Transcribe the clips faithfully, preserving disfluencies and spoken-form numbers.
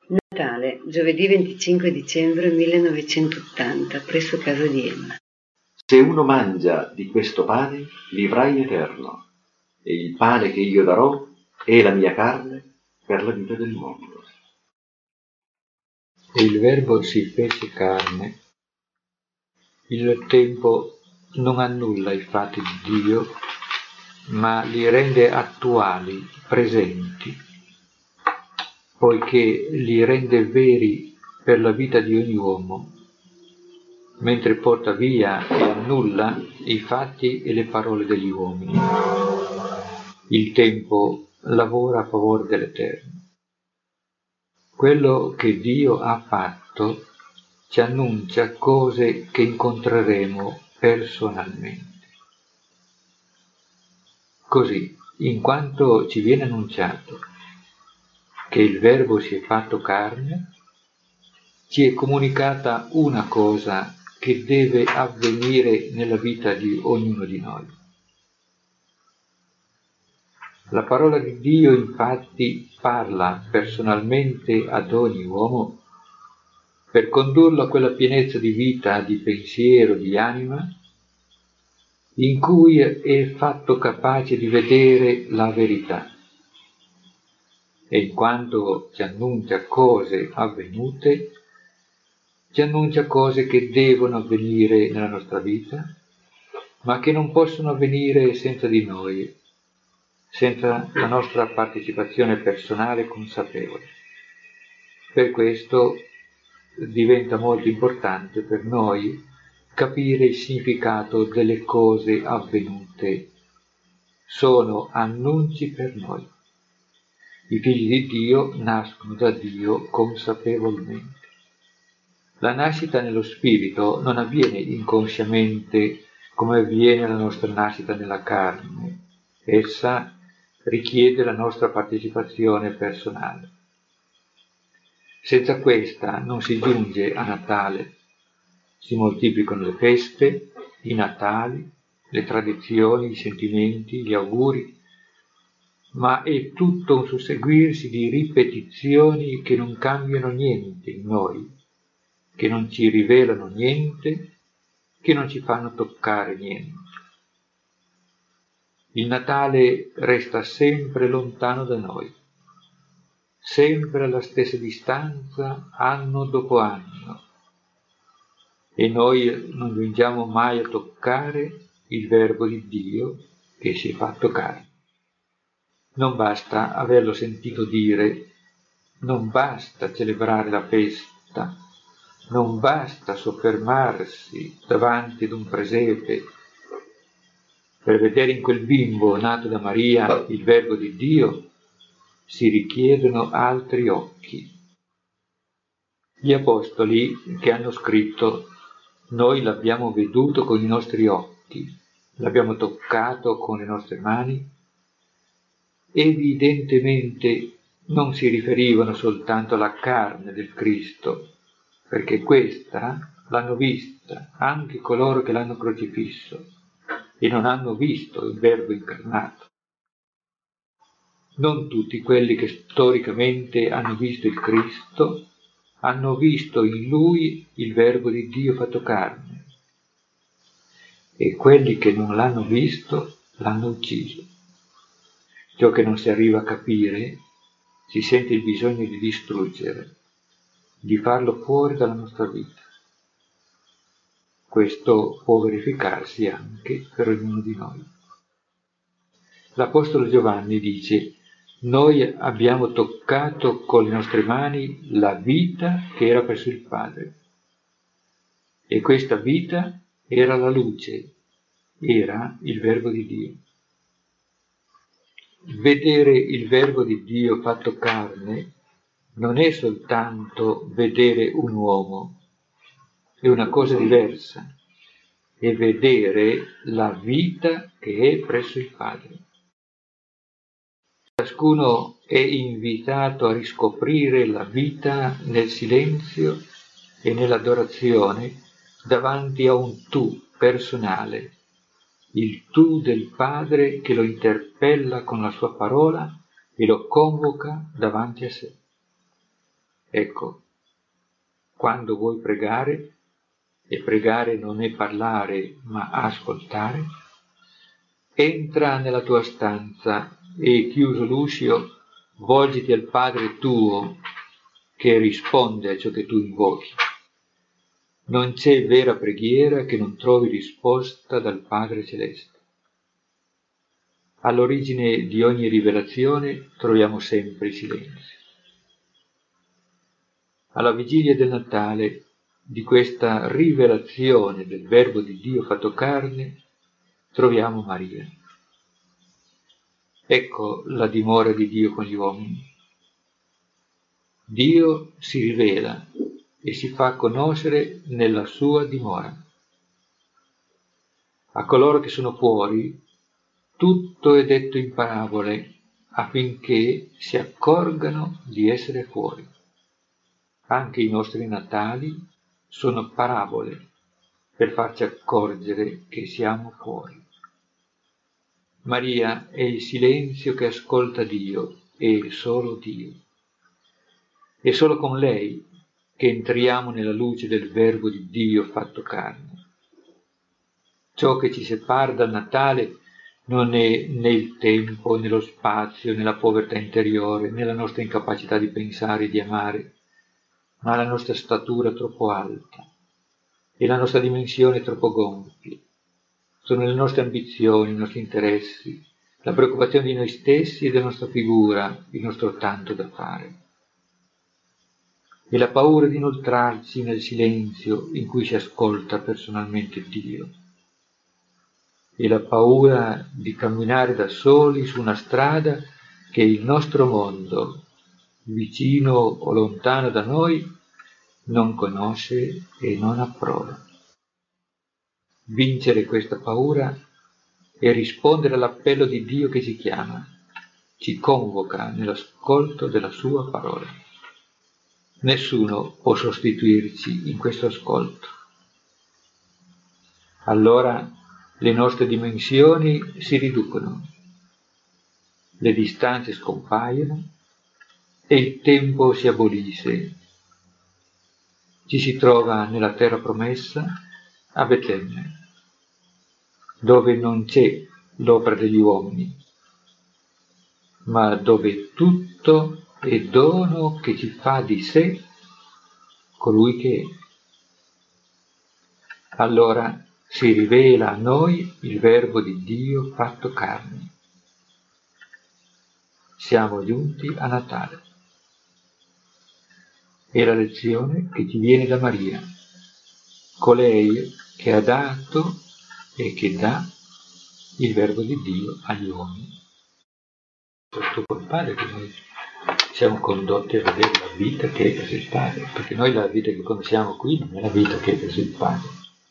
Natale, giovedì venticinque dicembre millenovecentottanta, presso casa di Emma. Se uno mangia di questo pane, vivrai eterno, e il pane che io darò è la mia carne per la vita del mondo. E il Verbo si fece carne. Il tempo non annulla i fatti di Dio, ma li rende attuali, presenti, poiché li rende veri per la vita di ogni uomo, mentre porta via e annulla i fatti e le parole degli uomini. Il tempo lavora a favore dell'Eterno. Quello che Dio ha fatto ci annuncia cose che incontreremo personalmente. Così, in quanto ci viene annunciato che il Verbo si è fatto carne, ci è comunicata una cosa che deve avvenire nella vita di ognuno di noi. La parola di Dio, infatti, parla personalmente ad ogni uomo per condurlo a quella pienezza di vita, di pensiero, di anima, in cui è fatto capace di vedere la verità. E in quanto ci annuncia cose avvenute, ci annuncia cose che devono avvenire nella nostra vita, ma che non possono avvenire senza di noi, senza la nostra partecipazione personale e consapevole. Per questo diventa molto importante per noi capire il significato delle cose avvenute. Sono annunci per noi. I figli di Dio nascono da Dio consapevolmente. La nascita nello spirito non avviene inconsciamente come avviene la nostra nascita nella carne. Essa richiede la nostra partecipazione personale. Senza questa non si giunge a Natale. Si moltiplicano le feste, i Natali, le tradizioni, i sentimenti, gli auguri, ma è tutto un susseguirsi di ripetizioni che non cambiano niente in noi, che non ci rivelano niente, che non ci fanno toccare niente. Il Natale resta sempre lontano da noi, sempre alla stessa distanza, anno dopo anno, e noi non giungiamo mai a toccare il Verbo di Dio che si è fatto carne. Non basta averlo sentito dire, non basta celebrare la festa, non basta soffermarsi davanti ad un presepe per vedere in quel bimbo nato da Maria il Verbo di Dio. Si richiedono altri occhi. Gli apostoli che hanno scritto, noi l'abbiamo veduto con i nostri occhi, l'abbiamo toccato con le nostre mani, evidentemente non si riferivano soltanto alla carne del Cristo, perché questa l'hanno vista anche coloro che l'hanno crocifisso e non hanno visto il Verbo incarnato. Non tutti quelli che storicamente hanno visto il Cristo hanno visto in Lui il Verbo di Dio fatto carne, e quelli che non l'hanno visto l'hanno ucciso. Ciò che non si arriva a capire si sente il bisogno di distruggere, di farlo fuori dalla nostra vita. Questo può verificarsi anche per ognuno di noi. L'Apostolo Giovanni dice: noi abbiamo toccato con le nostre mani la vita che era presso il Padre. E questa vita era la luce, era il Verbo di Dio. Vedere il Verbo di Dio fatto carne non è soltanto vedere un uomo, è una cosa diversa, è vedere la vita che è presso il Padre. Ciascuno è invitato a riscoprire la vita nel silenzio e nell'adorazione davanti a un tu personale, il tu del Padre che lo interpella con la sua parola e lo convoca davanti a sé. Ecco, quando vuoi pregare, e pregare non è parlare ma ascoltare, entra nella tua stanza e, chiuso l'uscio, volgiti al Padre tuo che risponde a ciò che tu invochi. Non c'è vera preghiera che non trovi risposta dal Padre Celeste. All'origine di ogni rivelazione troviamo sempre il silenzio. Alla vigilia del Natale, di questa rivelazione del Verbo di Dio fatto carne, troviamo Maria. Ecco la dimora di Dio con gli uomini. Dio si rivela e si fa conoscere nella sua dimora. A coloro che sono fuori, tutto è detto in parabole affinché si accorgano di essere fuori. Anche i nostri Natali sono parabole per farci accorgere che siamo fuori. Maria è il silenzio che ascolta Dio e solo Dio. È solo con lei che entriamo nella luce del Verbo di Dio fatto carne. Ciò che ci separa dal Natale non è né il tempo, né lo spazio, né la povertà interiore, né la nostra incapacità di pensare e di amare, ma la nostra statura troppo alta e la nostra dimensione troppo gonfia. Sono le nostre ambizioni, i nostri interessi, la preoccupazione di noi stessi e della nostra figura, il nostro tanto da fare. E la paura di inoltrarsi nel silenzio in cui si ascolta personalmente Dio. E la paura di camminare da soli su una strada che il nostro mondo, vicino o lontano da noi, non conosce e non approva. Vincere questa paura e rispondere all'appello di Dio che ci chiama, ci convoca nell'ascolto della sua parola. Nessuno può sostituirci in questo ascolto. Allora le nostre dimensioni si riducono, le distanze scompaiono e il tempo si abolisce. Ci si trova nella terra promessa, a Betlemme, dove non c'è l'opera degli uomini, ma dove tutto è dono che ci fa di sé colui che è. Allora si rivela a noi il Verbo di Dio fatto carne. Siamo giunti a Natale. È la lezione che ci viene da Maria, colei che ha dato e che dà il Verbo di Dio agli uomini. Tutto col Padre che noi siamo condotti a vedere la vita che è presso il Padre, perché noi la vita che conosciamo qui non è la vita che è presso il Padre.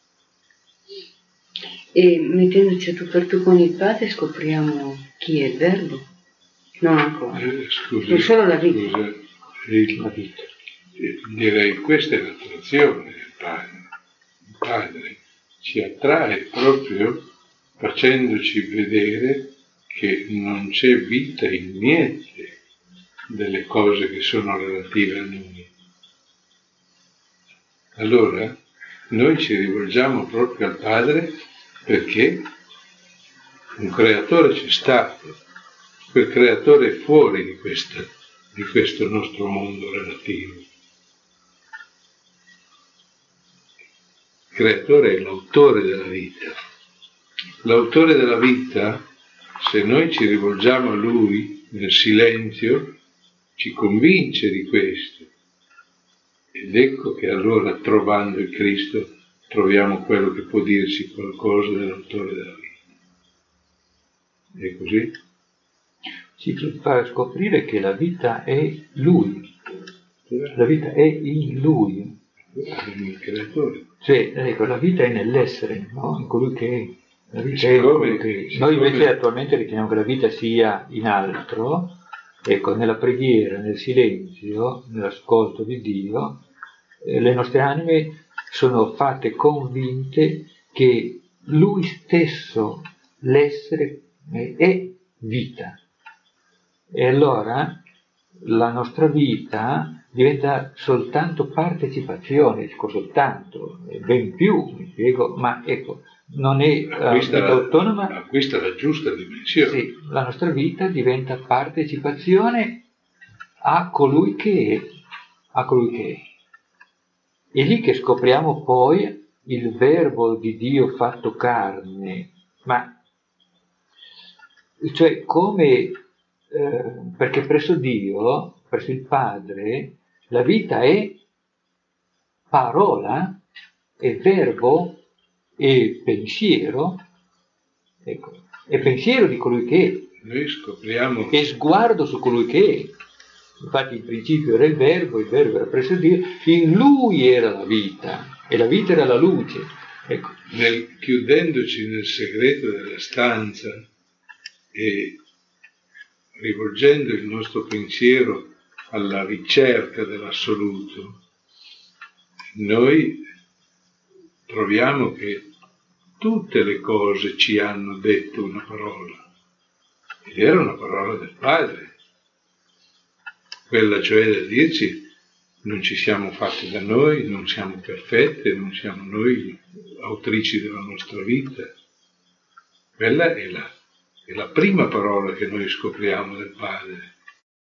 E mettendoci a tu per tu con il Padre scopriamo chi è il Verbo? Non ancora. Eh, scusi, è solo la vita. Scusa, il, La vita. direi questa è l'attrazione del Padre. Il Padre ci attrae proprio facendoci vedere che non c'è vita in niente delle cose che sono relative a noi. Allora noi ci rivolgiamo proprio al Padre perché un creatore c'è stato, quel creatore è fuori di, questa, di questo nostro mondo relativo. Il creatore è l'autore della vita. L'autore della vita, se noi ci rivolgiamo a lui nel silenzio, ci convince di questo. Ed ecco che allora, trovando il Cristo, troviamo quello che può dirci qualcosa dell'autore della vita. È così? Ci fa scoprire che la vita è Lui. La vita è in Lui. È il creatore. Cioè, ecco, la vita è nell'essere, no? In colui che è. La vita è Siccome, che... siccome... Noi invece attualmente riteniamo che la vita sia in altro, ecco, nella preghiera, nel silenzio, nell'ascolto di Dio, eh, le nostre anime sono fatte convinte che Lui stesso, l'essere, è, è vita. E allora la nostra vita diventa soltanto partecipazione, dico soltanto, ben più, mi spiego, ma ecco, non è acquista, vita la, autonoma. acquista la giusta dimensione. Sì, la nostra vita diventa partecipazione a colui che è, a colui che è. È lì che scopriamo poi il verbo di Dio fatto carne, ma cioè come, eh, perché presso Dio, presso il Padre, la vita è parola, è verbo, è pensiero, ecco, è pensiero di colui che è. Noi scopriamo. È sguardo su colui che è. Infatti il principio era il verbo, il verbo era presso Dio, in lui era la vita, e la vita era la luce. Ecco. Nel, chiudendoci nel segreto della stanza e rivolgendo il nostro pensiero alla ricerca dell'assoluto, noi troviamo che tutte le cose ci hanno detto una parola, ed era una parola del Padre, quella cioè da dirci non ci siamo fatti da noi, non siamo perfette, non siamo noi autrici della nostra vita. Quella è la, è la prima parola che noi scopriamo del Padre.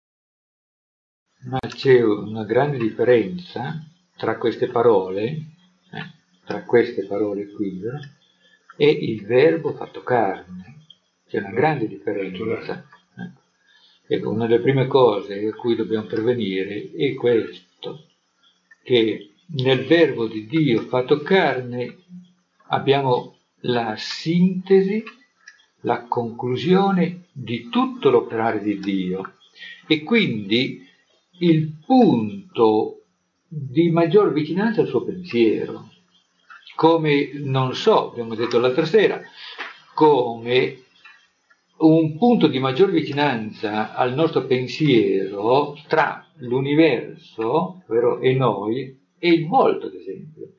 Ma c'è una grande differenza tra queste parole, eh, tra queste parole qui, e il verbo fatto carne. C'è una grande differenza. Ecco, una delle prime cose a cui dobbiamo pervenire è questo, che nel verbo di Dio fatto carne abbiamo la sintesi, la conclusione di tutto l'operare di Dio e quindi il punto di maggior vicinanza al suo pensiero, come, non so, abbiamo detto l'altra sera, come un punto di maggior vicinanza al nostro pensiero tra l'universo, ovvero e noi, e il volto, ad esempio,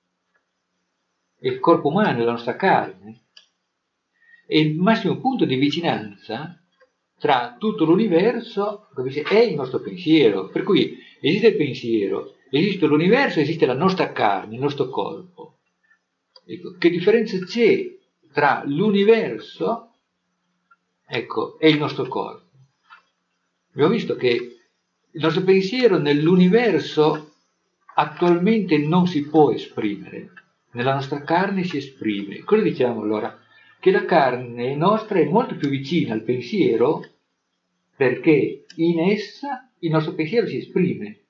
e il corpo umano, la nostra carne, è il massimo punto di vicinanza tra tutto l'universo e il nostro pensiero. Per cui esiste il pensiero, esiste l'universo, esiste la nostra carne, il nostro corpo. Ecco, che differenza c'è tra l'universo, ecco, e il nostro corpo? Abbiamo visto che il nostro pensiero nell'universo attualmente non si può esprimere, nella nostra carne si esprime. Cosa diciamo allora? Che la carne nostra è molto più vicina al pensiero perché in essa il nostro pensiero si esprime.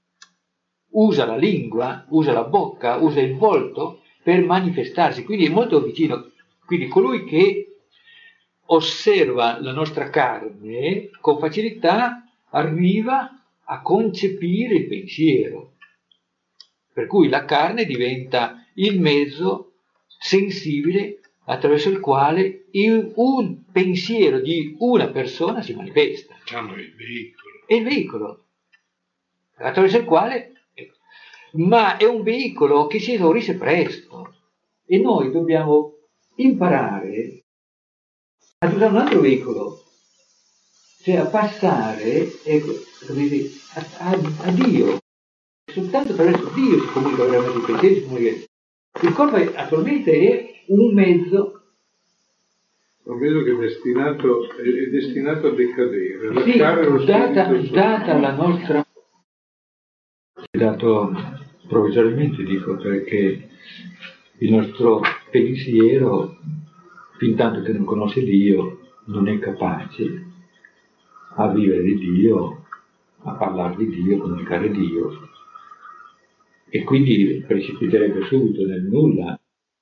Usa la lingua, usa la bocca, usa il volto per manifestarsi, quindi è molto vicino. Quindi colui che osserva la nostra carne con facilità arriva a concepire il pensiero. Per cui la carne diventa il mezzo sensibile attraverso il quale un pensiero di una persona si manifesta. Diciamo il veicolo. È il veicolo attraverso il quale, ma è un veicolo che si esaurisce presto e noi dobbiamo imparare ad usare un altro veicolo, cioè a passare ecco, a, a, a Dio. Soltanto attraverso Dio si comunica veramente il pensiero, si comunica. Il corpo è, attualmente è un mezzo. Ho vedo che è destinato, è destinato a decadere. Sì, data, data la nostra... È dato provvisoriamente, dico, perché il nostro pensiero, fin tanto che non conosce Dio, non è capace a vivere di Dio, a parlare di Dio, a comunicare Dio. E quindi precipiterebbe subito nel nulla.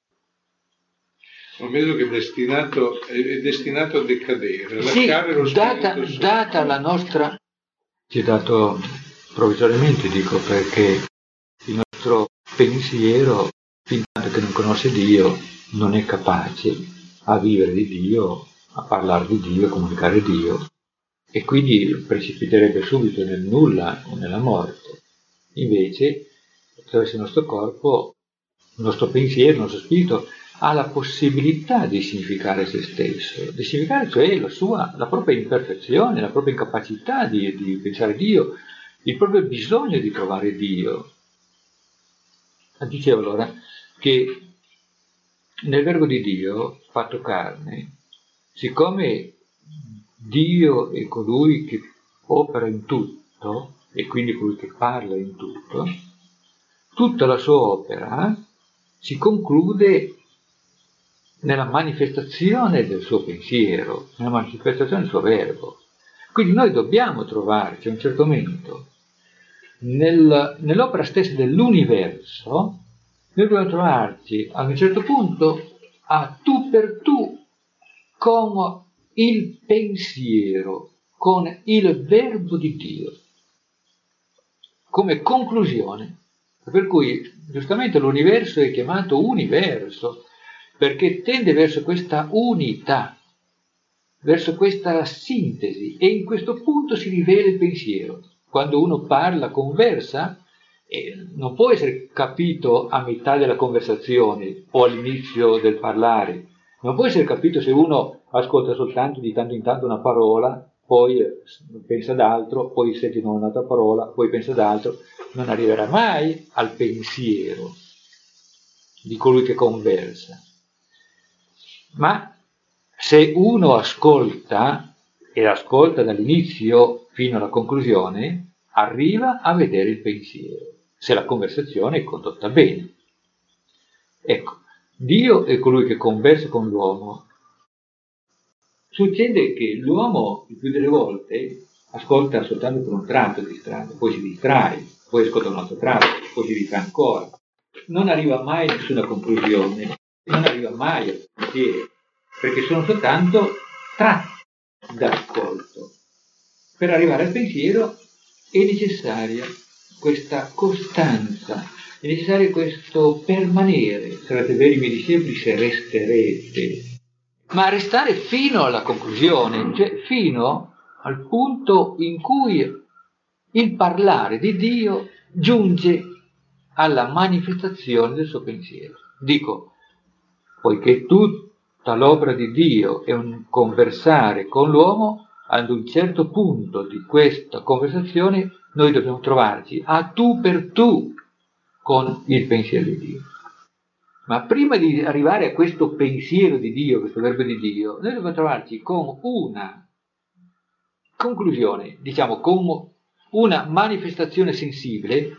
Ho vedo che è destinato, è destinato a decadere, a sì, lasciare lo data, data la nostra... Ci è dato provvisoriamente, dico, perché il nostro pensiero, fin tanto che non conosce Dio, non è capace a vivere di Dio, a parlare di Dio, a comunicare Dio. E quindi precipiterebbe subito nel nulla o nella morte. Invece, attraverso il nostro corpo, il nostro pensiero, il nostro spirito ha la possibilità di significare se stesso, di significare cioè la sua, la propria imperfezione, la propria incapacità di, di pensare Dio, il proprio bisogno di trovare Dio. Dicevo allora che nel verbo di Dio fatto carne, siccome Dio è colui che opera in tutto e quindi colui che parla in tutto, tutta la sua opera si conclude nella manifestazione del suo pensiero, nella manifestazione del suo verbo. Quindi noi dobbiamo trovarci a un certo momento nel, nell'opera stessa dell'universo, noi dobbiamo trovarci a un certo punto a tu per tu con il pensiero, con il verbo di Dio, come conclusione. Per cui giustamente l'universo è chiamato universo, perché tende verso questa unità, verso questa sintesi, e in questo punto si rivela il pensiero. Quando uno parla, conversa, eh, non può essere capito a metà della conversazione o all'inizio del parlare, non può essere capito se uno ascolta soltanto di tanto in tanto una parola, poi pensa ad altro, poi sente un'altra parola, poi pensa ad altro, non arriverà mai al pensiero di colui che conversa. Ma se uno ascolta, e ascolta dall'inizio fino alla conclusione, arriva a vedere il pensiero, se la conversazione è condotta bene. Ecco, Dio è colui che conversa con l'uomo. Succede che l'uomo il più delle volte ascolta soltanto per un tratto di strada, poi si distrae, poi ascolta un altro tratto, poi si distrae ancora. Non arriva mai a nessuna conclusione, non arriva mai al pensiero, perché sono soltanto tratti d'ascolto. Per arrivare al pensiero è necessaria questa costanza, è necessario questo permanere. Sarete veri miei discepoli se resterete. Ma restare fino alla conclusione, cioè fino al punto in cui il parlare di Dio giunge alla manifestazione del suo pensiero. Dico, poiché tutta l'opera di Dio è un conversare con l'uomo, ad un certo punto di questa conversazione noi dobbiamo trovarci a tu per tu con il pensiero di Dio. Ma prima di arrivare a questo pensiero di Dio, questo verbo di Dio, noi dobbiamo trovarci con una conclusione, diciamo con una manifestazione sensibile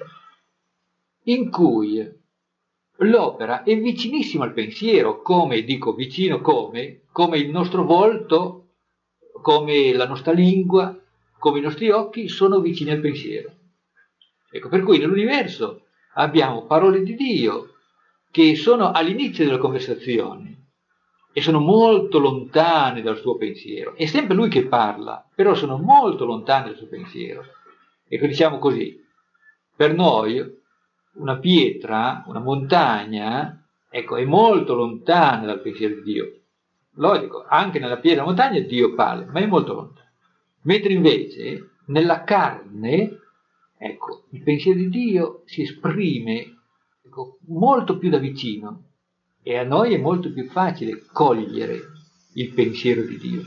in cui l'opera è vicinissima al pensiero, come, dico vicino come, come il nostro volto, come la nostra lingua, come i nostri occhi sono vicini al pensiero. Ecco, per cui nell'universo abbiamo parole di Dio che sono all'inizio della conversazione e sono molto lontane dal suo pensiero. È sempre lui che parla, però sono molto lontane dal suo pensiero. Ecco, diciamo così, per noi una pietra, una montagna, ecco, è molto lontana dal pensiero di Dio. Logico, anche nella pietra montagna Dio parla, ma è molto lontano. Mentre invece nella carne, ecco, il pensiero di Dio si esprime ecco, molto più da vicino e a noi è molto più facile cogliere il pensiero di Dio.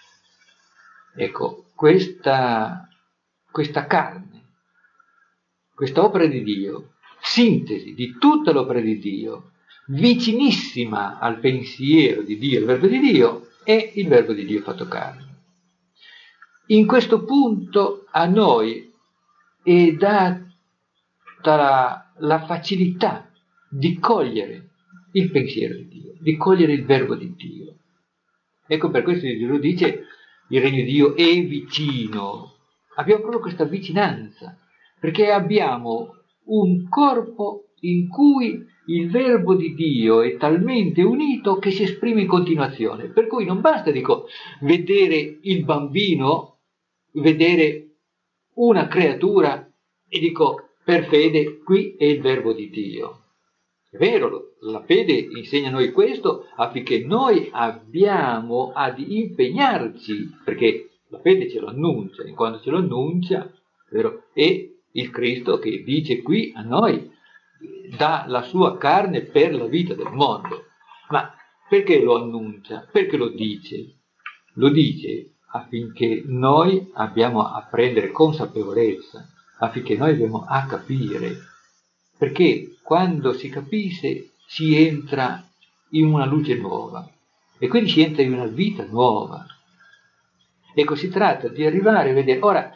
Ecco, questa, questa carne, questa opera di Dio, sintesi di tutta l'opera di Dio, vicinissima al pensiero di Dio, il verbo di Dio, è il verbo di Dio fatto carne. In questo punto a noi è data la, la facilità di cogliere il pensiero di Dio, di cogliere il verbo di Dio. Ecco per questo Gesù dice il regno di Dio è vicino. Abbiamo proprio questa vicinanza, perché abbiamo un corpo in cui il verbo di Dio è talmente unito che si esprime in continuazione. Per cui non basta, dico, vedere il bambino, vedere una creatura e dico, per fede, qui è il verbo di Dio. È vero, la fede insegna a noi questo affinché noi abbiamo ad impegnarci, perché la fede ce lo annuncia, e quando ce lo annuncia, è vero, è il Cristo che dice qui a noi, dà la sua carne per la vita del mondo. Ma perché lo annuncia? Perché lo dice? Lo dice affinché noi abbiamo a prendere consapevolezza, affinché noi abbiamo a capire, perché quando si capisce si entra in una luce nuova e quindi si entra in una vita nuova. Ecco, si tratta di arrivare a vedere. Ora,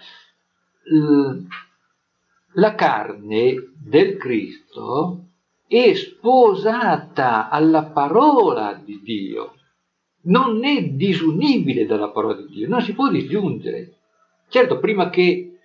la carne del Cristo è sposata alla parola di Dio, non è disunibile dalla parola di Dio, non si può disgiungere. Certo, prima che,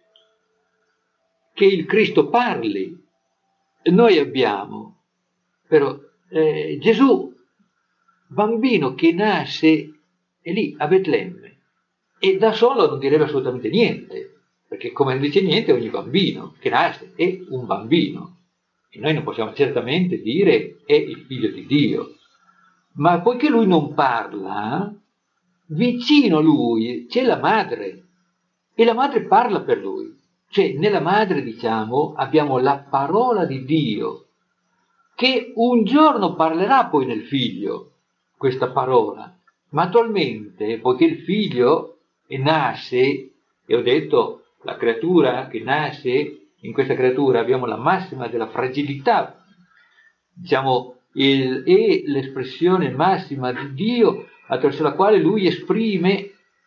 che il Cristo parli, noi abbiamo, però, eh, Gesù, bambino che nasce, è lì, a Betlemme, e da solo non direbbe assolutamente niente, perché come non dice niente ogni bambino che nasce è un bambino, e noi non possiamo certamente dire è il figlio di Dio, ma poiché lui non parla, vicino a lui c'è la madre, e la madre parla per lui. Cioè, nella madre, diciamo, abbiamo la parola di Dio, che un giorno parlerà poi nel figlio, questa parola. Ma attualmente, poiché il figlio nasce, e ho detto, la creatura che nasce, in questa creatura abbiamo la massima della fragilità, diciamo, il, è l'espressione massima di Dio attraverso la quale lui esprime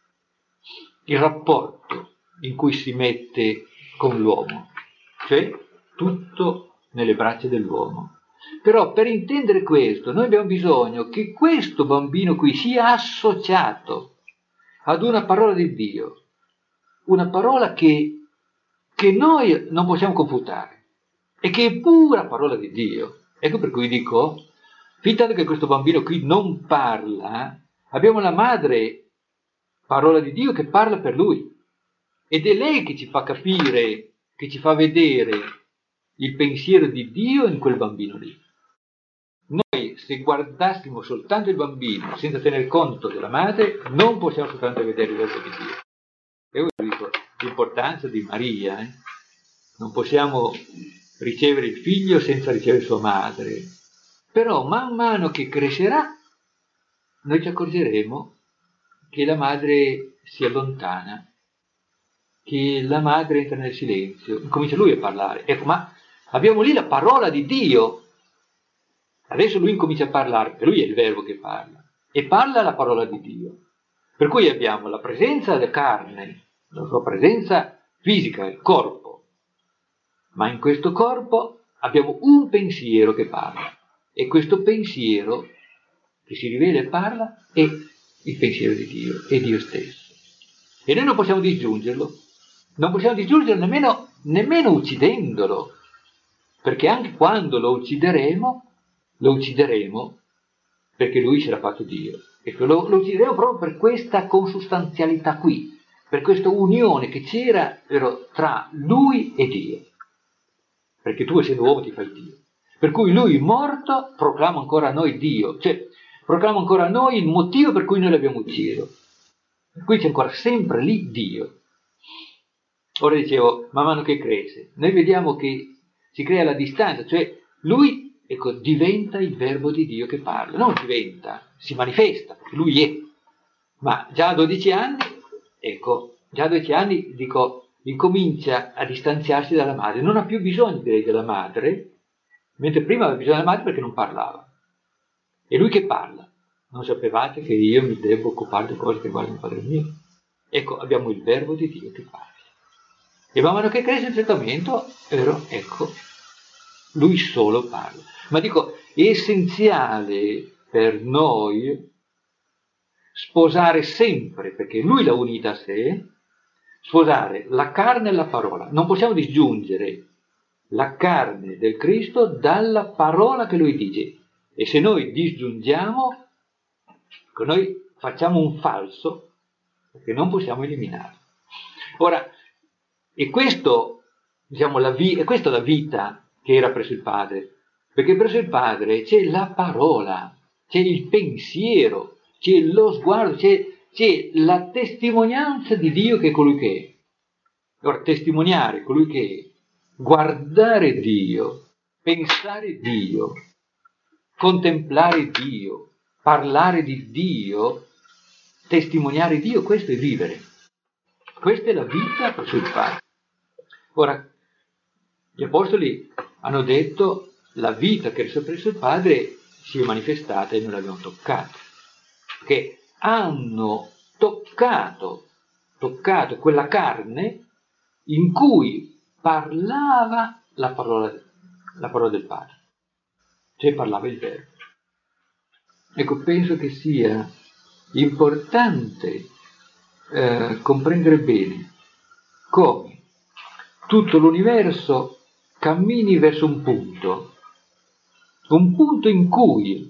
il rapporto in cui si mette con l'uomo, cioè tutto nelle braccia dell'uomo. Però per intendere questo noi abbiamo bisogno che questo bambino qui sia associato ad una parola di Dio, una parola che, che noi non possiamo confutare e che è pura parola di Dio. Ecco per cui dico, fin tanto che questo bambino qui non parla, abbiamo la madre parola di Dio che parla per lui, ed è lei che ci fa capire, che ci fa vedere il pensiero di Dio in quel bambino lì. Noi, se guardassimo soltanto il bambino senza tener conto della madre, non possiamo soltanto vedere il verbo di Dio. E io dico l'importanza di Maria, eh? Non possiamo ricevere il figlio senza ricevere sua madre, però man mano che crescerà noi ci accorgeremo che la madre si allontana, che la madre entra nel silenzio, comincia lui a parlare. Ecco, ma abbiamo lì la parola di Dio. Adesso lui incomincia a parlare, perché lui è il verbo che parla, e parla la parola di Dio. Per cui abbiamo la presenza della carne, la sua presenza fisica, il corpo, ma in questo corpo abbiamo un pensiero che parla, e questo pensiero che si rivela e parla è il pensiero di Dio, è Dio stesso. E noi non possiamo disgiungerlo, non possiamo disgiungerlo nemmeno, nemmeno uccidendolo, perché anche quando lo uccideremo, lo uccideremo perché lui c'era fatto Dio. Ecco, lo, lo uccideremo proprio per questa consustanzialità qui, per questa unione che c'era però, tra lui e Dio. Perché tu, essendo uomo, ti fai Dio. Per cui lui, morto, proclama ancora a noi Dio, cioè proclama ancora a noi il motivo per cui noi l'abbiamo ucciso. Per cui c'è ancora sempre lì Dio. Ora dicevo, man mano che cresce, noi vediamo che si crea la distanza, cioè lui, ecco, diventa il verbo di Dio che parla, non diventa, si manifesta, perché lui è. Ma già a dodici anni, ecco, già a dodici anni, dico, incomincia a distanziarsi dalla madre, non ha più bisogno direi della madre, mentre prima aveva bisogno della madre perché non parlava. È lui che parla. Non sapevate che io mi devo occupare di cose che riguardano il Padre mio? Ecco, abbiamo il verbo di Dio che parla. E man mano che cresce il trattamento, però, ecco, lui solo parla. Ma dico, è essenziale per noi sposare sempre, perché lui l'ha unita a sé, sposare la carne e la parola. Non possiamo disgiungere la carne del Cristo dalla parola che lui dice. E se noi disgiungiamo, noi facciamo un falso, perché non possiamo eliminarlo. Ora, e questo, diciamo, la vi- e questa è la vita che era presso il Padre, perché presso il Padre c'è la parola, c'è il pensiero, c'è lo sguardo, c'è, c'è la testimonianza di Dio che è colui che è. Ora, testimoniare colui che è, guardare Dio, pensare Dio, contemplare Dio, parlare di Dio, testimoniare Dio, questo è vivere. Questa è la vita presso il Padre. Ora, gli Apostoli hanno detto la vita che è presso il Padre si è manifestata e noi l'abbiamo toccata, che hanno toccato, toccato quella carne in cui parlava la parola, la parola del Padre, cioè parlava il Verbo. Ecco, penso che sia importante eh, comprendere bene come tutto l'universo cammini verso un punto, un punto in cui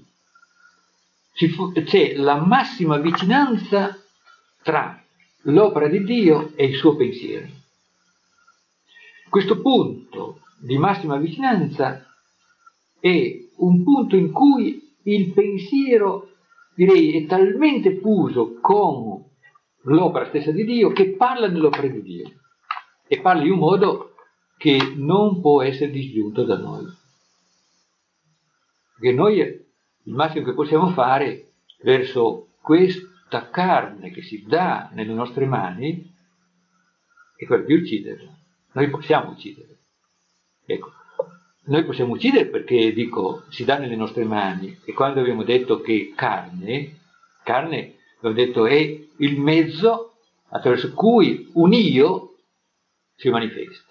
c'è la massima vicinanza tra l'opera di Dio e il suo pensiero. Questo punto di massima vicinanza è un punto in cui il pensiero, direi, è talmente fuso con l'opera stessa di Dio che parla dell'opera di Dio e parla in un modo che non può essere disgiunto da noi. Perché noi il massimo che possiamo fare verso questa carne che si dà nelle nostre mani è quello di ucciderla. Noi possiamo uccidere. Ecco, noi possiamo uccidere perché, dico, si dà nelle nostre mani, e quando abbiamo detto che carne, carne, abbiamo detto, è il mezzo attraverso cui un io si manifesta.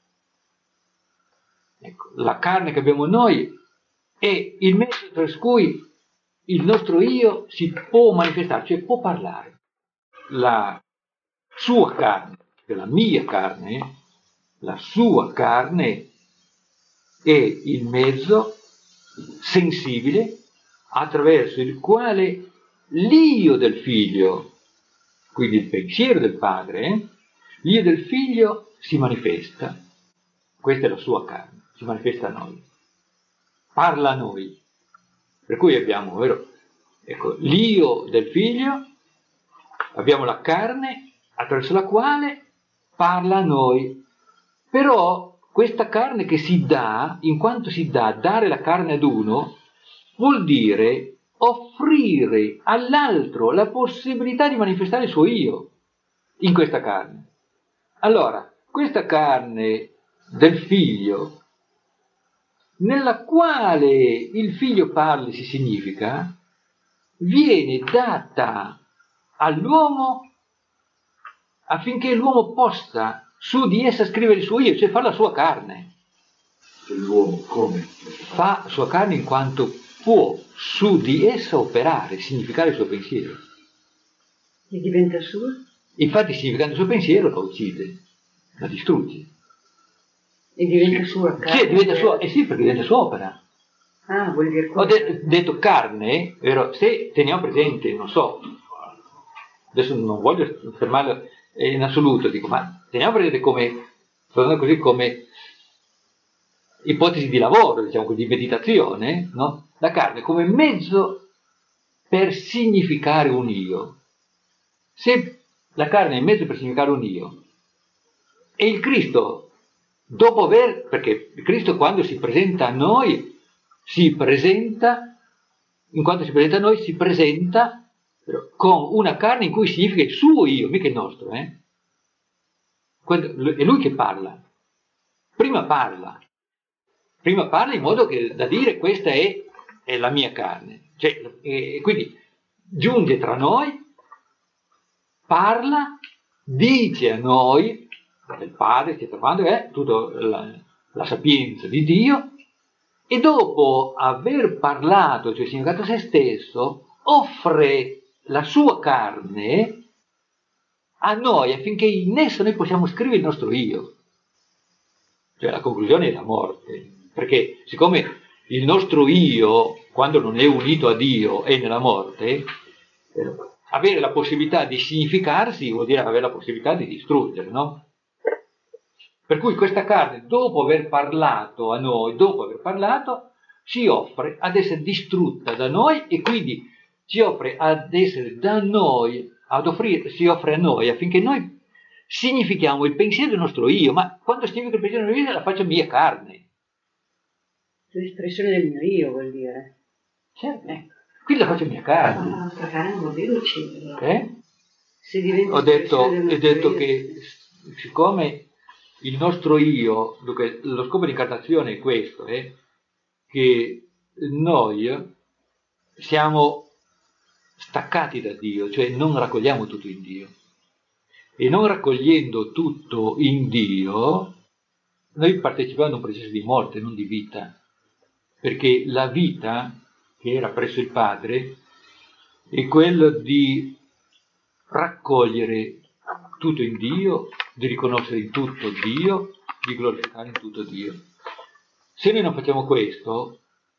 Ecco, la carne che abbiamo noi è il mezzo attraverso cui il nostro io si può manifestare, cioè può parlare. La sua carne, cioè la mia carne, la sua carne è il mezzo sensibile attraverso il quale l'io del figlio, quindi il pensiero del padre, l'io del figlio si manifesta. Questa è la sua carne, si manifesta a noi, parla a noi. Per cui abbiamo, vero? Ecco, l'io del figlio, abbiamo la carne attraverso la quale parla a noi. Però questa carne che si dà, in quanto si dà, dare la carne ad uno, vuol dire offrire all'altro la possibilità di manifestare il suo io in questa carne. Allora, questa carne del figlio, nella quale il figlio parla e si significa, viene data all'uomo affinché l'uomo possa su di essa scrivere il suo io, cioè fare la sua carne. L'uomo come? Fa sua carne in quanto può su di essa operare, significare il suo pensiero. E diventa sua? Infatti, significando il suo pensiero, la uccide, la distrugge. E diventa sua carne? Sì, diventa sua, eh sì, perché diventa sua opera. Ah, vuol dire Ho de- detto carne, vero? Se teniamo presente, non so, adesso non voglio fermarlo in assoluto, dico, ma teniamo presente come, così, come ipotesi di lavoro, diciamo, di meditazione, no? La carne come mezzo per significare un io. Se la carne è mezzo per significare un io, e il Cristo, dopo aver, perché il Cristo quando si presenta a noi, si presenta, in quanto si presenta a noi, si presenta con una carne in cui significa il suo io, mica il nostro, eh? È lui che parla. Prima parla. Prima parla in modo che da dire questa è, è la mia carne. Cioè, e quindi giunge tra noi, parla, dice a noi, il Padre, che trovando è tutta la, la sapienza di Dio, e dopo aver parlato, cioè significato se stesso, offre la sua carne a noi affinché in essa noi possiamo scrivere il nostro io. Cioè la conclusione è la morte, perché siccome il nostro io, quando non è unito a Dio, è nella morte, eh, avere la possibilità di significarsi vuol dire avere la possibilità di distruggere, no? Per cui questa carne, dopo aver parlato a noi, dopo aver parlato, si offre ad essere distrutta da noi e quindi si offre ad essere da noi, ad offrire, si offre a noi affinché noi significhiamo il pensiero del nostro io, ma quando significa il pensiero del nostro io la faccio mia carne. L'espressione del mio io vuol dire. Certo. Quindi la faccio mia carne. Ma la nostra carne non vuol dire ucciderla. Eh? Se diventa Ho detto, espressione ho detto della che siccome il nostro io, dunque, lo scopo di incarnazione è questo, eh, che noi siamo staccati da Dio, cioè non raccogliamo tutto in Dio. E non raccogliendo tutto in Dio, noi partecipiamo a un processo di morte, non di vita. Perché la vita, che era presso il Padre, è quello di raccogliere tutto in Dio, di riconoscere in tutto Dio, di glorificare in tutto Dio. Se noi non facciamo questo,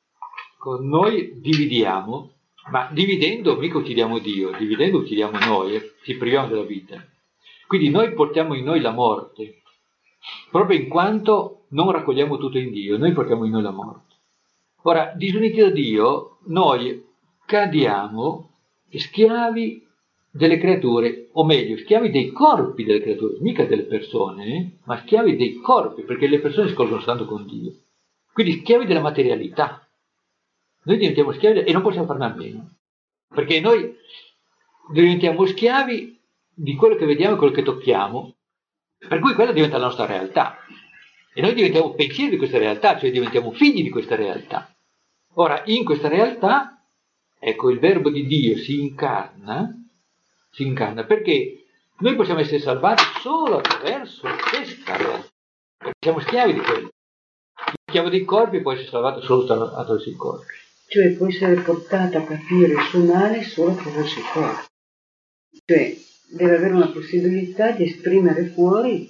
noi dividiamo, ma dividendo mica uccidiamo Dio, dividendo uccidiamo noi, eh, ci priviamo della vita. Quindi noi portiamo in noi la morte, proprio in quanto non raccogliamo tutto in Dio, noi portiamo in noi la morte. Ora, disuniti da Dio, noi cadiamo schiavi delle creature, o meglio, schiavi dei corpi delle creature, mica delle persone, eh? ma schiavi dei corpi, perché le persone si colgono soltanto con Dio. Quindi schiavi della materialità. Noi diventiamo schiavi e non possiamo farne a meno, perché noi diventiamo schiavi di quello che vediamo e quello che tocchiamo, per cui quella diventa la nostra realtà. E noi diventiamo pensieri di questa realtà, cioè diventiamo figli di questa realtà. Ora, in questa realtà, ecco, il verbo di Dio si incarna, si incarna perché noi possiamo essere salvati solo attraverso questa realtà, perché siamo schiavi di quello. Il schiavo dei corpi può essere salvato solo attraverso i corpi. Cioè può essere portata a capire il suo male solo attraverso i corpi. Cioè deve avere una possibilità di esprimere fuori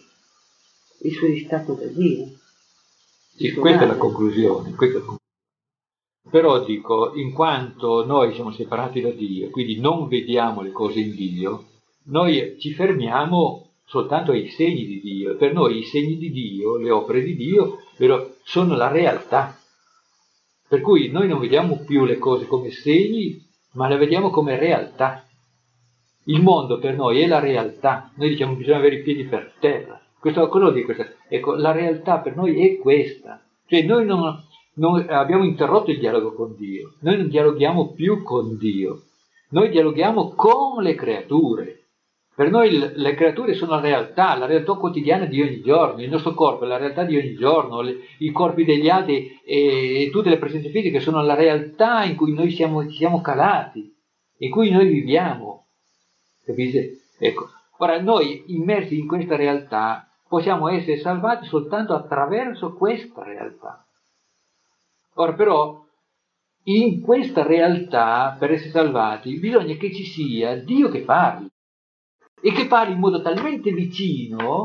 il suo distacco da Dio. Sì, questa è la conclusione, questa è la conclusione. Però dico, in quanto noi siamo separati da Dio, quindi non vediamo le cose in Dio, noi ci fermiamo soltanto ai segni di Dio. Per noi i segni di Dio, le opere di Dio, però, sono la realtà. Per cui noi non vediamo più le cose come segni, ma le vediamo come realtà. Il mondo per noi è la realtà. Noi diciamo che bisogna avere i piedi per terra. Questo, cosa vuol dire questo? Ecco, la realtà per noi è questa. Cioè noi non... Noi abbiamo interrotto il dialogo con Dio, noi non dialoghiamo più con Dio, noi dialoghiamo con le creature. Per noi le creature sono la realtà, la realtà quotidiana di ogni giorno, il nostro corpo è la realtà di ogni giorno, le, i corpi degli altri e, e tutte le presenze fisiche sono la realtà in cui noi siamo, siamo calati, in cui noi viviamo. Capite? Ecco. Ora, noi immersi in questa realtà possiamo essere salvati soltanto attraverso questa realtà. Ora però, in questa realtà, per essere salvati, bisogna che ci sia Dio che parli, e che parli in modo talmente vicino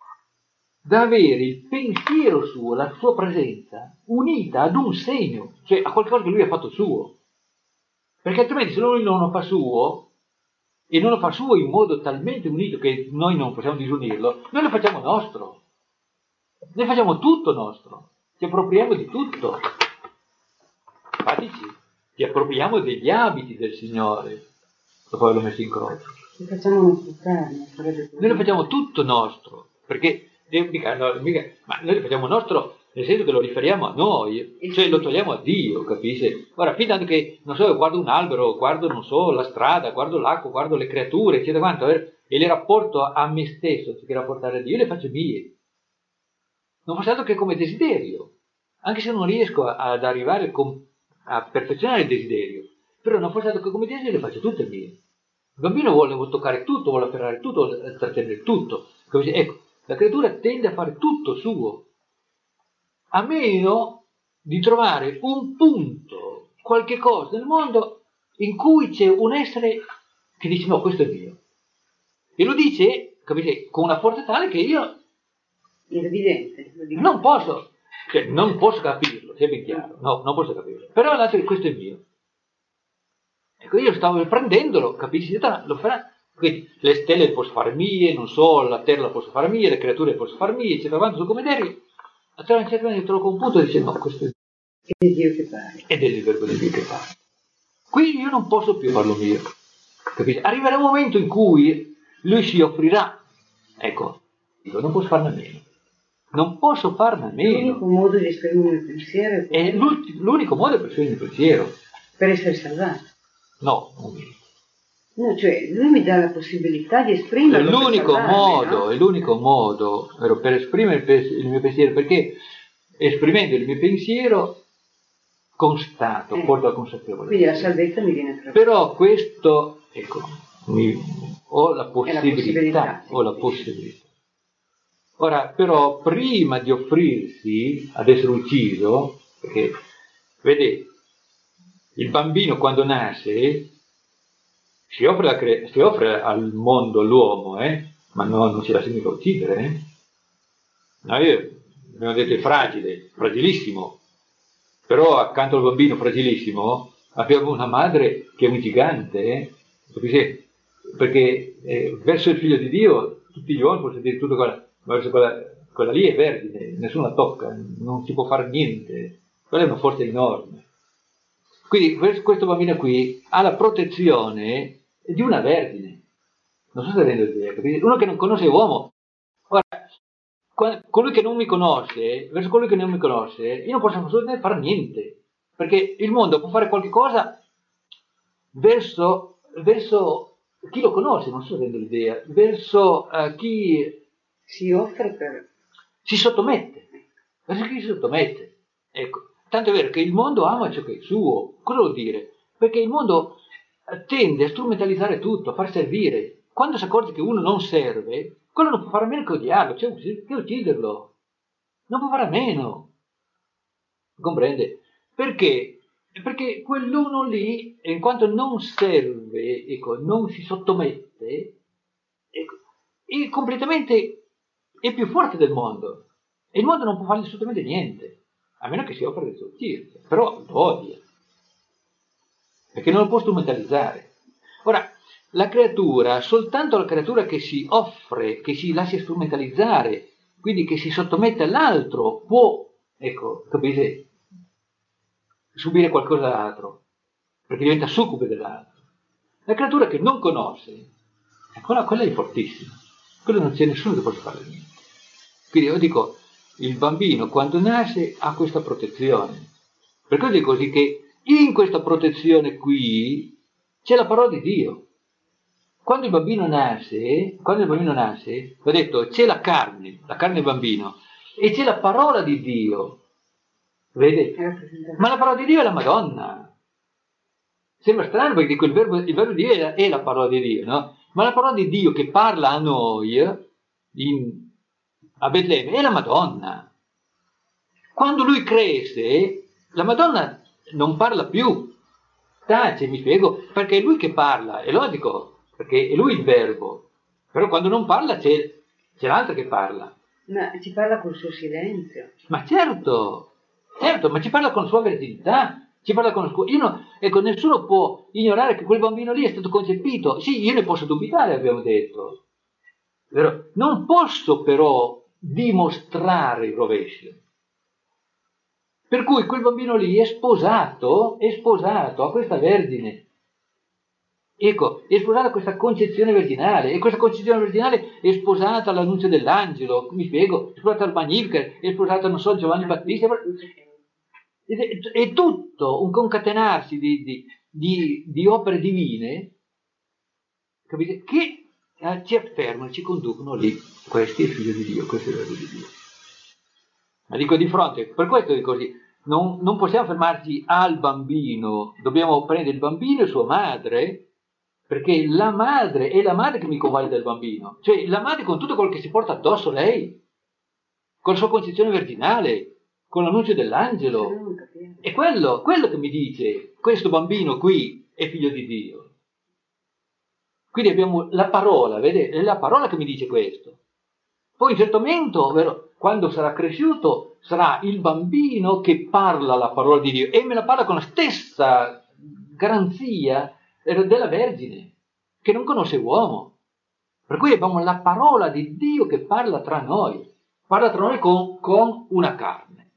da avere il pensiero suo, la sua presenza, unita ad un segno, cioè a qualcosa che lui ha fatto suo. Perché altrimenti se lui non lo fa suo, e non lo fa suo in modo talmente unito che noi non possiamo disunirlo, noi lo facciamo nostro. Noi facciamo tutto nostro, ci appropriamo di tutto. Infatti ci, ci appropriamo degli abiti del Signore dopo averlo messo in croce. Lo facciamo nostro carne. Noi lo facciamo tutto nostro, perché eh, mica, no, mica, ma noi lo facciamo nostro nel senso che lo riferiamo a noi, cioè lo togliamo a Dio, capisci? Ora, fin tanto che, non so, guardo un albero, guardo, non so, la strada, guardo l'acqua, guardo le creature, eccetera quanto, e le rapporto a me stesso, anziché rapportare a Dio, io le faccio mie. Non fosse altro che come desiderio, anche se non riesco ad arrivare con a perfezionare il desiderio, però non fosse altro che come desiderio le faccio tutte mie. Il bambino vuole toccare tutto, vuole afferrare tutto, vuole trattenere tutto. Ecco, la creatura tende a fare tutto suo, a meno di trovare un punto, qualche cosa nel mondo in cui c'è un essere che dice no, questo è mio. E lo dice, capite, con una forza tale che io è evidente, non posso, cioè non posso capirlo, sia ben chiaro, no, non posso capirlo. Però l'altro questo è mio. Ecco, io stavo prendendolo, capisci? Lo farà. Quindi le stelle le posso fare mie, non so, la terra la posso fare mie, le creature le posso fare mie, eccetera, quanto sono come deri. A te un certo punto trovo un punto e dice no, questo è Ed è Dio che parla. Ed è il verbo di Dio che parla. Quindi io non posso più farlo mio. Capisci? Arriverà un momento in cui lui si offrirà. Ecco, dico, non posso farne a meno. Non posso farne a meno. L'unico modo di esprimere il pensiero è l'unico modo per esprimere il pensiero. per essere salvato. No, non merito. No, cioè, lui mi dà la possibilità di esprimere. È l'unico modo, no? È l'unico modo vero, per esprimere il mio pensiero, perché esprimendo il mio pensiero constato, eh, porto la consapevolezza. Quindi la salvezza mi viene attraverso. Però questo, ecco, mi, ho la possibilità, la possibilità sì, ho la possibilità. Ora, però, prima di offrirsi ad essere ucciso, perché, vedete, il bambino quando nasce si offre, la cre- si offre al mondo, all'uomo, eh? Ma no, non si lascia mica uccidere. Eh? No, io, abbiamo detto, è fragile, fragilissimo, però accanto al bambino fragilissimo abbiamo una madre che è un gigante, eh? Perché, perché eh, verso il figlio di Dio tutti gli uomini possono dire tutto quella, ma verso quella, quella lì è vergine, nessuno la tocca, non si può fare niente, quella è una forza enorme. Quindi questo bambino qui ha la protezione di una vergine, non so se rendo l'idea, capite? Uno che non conosce l'uomo. Ora, colui che non mi conosce, verso colui che non mi conosce, io non posso assolutamente fare niente, perché il mondo può fare qualche cosa verso, verso chi lo conosce, non so se rendo l'idea, verso uh, chi si offre per... si sottomette, verso chi si sottomette. Ecco. Tanto è vero che il mondo ama ciò che è suo. Cosa vuol dire? Perché il mondo tende a strumentalizzare tutto, a far servire. Quando si accorge che uno non serve, quello non può fare a meno che odiarlo, cioè che ucciderlo. Non può fare a meno. Comprende? Perché? Perché quell'uno lì, in quanto non serve, ecco, non si sottomette, ecco, è completamente è più forte del mondo. E il mondo non può fargli assolutamente niente. A meno che si offra di sortirsi, però lo odia, perché non lo può strumentalizzare. Ora, la creatura, soltanto la creatura che si offre, che si lascia strumentalizzare, quindi che si sottomette all'altro, può, ecco, capite, subire qualcosa d'altro, perché diventa succube dell'altro. La creatura che non conosce, quella, quella è fortissima, quella non c'è nessuno che possa fare niente. Quindi io dico, il bambino quando nasce ha questa protezione. Per questo è così che in questa protezione qui c'è la parola di Dio. Quando il bambino nasce, quando il bambino nasce, ho detto, c'è la carne, la carne del bambino, e c'è la parola di Dio. Vedete? Ma la parola di Dio è la Madonna. Sembra strano perché dico il verbo, il verbo di Dio è la, è la parola di Dio, no? Ma la parola di Dio che parla a noi in, a Betlemme è la Madonna. Quando lui cresce, la Madonna non parla più, tace, mi spiego, perché è lui che parla, è logico, perché è lui il verbo, però quando non parla c'è, c'è l'altra che parla. Ma ci parla col suo silenzio. Ma certo, certo, ma ci parla con la sua verginità, ci parla con la sua... Io no, ecco, nessuno può ignorare che quel bambino lì è stato concepito, sì, io ne posso dubitare, abbiamo detto, vero? Non posso però dimostrare il rovescio. Per cui quel bambino lì è sposato, è sposato a questa vergine. Ecco, è sposato a questa concezione virginale, e questa concezione virginale è sposata all'annunzio dell'angelo, mi spiego, è sposata al Magnificat, è sposata, non so, Giovanni Battista. È, è tutto un concatenarsi di, di, di, di opere divine, capite? Che eh, ci affermano, ci conducono lì. Questo è il figlio di Dio, questo è il verbo di Dio. Ma dico di fronte, per questo dico così, non, non possiamo fermarci al bambino, dobbiamo prendere il bambino e sua madre, perché la madre è la madre che mi convalida del bambino, cioè la madre con tutto quello che si porta addosso lei, con la sua concezione virginale, con l'annuncio dell'angelo, è quello, quello che mi dice, questo bambino qui è figlio di Dio. Quindi abbiamo la parola, vedete, è la parola che mi dice questo. Poi in un certo momento, ovvero, quando sarà cresciuto, sarà il bambino che parla la parola di Dio e me la parla con la stessa garanzia della Vergine, che non conosce uomo. Per cui abbiamo la parola di Dio che parla tra noi, parla tra noi con, con una carne.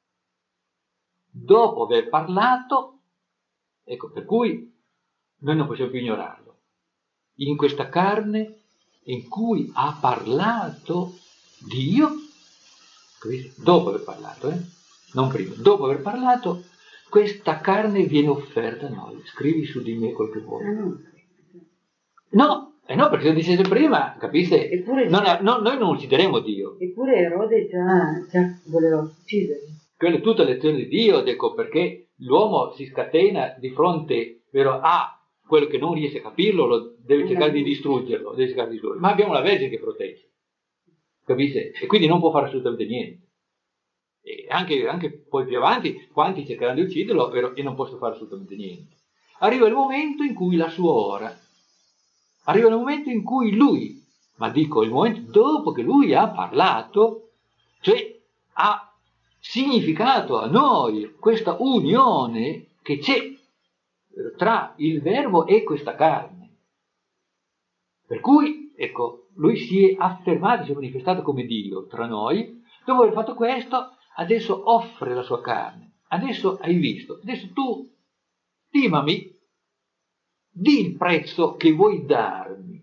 Dopo aver parlato, ecco, per cui noi non possiamo più ignorarlo. In questa carne in cui ha parlato Dio, dopo aver parlato, eh? non prima, dopo aver parlato, questa carne viene offerta a noi, scrivi su di me quel che vuoi. Ah, no. No, eh no, perché lo dicete prima, capite? Eppure, Non è- no, noi non uccideremo Dio. eppure Erode già, già voleva ucciderli. Quella è tutta lezione di Dio, ecco, perché l'uomo si scatena di fronte, vero, a quello che non riesce a capirlo, lo deve cercare di distruggerlo, deve cercare di distruggerlo. Ma abbiamo la Vergine che protegge, capite? E quindi non può fare assolutamente niente. E anche, anche poi più avanti, quanti cercheranno di ucciderlo, vero, e non possono fare assolutamente niente. Arriva il momento in cui la sua ora, arriva il momento in cui lui, ma dico il momento dopo che lui ha parlato, cioè ha significato a noi questa unione che c'è tra il verbo e questa carne. Per cui, ecco, lui si è affermato, si è manifestato come Dio tra noi. Dopo aver fatto questo, adesso offre la sua carne. Adesso hai visto, adesso tu stimami, di il prezzo che vuoi darmi.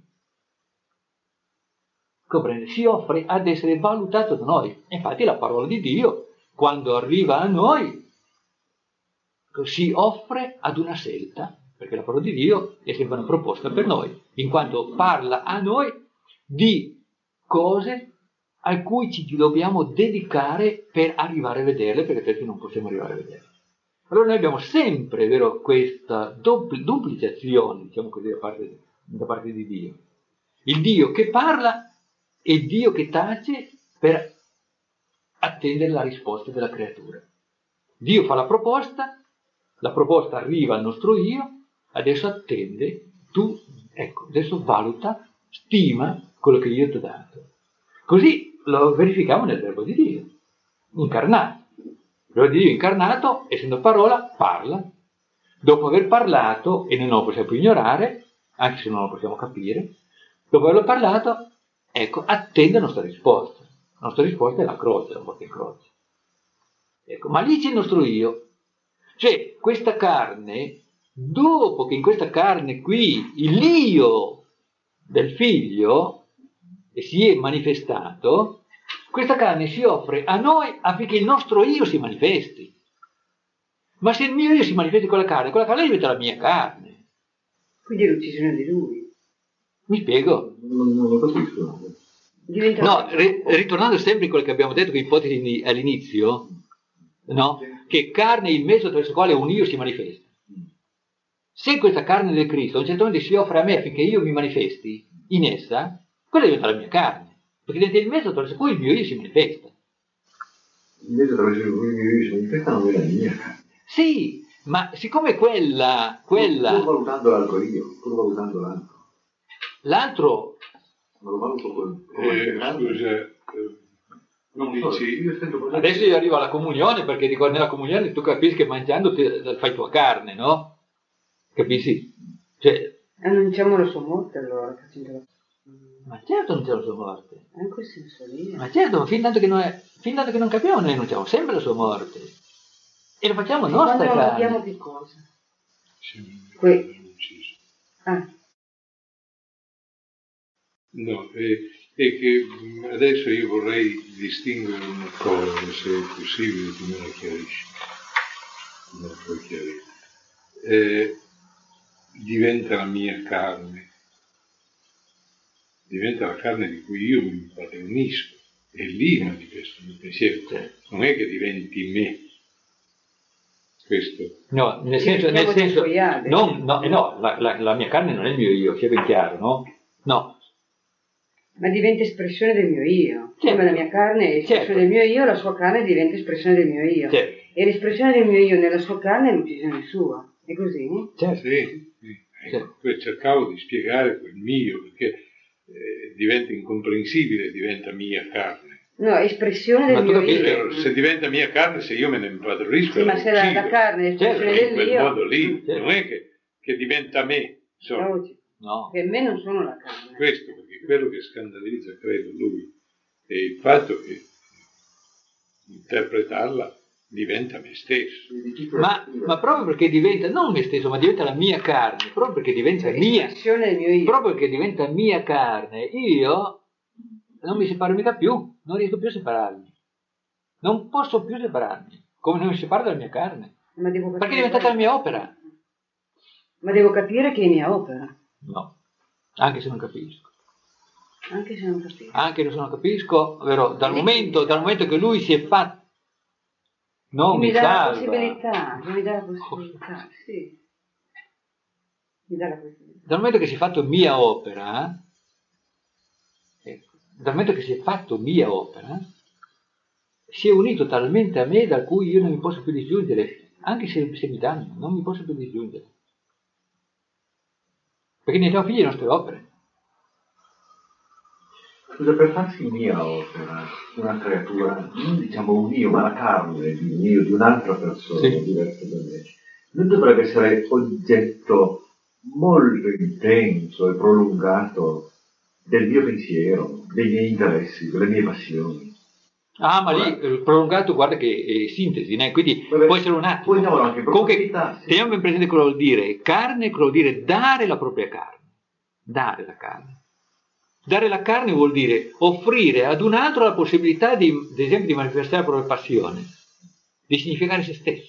Comprende? Si offre ad essere valutato da noi. Infatti la parola di Dio, quando arriva a noi, si offre ad una scelta, perché la parola di Dio è sempre una proposta per noi, in quanto parla a noi di cose a cui ci dobbiamo dedicare per arrivare a vederle, perché altrimenti non possiamo arrivare a vederle. Allora noi abbiamo sempre, vero, questa dupl- duplicazione, diciamo così, da parte, da parte di Dio. Il Dio che parla e il Dio che tace per attendere la risposta della creatura. Dio fa la proposta, la proposta arriva al nostro io, adesso attende, tu, ecco, adesso valuta, stima quello che io ti ho dato. Così lo verifichiamo nel verbo di Dio, incarnato. Il verbo di Dio incarnato, essendo parola, parla. Dopo aver parlato, e noi non lo possiamo più ignorare, anche se non lo possiamo capire, dopo averlo parlato, ecco, attende la nostra risposta. La nostra risposta è la croce, la morte in croce. Ecco, ma lì c'è il nostro io. Cioè, questa carne, dopo che in questa carne qui l'io del figlio si è manifestato, questa carne si offre a noi affinché il nostro io si manifesti. Ma se il mio io si manifesta con la carne, quella carne diventa la mia carne. Quindi è l'uccisione di lui. Mi spiego? Non, non lo capisco. Diventa No, ri- ritornando sempre a quello che abbiamo detto, che ipotesi all'inizio, no? Che carne è il mezzo attraverso il quale un io si manifesta. Se questa carne del Cristo a un certo momento si offre a me affinché io mi manifesti in essa, quella diventa la mia carne, perché diventa il mezzo attraverso cui il mio io si manifesta. Invece attraverso cui il mio io si manifesta non è la mia carne. Sì, ma siccome quella, quella Pur valutando l'altro io, pur valutando l'altro. l'altro, Ma lo valuto con... Eh, scusa, eh, Non so, dici, io sento così. adesso io arrivo alla comunione, perché dico nella comunione tu capisci che mangiando ti, fai tua carne, no? Capisci? Cioè, annunciamo la sua morte allora, facendo la... ma certo non c'è la sua morte. È in quel senso lì. Ma certo, ma fin tanto che, noi, fin tanto che non capiamo noi annunciamo sempre la sua morte. E lo facciamo nostra Quando carne. abbiamo che cosa? sì, Que- l'hanno ucciso. Ah, No, è, è che mh, adesso io vorrei distinguere una cosa, se è possibile, tu me la chiarisci. Me la puoi chiarire. Eh, diventa la mia carne, diventa la carne di cui io mi impadronisco, e lì manifesto il mio pensiero. Non è che diventi me. Questo. No, nel Ci senso, nel mettiamo senso dentro gli altri. non, no, eh no la, la, la mia carne non è il mio io, sia ben chiaro, no? No, ma diventa espressione del mio io. Certo. Come la mia carne è espressione Certo. del mio io, la sua carne diventa espressione del mio io. Certo. E l'espressione del mio io nella sua carne è l'uccisione sua. È così? certo. Sì, sì. Ecco, poi cercavo di spiegare quel mio, perché eh, diventa incomprensibile, diventa mia carne. No, è espressione del Ma tu mio capisci? io. Se diventa mia carne, se io me ne impadronisco, Sì, ma la se la, la uccido. carne è espressione Certo, in quel dell'io, modo lì, Certo. non è che, che diventa me solo. no, No. per me non sono la carne. Questo, perché quello che scandalizza, credo, lui, è il fatto che interpretarla diventa me stesso. Ma, ma proprio perché diventa, non me stesso, ma diventa la mia carne, proprio perché diventa Cioè, mia, espressione del mio io. proprio perché diventa mia carne, io non mi separo mica più, non riesco più a separarmi. Non posso più separarmi, come non mi separo dalla mia carne. Ma devo Perché è capire diventata la mia opera. Ma devo capire che è mia opera, No, anche se non capisco. anche se non capisco. Anche se non capisco, vero, dal Sì, momento, sì. dal momento che lui si è fatto, non Che mi mi dà la salva. possibilità, che mi dà la possibilità, sì. Mi dà la possibilità. Dal momento che si è fatto mia opera, ecco, dal momento che si è fatto mia opera, si è unito talmente a me da cui io non mi posso più disgiungere, anche se, se mi danno, non mi posso più disgiungere. Perché ne siamo figli le nostre opere. Scusa, per farsi mia opera, una creatura, non diciamo un io, ma la carne di un io, di un'altra persona, Sì. diversa da me, non dovrebbe essere oggetto molto intenso e prolungato del mio pensiero, dei miei interessi, delle mie passioni. Ah, ma Ora, lì eh, prolungato, guarda che è sintesi, né? Quindi vabbè, può essere un attimo. poi andiamo anche in Comunque, profondità, sì. teniamo ben presente cosa vuol dire carne, cosa vuol dire dare la propria carne. Dare la carne. Dare la carne vuol dire offrire ad un altro la possibilità, di, ad esempio, di manifestare la propria passione, di significare se stesso.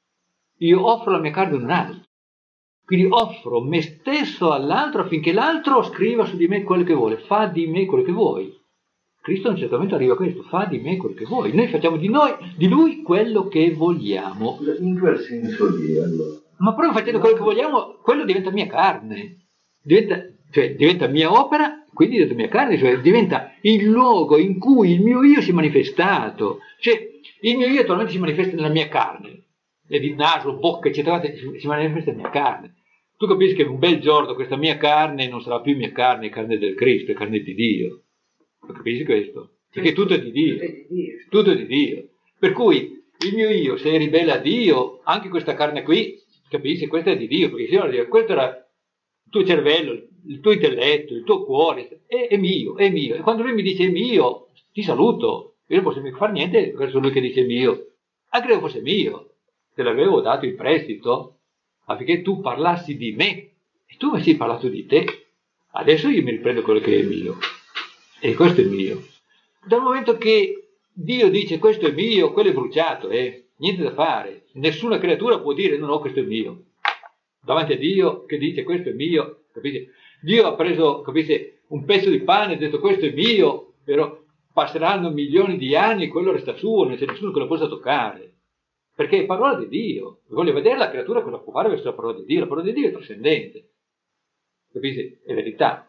Io offro la mia carne ad un altro. Quindi offro me stesso all'altro affinché l'altro scriva su di me quello che vuole, fa di me quello che vuoi. Cristo a un certo momento arriva a questo, fa di me quello che vuoi. Noi facciamo di noi, di lui quello che vogliamo. In quel senso lì, allora. Ma proprio facendo quello che vogliamo, quello diventa mia carne. Diventa, cioè, diventa mia opera, quindi diventa mia carne, cioè diventa il luogo in cui il mio io si è manifestato. Cioè, il mio io attualmente si manifesta nella mia carne. E di naso, bocca, eccetera, si manifesta nella mia carne. Tu capisci che un bel giorno questa mia carne non sarà più mia carne, è carne del Cristo, è carne di Dio. Capisci questo? Perché tutto è di Dio. Tutto è di Dio. Per cui il mio io, se è ribelle a Dio, anche questa carne qui, capisci? Questa è di Dio, perché se no, questo era il tuo cervello, il tuo intelletto, il tuo cuore, è, è mio, è mio. E quando lui mi dice è mio, ti saluto. Io non posso mica fare niente verso lui che dice mio. Anche se fosse mio, te l'avevo dato in prestito affinché tu parlassi di me. E tu mi sei parlato di te. Adesso io mi riprendo quello che è mio. E questo è mio. Dal momento che Dio dice questo è mio, quello è bruciato, eh? Niente da fare. Nessuna creatura può dire no, no, questo è mio. Davanti a Dio che dice questo è mio, capisci? Dio ha preso, capisci, un pezzo di pane e ha detto questo è mio, però passeranno milioni di anni e quello resta suo, non c'è nessuno che lo possa toccare. Perché è parola di Dio. Voglio vedere la creatura cosa può fare verso la parola di Dio. La parola di Dio è trascendente. Capisci? È verità.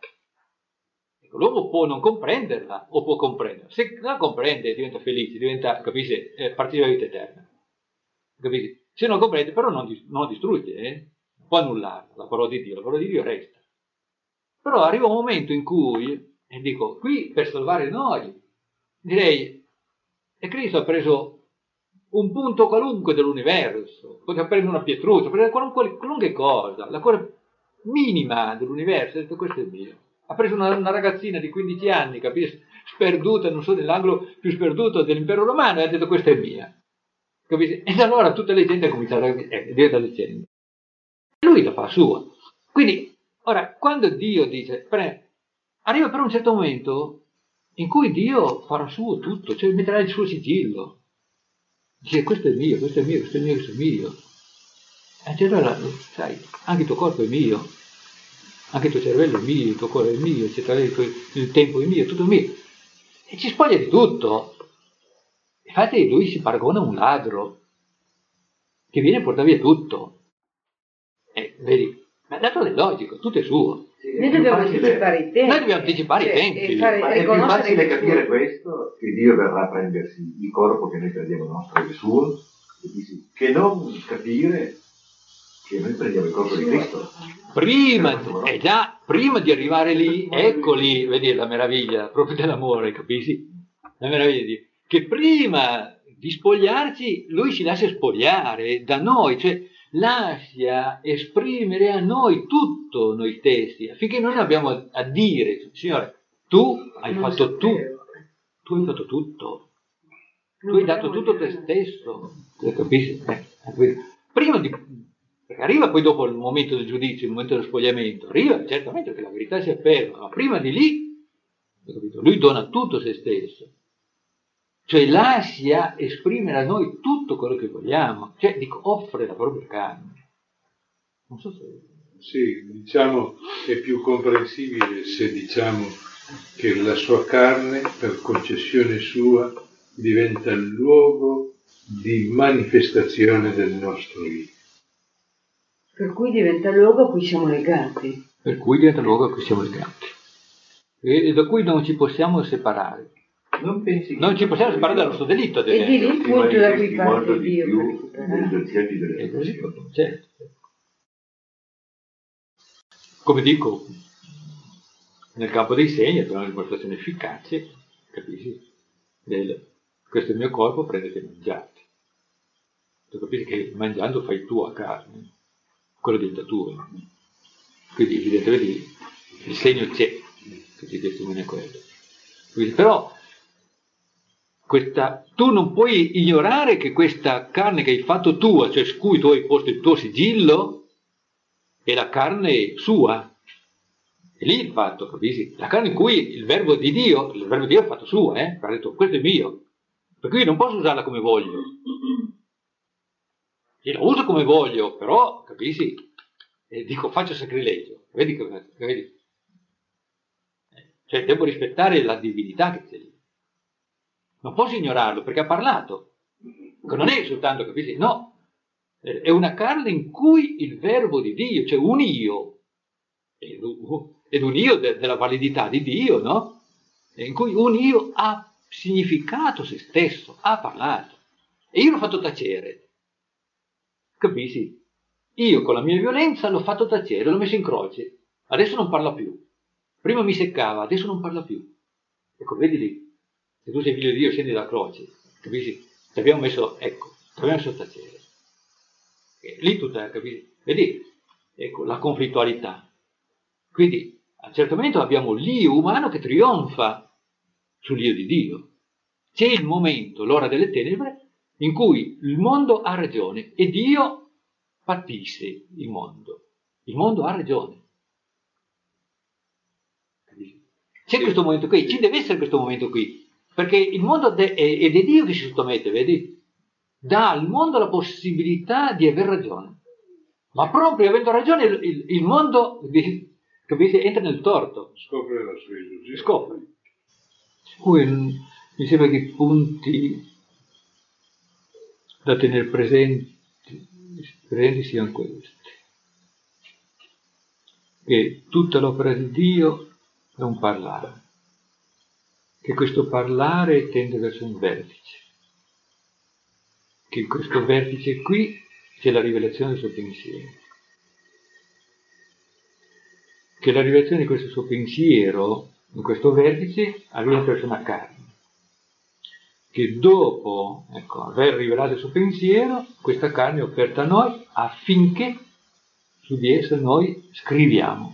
L'uomo può non comprenderla o può comprenderla. Se la comprende diventa felice, diventa, capisci, eh, partecipa alla vita eterna. Capisci? Se non comprende, però non, non distrugge, eh? Può annullare la parola di Dio, la parola di Dio resta. Però arriva un momento in cui, e dico, qui per salvare noi, direi, e Cristo ha preso un punto qualunque dell'universo, poteva prendere una pietruzza, prendere qualunque, qualunque cosa, la cosa minima dell'universo, ha detto questo è mio. Ha preso una, una ragazzina di quindici anni, capisci, sperduta, non so, nell'angolo più sperduto dell'impero romano, e ha detto questa è mia. Capisci? E allora tutte le gente ha cominciato a eh, dire leggenda. E lui la fa sua. Quindi, ora, quando Dio dice, pre, arriva per un certo momento in cui Dio farà suo tutto, cioè metterà il suo sigillo. Dice, questo è mio, questo è mio, questo è mio, questo è mio. E allora, sai, anche il tuo corpo è mio. Anche il tuo cervello è mio, il tuo cuore è mio, eccetera, il, tuo, il tempo è mio, tutto mio. E ci spoglia di tutto. Infatti lui si paragona a un ladro che viene a portare via tutto. E vedi, ma dato è logico, tutto è suo. Sì, Noi dobbiamo anticipare i tempi. Noi dobbiamo anticipare cioè, i tempi. Fare, Ma è più facile che capire suo. questo, che Dio verrà a prendersi il corpo che noi prendiamo nostro e suo, che non capire che noi prendiamo il corpo di Cristo. Prima, eh già, prima di arrivare lì, ecco lì, vedi la meraviglia proprio dell'amore, capisci? La meraviglia di che prima di spogliarci, lui si lascia spogliare da noi, cioè lascia esprimere a noi tutto noi stessi, affinché noi non abbiamo a dire, Signore, tu hai Non fatto sapevo. tu, tu hai fatto tutto, tu hai dato tutto te stesso, capisci? Eh, prima di, perché arriva poi dopo il momento del giudizio, il momento dello spogliamento, arriva certamente che la verità si afferma, ma prima di lì, capito? Lui dona tutto se stesso. cioè lascia esprimere a noi tutto quello che vogliamo, cioè dico, offre la propria carne. Non so se... Sì, diciamo è più comprensibile se diciamo che la sua carne, per concessione sua, diventa il luogo di manifestazione del nostro io. Per cui diventa luogo a cui siamo legati. Per cui diventa luogo a cui siamo legati. E, e da cui non ci possiamo separare. Non pensi che non ci possiamo separare dal nostro delitto, ad E di lì esempio. il punto da cui parte di Dio. più negli esercizi delle È così, emozioni. certo. Come dico, nel campo dei segni è una dimostrazione efficace, capisci? Del, questo è il mio corpo, prendete e mangiate. Tu capisci che mangiando fai tua carne, quello diventa tuo. Quindi evidentemente il segno c'è, che ti testimonia quello. Quindi, però questa, tu non puoi ignorare che questa carne che hai fatto tua, cioè su cui tu hai posto il tuo sigillo, è la carne sua. È lì il fatto, capisci? La carne in cui il verbo di Dio, il verbo di Dio è fatto suo, eh? Ha detto, questo è mio. Per cui io non posso usarla come voglio. Io la uso come voglio, però, capisci? E dico, faccio sacrilegio. Vedi che, vedi? Cioè, devo rispettare la divinità che c'è lì. Non posso ignorarlo, perché ha parlato. Che non è soltanto, capisci? No. È una carne in cui il verbo di Dio, cioè un io, ed un io de- della validità di Dio, no? In cui un io ha significato se stesso, ha parlato. E io l'ho fatto tacere. Capisci? Io con la mia violenza l'ho fatto tacere, l'ho messo in croce. Adesso non parla più. Prima mi seccava, adesso non parla più. Ecco, vedi lì. Se tu sei figlio di Dio, scendi dalla croce. Capisci? Ti abbiamo messo, ecco, ti abbiamo messo a tacere. E lì tutta, capisci? Vedi? Ecco, la conflittualità. Quindi, a un certo momento abbiamo l'io umano che trionfa sull'io di Dio. C'è il momento, l'ora delle tenebre, in cui il mondo ha ragione e Dio patisce il mondo. Il mondo ha ragione. C'è sì, questo momento qui, sì. Ci deve essere questo momento qui, perché il mondo de- è, ed è Dio che si sottomette, vedi? Dà al mondo la possibilità di aver ragione. Ma proprio avendo ragione il, il, il mondo di, capisci, entra nel torto. Scopre la sua illusione. Scopre. Poi mi sembra che i punti da tenere presenti, presenti siano questi. Che tutta l'opera di Dio è un parlare, che questo parlare tende verso un vertice, che in questo vertice qui c'è la rivelazione del suo pensiero, che la rivelazione di questo suo pensiero, in questo vertice, avviene attraverso una carne, che dopo, ecco, aver rivelato il suo pensiero, questa carne è offerta a noi affinché su di essa noi scriviamo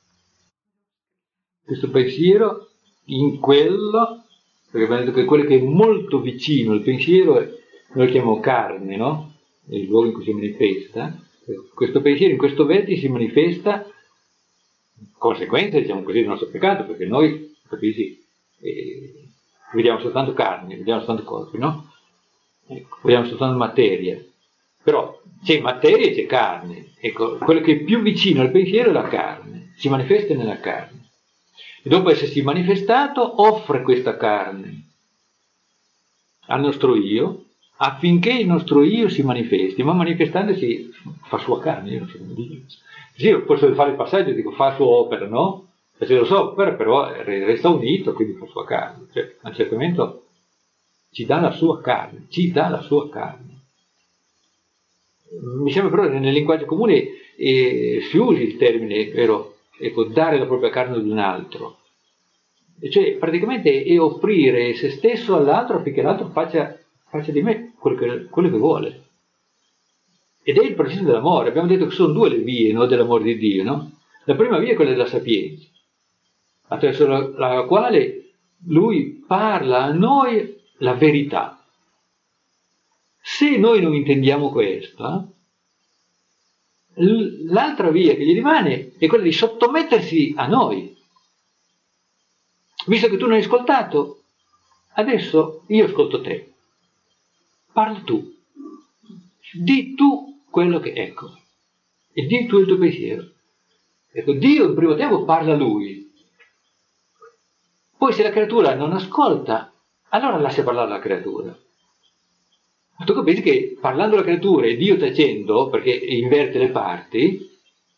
questo pensiero in quello, perché abbiamo detto che quello che è molto vicino al pensiero, noi lo chiamiamo carne, no? È il luogo in cui si manifesta. Questo pensiero in questo vertice si manifesta, conseguenza, diciamo così, del nostro peccato, perché noi, capisci, eh, vediamo soltanto carne, vediamo soltanto corpi, no? Ecco, vediamo soltanto materia. Però c'è materia e c'è carne. Ecco, quello che è più vicino al pensiero è la carne, si manifesta nella carne. E dopo essersi manifestato, offre questa carne al nostro io, affinché il nostro io si manifesti, ma manifestandosi fa sua carne, io non so come dire. Sì, io posso fare il passaggio e dico fa sua opera, no? Perché lo so, però resta unito, quindi fa sua carne. Cioè, a un certo momento ci dà la sua carne, ci dà la sua carne. Mi sembra però che nel linguaggio comune eh, si usi il termine, vero? Ecco, dare la propria carne ad un altro, e cioè praticamente è offrire se stesso all'altro affinché l'altro faccia, faccia di me quello che, quello che vuole, ed è il processo dell'amore. Abbiamo detto che sono due le vie, no, dell'amore di Dio, no? La prima via è quella della sapienza, attraverso la, la quale lui parla a noi la verità. Se noi non intendiamo questo, l'altra via che gli rimane è quella di sottomettersi a noi. Visto che tu non hai ascoltato, adesso io ascolto te, parla tu, di tu quello che, ecco, e di tu il tuo pensiero. Ecco, Dio in primo tempo parla a lui, poi se la creatura non ascolta, allora lascia parlare la creatura. Ma tu capisci che parlando la creatura e Dio tacendo, perché inverte le parti,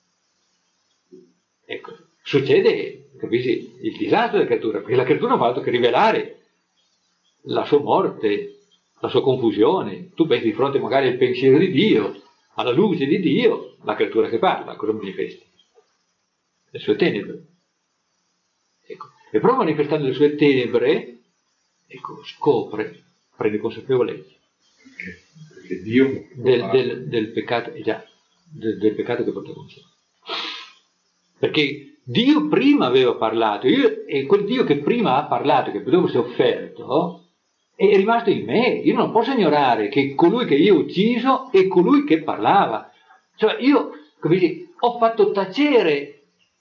ecco, succede, capisci, il disastro della creatura, perché la creatura non fa altro che rivelare la sua morte, la sua confusione. Tu pensi di fronte magari al pensiero di Dio, alla luce di Dio, la creatura che parla, cosa manifesta? Le sue tenebre. Ecco. E proprio manifestando le sue tenebre, ecco, scopre, prende consapevolezza. Perché, perché Dio del, del, del peccato, eh già, del, del peccato che porta con sé. Perché Dio prima aveva parlato, io, e quel Dio che prima ha parlato, che dopo si è offerto, è rimasto in me. Io non posso ignorare che colui che io ho ucciso è colui che parlava. Cioè io, capisci, ho fatto tacere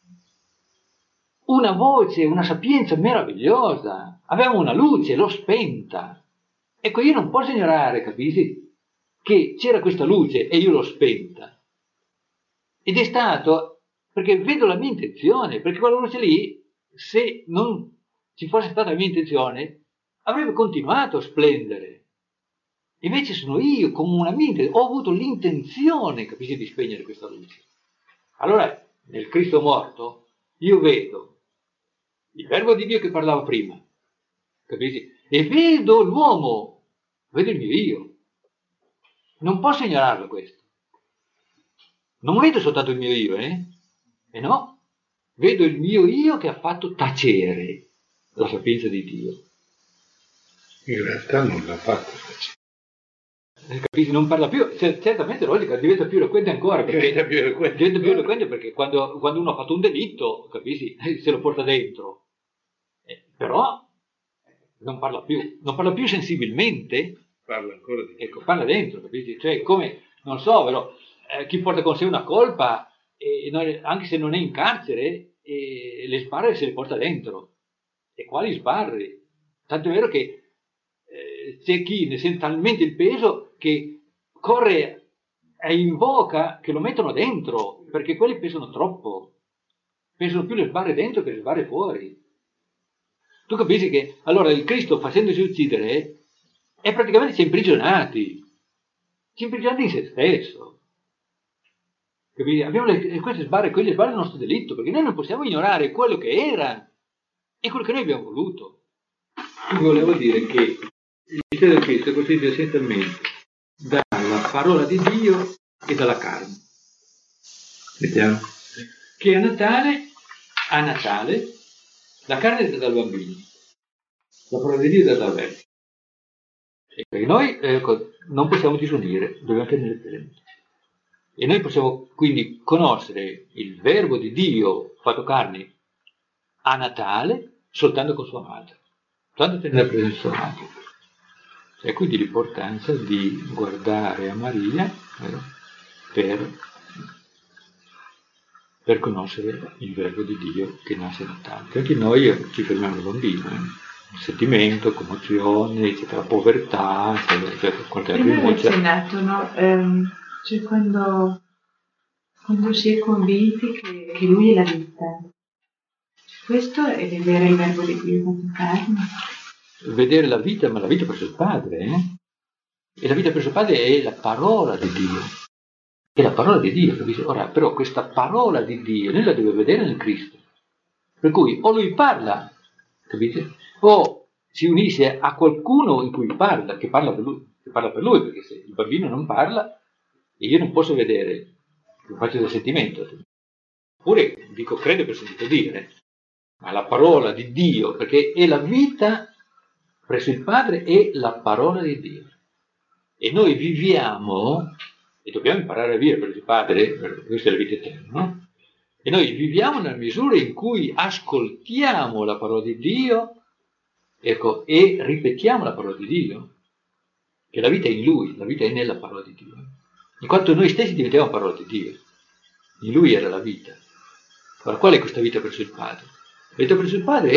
una voce, una sapienza meravigliosa, aveva una luce, l'ho spenta. Ecco, io non posso ignorare, capisci, che c'era questa luce e io l'ho spenta. Ed è stato perché vedo la mia intenzione, perché quella luce lì, se non ci fosse stata la mia intenzione, avrebbe continuato a splendere. Invece sono io, con una mia intenzione, ho avuto l'intenzione, capisci, di spegnere questa luce. Allora, nel Cristo morto, io vedo il verbo di Dio che parlava prima, capisci? E vedo l'uomo, vedo il mio io. Non posso ignorarlo questo. Non vedo soltanto il mio io, eh? E no, vedo il mio io che ha fatto tacere la sapienza di Dio. In realtà non l'ha fatto tacere. Capisci? Non parla più, certamente logica, diventa più eloquente ancora, perché diventa più eloquente, diventa più eloquente perché quando, quando uno ha fatto un delitto, capisci? Se lo porta dentro. Eh, però non parla più, non parla più sensibilmente. Parla ancora di più. Ecco, parla dentro, capisci? Cioè, come, non so, però, eh, chi porta con sé una colpa, eh, non, anche se non è in carcere, eh, le sbarre se le porta dentro. E quali sbarre? Tanto è vero che eh, c'è chi ne sente talmente il peso che corre e invoca che lo mettono dentro, perché quelli pesano troppo. Pesano più le sbarre dentro che le sbarre fuori. Tu capisci che allora il Cristo, facendosi uccidere, è praticamente ci ha imprigionati, ci ha imprigionati in se stesso. Capisci? Abbiamo le, queste sbarre, quelle sbarre del nostro delitto, perché noi non possiamo ignorare quello che era e quello che noi abbiamo voluto. Io volevo dire che il mistero del Cristo è costituito essenzialmente dalla parola di Dio e dalla carne. Vediamo. Che a Natale, a Natale, la carne è data dal bambino, la parola di Dio è data dal Verbo. E noi ecco, non possiamo disunire, dobbiamo tenere fede. E noi possiamo quindi conoscere il Verbo di Dio fatto carne a Natale soltanto con sua madre, soltanto tenere la presenza di sua madre. E quindi l'importanza di guardare a Maria vero, per, per conoscere il Verbo di Dio che nasce a Natale. Perché noi ci fermiamo al bambino, eh? Sentimento, commozione, eccetera, povertà, eccetera, qualche altra Prima emozione. hai accennato, no? Ehm, cioè quando, quando si è convinti che, che lui è la vita. Questo è vedere il Verbo di Dio fatto carne. Vedere la vita, ma la vita presso il Padre, eh? E la vita presso il Padre è la parola di Dio. È la parola di Dio, capisci? Ora, però questa parola di Dio noi la dobbiamo vedere nel Cristo. Per cui o lui parla, capite? O si unisce a qualcuno in cui parla, che parla per lui, che parla per lui, perché se il bambino non parla, io non posso vedere, lo faccio da sentimento. Oppure dico credo per sentito dire, ma la parola di Dio, perché è la vita presso il Padre, è la parola di Dio. E noi viviamo, e dobbiamo imparare a vivere presso il Padre, per questa è la vita eterna, no? E noi viviamo nella misura in cui ascoltiamo la parola di Dio, ecco, e ripetiamo la parola di Dio, che la vita è in Lui, la vita è nella parola di Dio. In quanto noi stessi diventiamo parola di Dio, in Lui era la vita. Ora, qual è questa vita presso il Padre? La vita presso il Padre è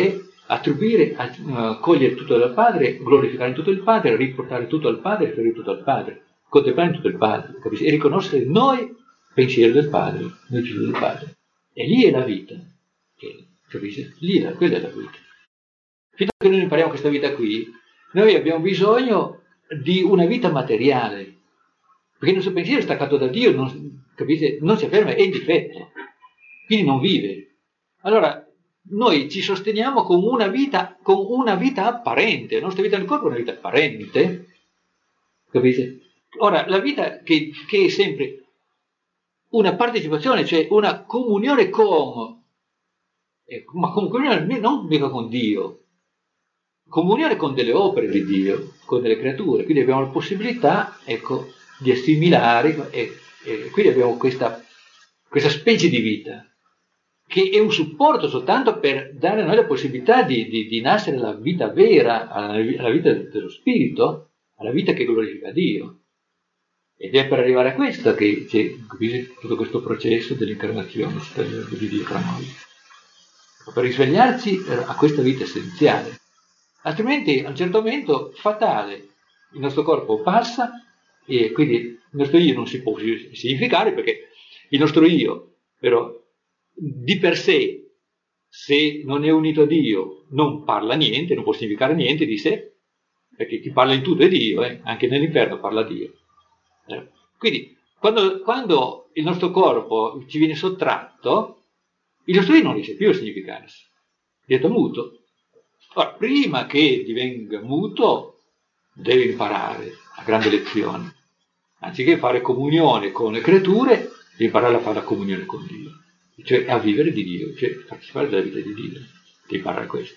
attribuire, a, cogliere tutto dal Padre, glorificare tutto il Padre, riportare tutto al Padre, riferire tutto al Padre, contemplare tutto il Padre, capisci? E riconoscere noi pensiero del Padre, noi figli del Padre. E lì è la vita, capisci? Lì è la, quella è la vita. Fino a che noi impariamo questa vita qui, noi abbiamo bisogno di una vita materiale, perché il nostro pensiero è staccato da Dio, non, capite? Non si afferma, è in difetto, quindi non vive. Allora, noi ci sosteniamo con una vita, con una vita apparente, la nostra vita del corpo è una vita apparente, capite? Ora, la vita che, che è sempre una partecipazione, cioè una comunione con, eh, ma comunione non mica con Dio, comunione con delle opere di Dio, con delle creature, quindi abbiamo la possibilità, ecco, di assimilare, e, e quindi abbiamo questa, questa specie di vita, che è un supporto soltanto per dare a noi la possibilità di, di, di nascere alla vita vera, alla, alla vita dello spirito, alla vita che glorifica Dio. Ed è per arrivare a questo che c'è tutto questo processo dell'incarnazione di Dio tra noi. Per risvegliarci a questa vita essenziale. Altrimenti a un certo momento fatale, il nostro corpo passa e quindi il nostro io non si può significare, perché il nostro io però di per sé, se non è unito a Dio, non parla niente, non può significare niente di sé, perché chi parla in tutto è Dio, eh? Anche nell'inferno parla Dio. Eh? Quindi quando, quando il nostro corpo ci viene sottratto, il nostro io non riesce più a significarsi, diventa muto. Ora, prima che divenga muto, deve imparare a grandi lezioni. Anziché fare comunione con le creature, deve imparare a fare la comunione con Dio, cioè a vivere di Dio, cioè a partecipare della vita di Dio. Deve imparare questo.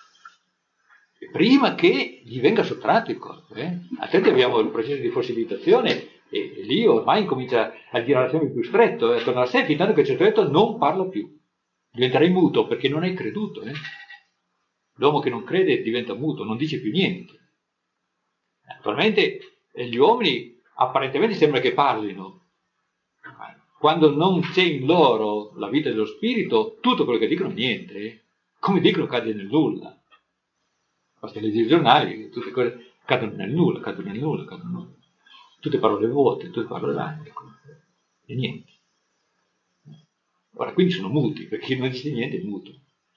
E prima che gli venga sottratto il corpo, eh? Altrimenti abbiamo il processo di fossibilizzazione e, e lì ormai comincia a girare sempre più stretto, eh? Torna a sé, fin tanto che a un certo punto non parla più. Diventerai muto perché non hai creduto, eh? L'uomo che non crede diventa muto, non dice più niente. Attualmente gli uomini apparentemente sembra che parlino. Quando non c'è in loro la vita dello spirito, tutto quello che dicono è niente. Eh? Come dicono cade nel nulla. Basta leggere i giornali, tutte cose cadono nel nulla, cadono nel nulla, cadono nel nulla. Tutte parole vuote, tutte parole vane. E niente. Ora, quindi sono muti, perché chi non dice niente è muto.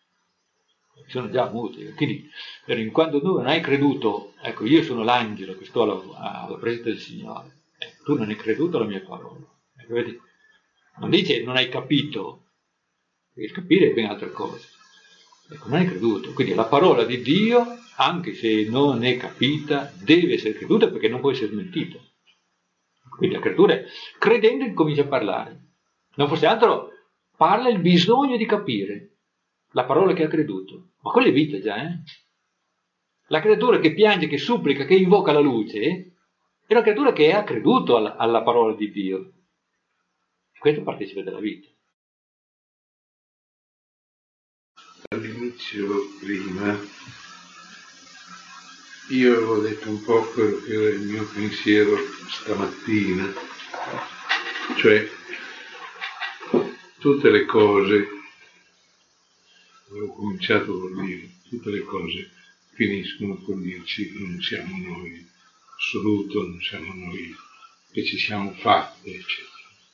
Sono già muti, quindi in quanto tu non hai creduto, ecco, io sono l'angelo che sto alla, alla presenza del Signore, ecco, tu non hai creduto alla mia parola, ecco, vedi? Non dice non hai capito, perché il capire è ben altra cosa, ecco, non hai creduto, quindi la parola di Dio, anche se non è capita, deve essere creduta perché non può essere smentita. Quindi la creatura, credendo, incomincia a parlare, non fosse altro, parla il bisogno di capire la parola che ha creduto. Ma quella è vita già, eh? La creatura che piange, che supplica, che invoca la luce, eh? È una creatura che ha creduto alla, alla parola di Dio. E questo partecipa della vita. All'inizio, prima, io avevo detto un po' quello che era il mio pensiero stamattina, cioè tutte le cose, avevo cominciato con dire, tutte le cose finiscono con dirci non siamo noi, assoluto, non siamo noi che ci siamo fatti, eccetera.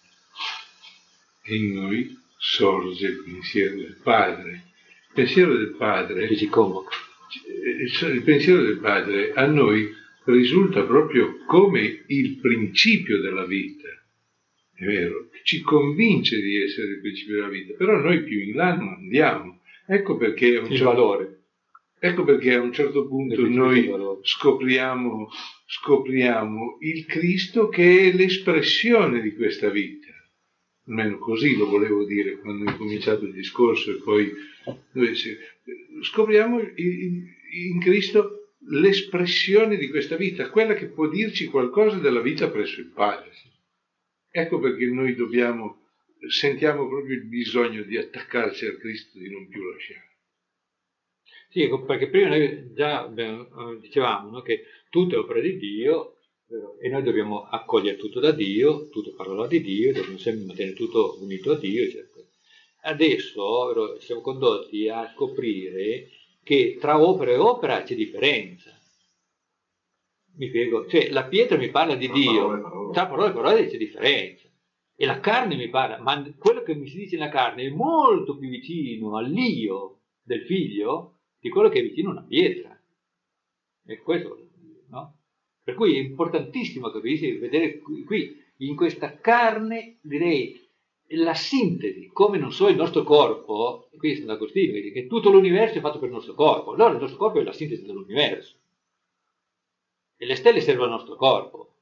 E in noi sorge il pensiero del Padre. Il pensiero del Padre, che ci convoca. Il pensiero del Padre a noi risulta proprio come il principio della vita. È vero, ci convince di essere il principio della vita, però noi più in là non andiamo. Ecco perché a un, certo, valore. Ecco perché a un certo punto noi scopriamo, scopriamo il Cristo che è l'espressione di questa vita. Almeno così lo volevo dire quando ho cominciato il discorso e poi scopriamo in Cristo l'espressione di questa vita, quella che può dirci qualcosa della vita presso il Padre. Ecco perché noi dobbiamo, sentiamo proprio il bisogno di attaccarci al Cristo, di non più lasciare. Sì, perché prima noi già dicevamo, no, che tutto è opera di Dio e noi dobbiamo accogliere tutto da Dio, tutto è parola di Dio, dobbiamo sempre mantenere tutto unito a Dio, eccetera. Adesso siamo condotti a scoprire che tra opera e opera c'è differenza. Mi spiego? Cioè, la pietra mi parla di Tra Dio, parole e parole. tra parole e parole c'è differenza. E la carne mi parla, ma quello che mi si dice nella carne è molto più vicino all'io del figlio di quello che è vicino a una pietra. E questo, no? Per cui è importantissimo, capisci, vedere qui, qui, in questa carne, direi, la sintesi, come non so il nostro corpo, e qui Sant'Agostino dice che tutto l'universo è fatto per il nostro corpo, allora il nostro corpo è la sintesi dell'universo. E le stelle servono al nostro corpo.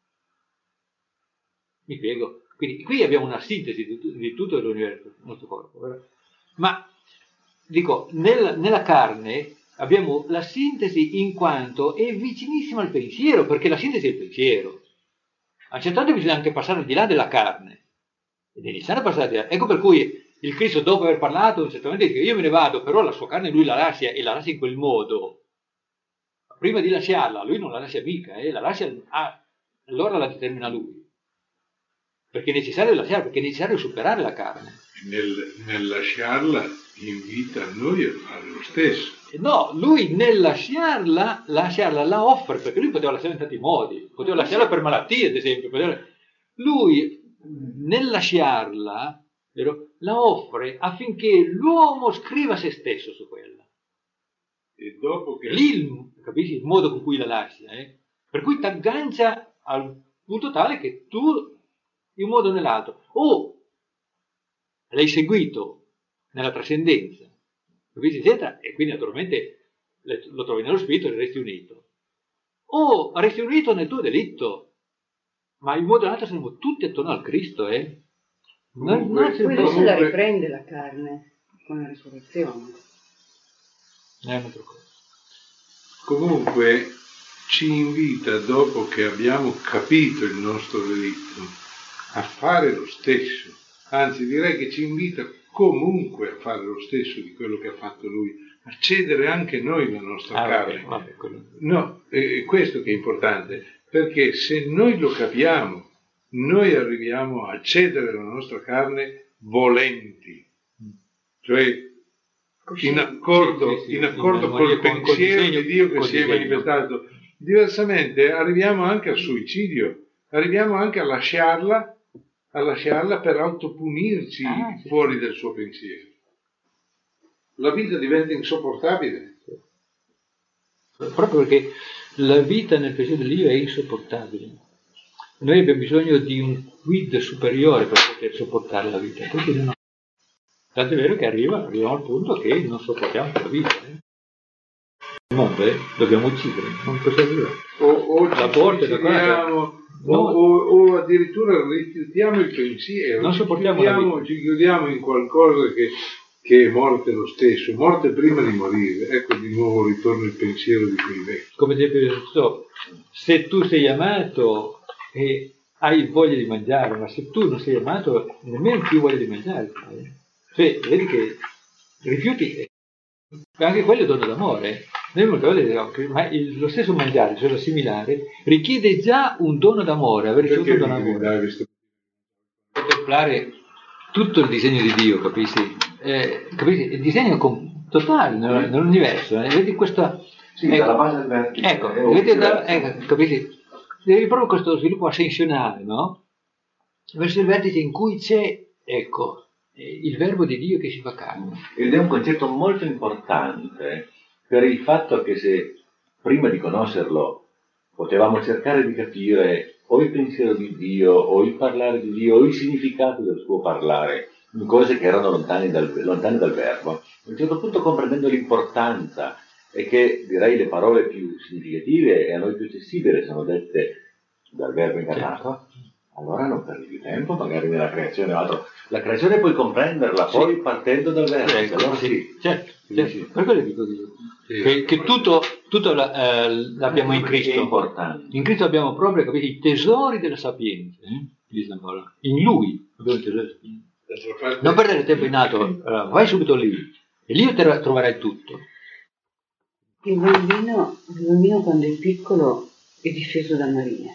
Mi spiego? Quindi qui abbiamo una sintesi di, di tutto l'universo, il nostro corpo. Vero? Ma, dico, nel, nella carne abbiamo la sintesi in quanto è vicinissima al pensiero, perché la sintesi è il pensiero. A un certo punto bisogna anche passare al di là della carne. Ed iniziare a passare al di là. Ecco per cui il Cristo, dopo aver parlato, certamente dice che io me ne vado, però la sua carne lui la lascia e la lascia in quel modo. Prima di lasciarla, lui non la lascia mica, eh, la lascia, ah, allora la determina lui. Perché è necessario lasciare, perché è necessario superare la carne. Nel, nel lasciarla invita noi a fare lo stesso. No, lui nel lasciarla, lasciarla la offre, perché lui poteva lasciarla in tanti modi, poteva lasciarla per malattie, ad esempio. Poteva... Lui nel lasciarla, vero, la offre affinché l'uomo scriva se stesso su quella. E dopo che... Lì, capisci, il modo con cui la lascia, eh? Per cui ti aggancia al punto tale che tu, in un modo o nell'altro, o l'hai seguito nella trascendenza, capisci, eccetera, e quindi naturalmente lo trovi nello spirito e resti unito. O resti unito nel tuo delitto, ma in modo o nell'altro saremo tutti attorno al Cristo, eh? Non, Comunque, non poi lui se la riprende la carne con la risurrezione. È un'altra cosa. Comunque ci invita, dopo che abbiamo capito il nostro delitto, a fare lo stesso. Anzi, direi che ci invita comunque a fare lo stesso di quello che ha fatto lui, a cedere anche noi la nostra Ah, carne. vabbè, vabbè, No, è questo che è importante, perché se noi lo capiamo, noi arriviamo a cedere la nostra carne volenti, cioè in accordo, sì, sì, in accordo sì, col con- con pensiero disegno, di Dio che con si è disegno. manifestato. Diversamente arriviamo anche al suicidio, arriviamo anche a lasciarla, a lasciarla per autopunirci Ah, sì. fuori del suo pensiero. La vita diventa insopportabile. Proprio perché la vita nel pensiero dell'io è insopportabile. Noi abbiamo bisogno di un quid superiore per poter sopportare la vita. Quindi no. Tanto è vero che arriva, arriviamo al punto che non sopportiamo più la vita. Eh? Il mondo, eh? Dobbiamo uccidere, non possiamo vivere. O, o ci La porta è da suicidiamo, No. o, o, o addirittura rifiutiamo il pensiero, Non ci sopportiamo la chiudiamo, vita. ci chiudiamo in qualcosa che, che è morte lo stesso, morte prima di morire. Ecco di nuovo ritorno il pensiero di quei vecchi. Come esempio, non so, se tu sei amato e hai voglia di mangiare, ma se tu non sei amato, nemmeno più voglia di mangiare. Eh? Cioè, vedi che rifiuti, eh, anche quello è dono d'amore. Noi molte volte diciamo che ma il- lo stesso mangiare, cioè lo similare, richiede già un dono d'amore, aver ricevuto Perché un dono d'amore. dai questo? Contemplare tutto il disegno di Dio, capisci? Eh, capisci? Il disegno com- totale nel- nell'universo, eh? Vedi questa... Sì, ecco, dalla base al vertice. ecco, è vedi, da- viceversa. ecco, capisci? Devi proprio questo sviluppo ascensionale, no? Verso il vertice in cui c'è, ecco, eh, il verbo di Dio che si fa carne. Ed è un concetto molto importante per il fatto che se prima di conoscerlo potevamo cercare di capire o il pensiero di Dio, o il parlare di Dio, o il significato del suo parlare, in cose che erano lontane dal, lontane dal verbo, a un certo punto comprendendo l'importanza e che direi le parole più significative e a noi più accessibili sono dette dal verbo incarnato, allora non perdi più tempo, magari nella creazione o altro. La creazione puoi comprenderla Sì. poi partendo dal verbo, Ecco, allora sì, sì. certo, Sì, certo. sì. Per quello dico io. Sì. Che, che tutto, tutto la- eh, l'abbiamo in È Cristo. importante. In Cristo abbiamo proprio, capito, i tesori della sapienza, eh? Di San Paolo. In Lui abbiamo i tesori della sapienza. D'altra parte, Non perdere tempo in atto, allora, vai subito lì e lì te- troverai tutto. Il bambino, il bambino quando è piccolo è difeso da Maria.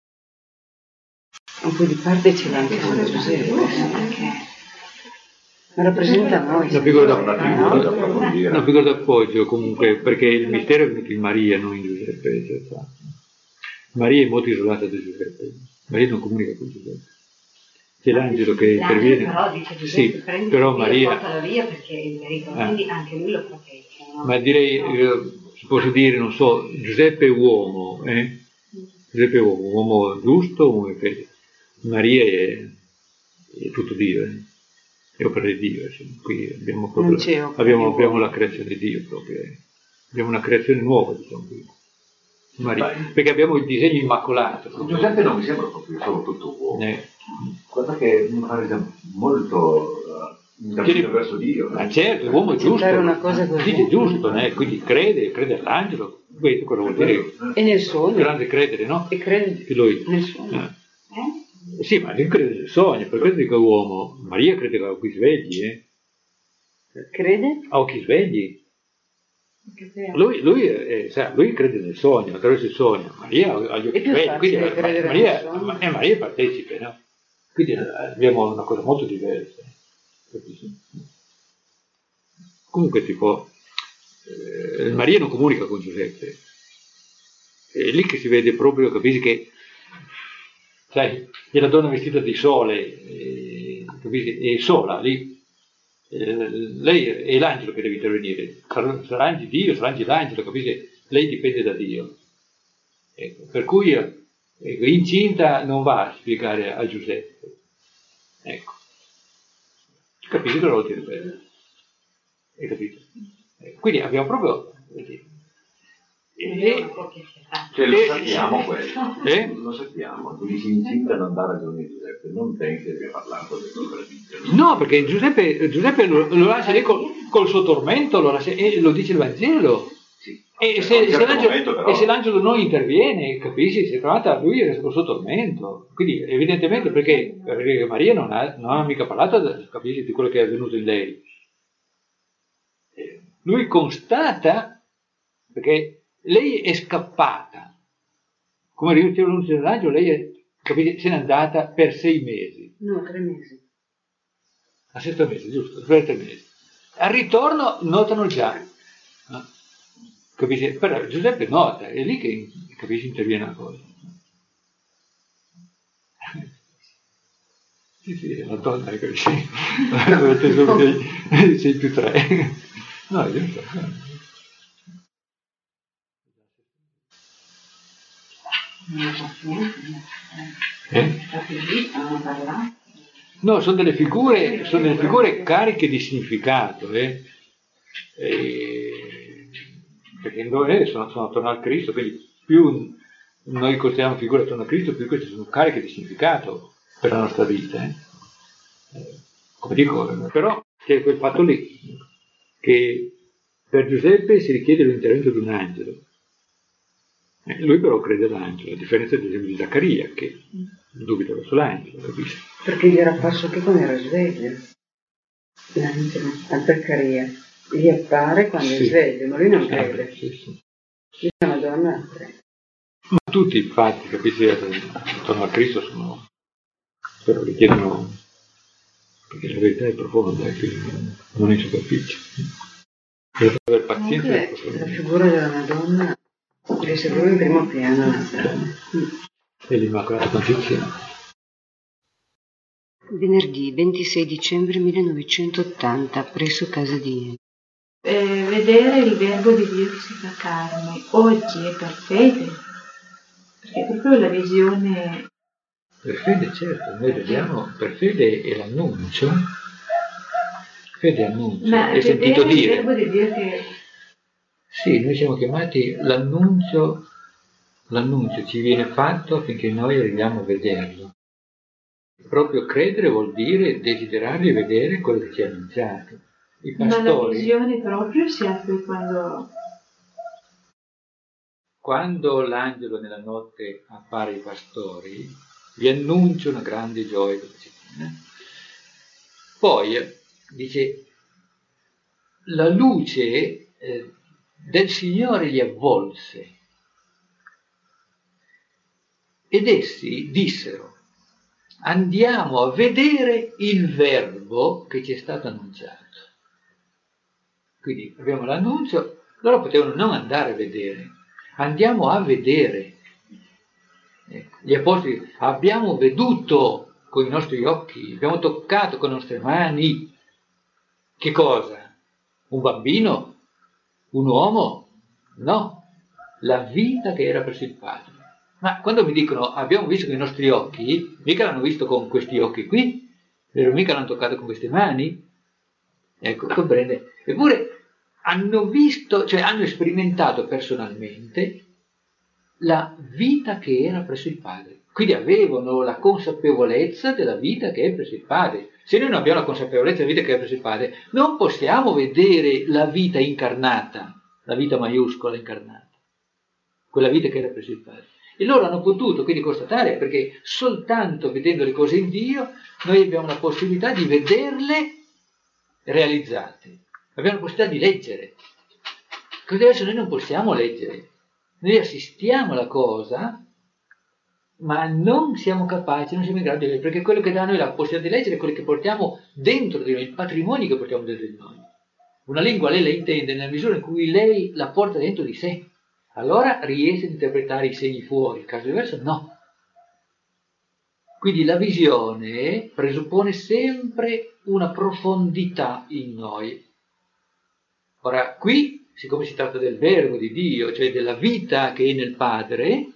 Un po' di parte ce l'ha anche San Giuseppe, perché Ma rappresenta noi. Una figura Una da, figura da approfondire. una figura d'appoggio comunque, perché il mistero è venuto in Maria, non in Giuseppe. Cioè, Maria è molto isolata da Giuseppe. Maria non comunica con Giuseppe. C'è l'angelo che interviene. Però dice Giuseppe, Sì, prendi però via, Maria, portalo via perché è il marito, Ah. quindi anche lui lo protegge. No? ma direi, eh, posso dire, non so, Giuseppe è uomo, eh? Giuseppe è uomo, uomo giusto, uomo di fede. Maria è, è tutto Dio, eh? È opera di Dio, cioè, qui abbiamo, proprio, Non c'è opera abbiamo, di abbiamo uomo. la creazione di Dio proprio, eh. Abbiamo una creazione nuova, diciamo qui. Maria, perché abbiamo il disegno immacolato. proprio. Giuseppe non mi sembra proprio solo tutto uomo. Eh. Guarda che mi pare molto uh, Tieni- verso Dio. Ma certo, l'uomo è giusto, Accettare una cosa così. dice giusto, né? Quindi crede, crede all'angelo, questo cosa vuol dire? E nel sogno. Grande credere, no? E crede Che lui, nel sogno. eh. Eh? Sì, ma lui crede nel sogno, per questo dico uomo. Maria crede a occhi svegli, eh? Crede? A occhi svegli. Che vero. Lui, lui, è- sa, lui crede nel sogno, attraverso il sogno. Maria ha gli È occhi più svegli, facile quindi eh, credere Maria, nel sogno. eh, Maria è partecipe, no? Quindi eh, abbiamo una cosa molto diversa. Capisci? Comunque tipo, eh, Maria non comunica con Giuseppe. È lì che si vede proprio, capisci che, sai, è la donna vestita di sole, eh, capisci? È sola lì. Eh, lei è l'angelo che deve intervenire, sarà, sarà anche Dio, sarà anche l'angelo, capisci? Lei dipende da Dio. Ecco, per cui ecco, incinta non va a spiegare a Giuseppe. Ecco. Capisci cosa vuol dire questo? Hai capito? Eh, Quindi abbiamo proprio... vedi, È una E, coppia chiara. Cioè, lo Eh, sappiamo questo. eh? Lo sappiamo. Tu dici incinta non dà ragione a Giuseppe. Non pensi che abbia parlato dell'opera di Dio. No, perché Giuseppe, Giuseppe lo, lo lascia lì col, col suo tormento, lo lascia, e lo dice il Vangelo. Sì. E A se, un se certo l'angelo, momento, però, e se l'angelo non interviene, capisci? Si è trovata lui era col suo tormento. Quindi, evidentemente, perché, perché Maria non ha, non ha mica parlato, capisci, di quello che è avvenuto in lei. Eh, Lui constata, perché lei è scappata. Come riceve l'annuncio dell'angelo, lei è, capisci, se n'è andata per sei mesi. No, tre mesi. A sesto mese, giusto? Per tre mesi. Al ritorno notano già. No? Capisci? Però Giuseppe nota, è lì che capisci interviene la cosa. Sì, sì, è la donna, capisci? Avete solo sei, sei più tre. No, è giusto. Non lo so niente. Eh? Proprio lì, stavamo parlando. No, sono delle figure, sono delle figure cariche di significato, eh? E, perché noi sono, sono attorno al Cristo, quindi più noi costruiamo figure attorno a Cristo, più queste sono cariche di significato per la nostra vita. Eh? Eh, come dico, però c'è quel fatto lì, che per Giuseppe si richiede l'intervento di un angelo. Eh, lui però crede all'angelo, a differenza ad esempio di Zaccaria, che dubita verso l'angelo, capisci? Perché gli era apparso che quando era sveglio. L'angelo, a Zaccaria. Gli appare quando Sì. è sveglio, ma lui non Ah, crede. beh, sì, sì. Lui è una donna crede. Ma tutti infatti, capisci, attorno a Cristo sono, però richiedono, perché la verità è profonda e quindi non- non è in superficie. Per avere pazienza è Comunque la profonda. figura della Madonna deve essere proprio in primo piano. È l'Immacolata Concezione. Venerdì ventisei dicembre millenovecentottanta, presso casa di Eh, vedere il verbo di Dio che si fa carne oggi è per fede, perché è proprio la visione. Per fede, certo, noi vediamo, per fede è l'annuncio, fede è annuncio, Ma è sentito vedere il dire. verbo di Dio che Sì, noi siamo chiamati, l'annuncio, l'annuncio ci viene fatto affinché noi arriviamo a vederlo. Proprio credere vuol dire desiderare e vedere quello che ci ha annunciato. I ma la pastori, visione proprio si apre quando quando l'angelo nella notte appare ai pastori, gli annuncia una grande gioia. Poi eh, dice, la luce eh, del Signore li avvolse ed essi dissero, andiamo a vedere il verbo che ci è stato annunciato. Quindi abbiamo l'annuncio, loro potevano non andare a vedere, andiamo a vedere. Ecco, gli apostoli, abbiamo veduto con i nostri occhi, abbiamo toccato con le nostre mani. Che cosa? Un bambino? Un uomo? No, la vita che era presso il Padre. Ma quando mi dicono abbiamo visto con i nostri occhi, mica l'hanno visto con questi occhi qui, vero? Mica l'hanno toccato con queste mani. Ecco, comprende? Eppure hanno visto, cioè hanno sperimentato personalmente la vita che era presso il Padre. Quindi avevano la consapevolezza della vita che è presso il Padre. Se noi non abbiamo la consapevolezza della vita che è presso il Padre, non possiamo vedere la vita incarnata, la vita maiuscola incarnata, quella vita che era presso il Padre. E loro hanno potuto quindi constatare, perché soltanto vedendo le cose in Dio noi abbiamo la possibilità di vederle realizzate, abbiamo la possibilità di leggere. Così adesso noi non possiamo leggere, noi assistiamo alla cosa, ma non siamo capaci, non siamo in grado di leggere, perché quello che dà a noi la possibilità di leggere è quello che portiamo dentro di noi, il patrimonio che portiamo dentro di noi. Una lingua lei la intende nella misura in cui lei la porta dentro di sé. Allora riesce ad interpretare i segni fuori, in caso diverso no. Quindi la visione presuppone sempre una profondità in noi. Ora, qui, siccome si tratta del verbo di Dio, cioè della vita che è nel Padre,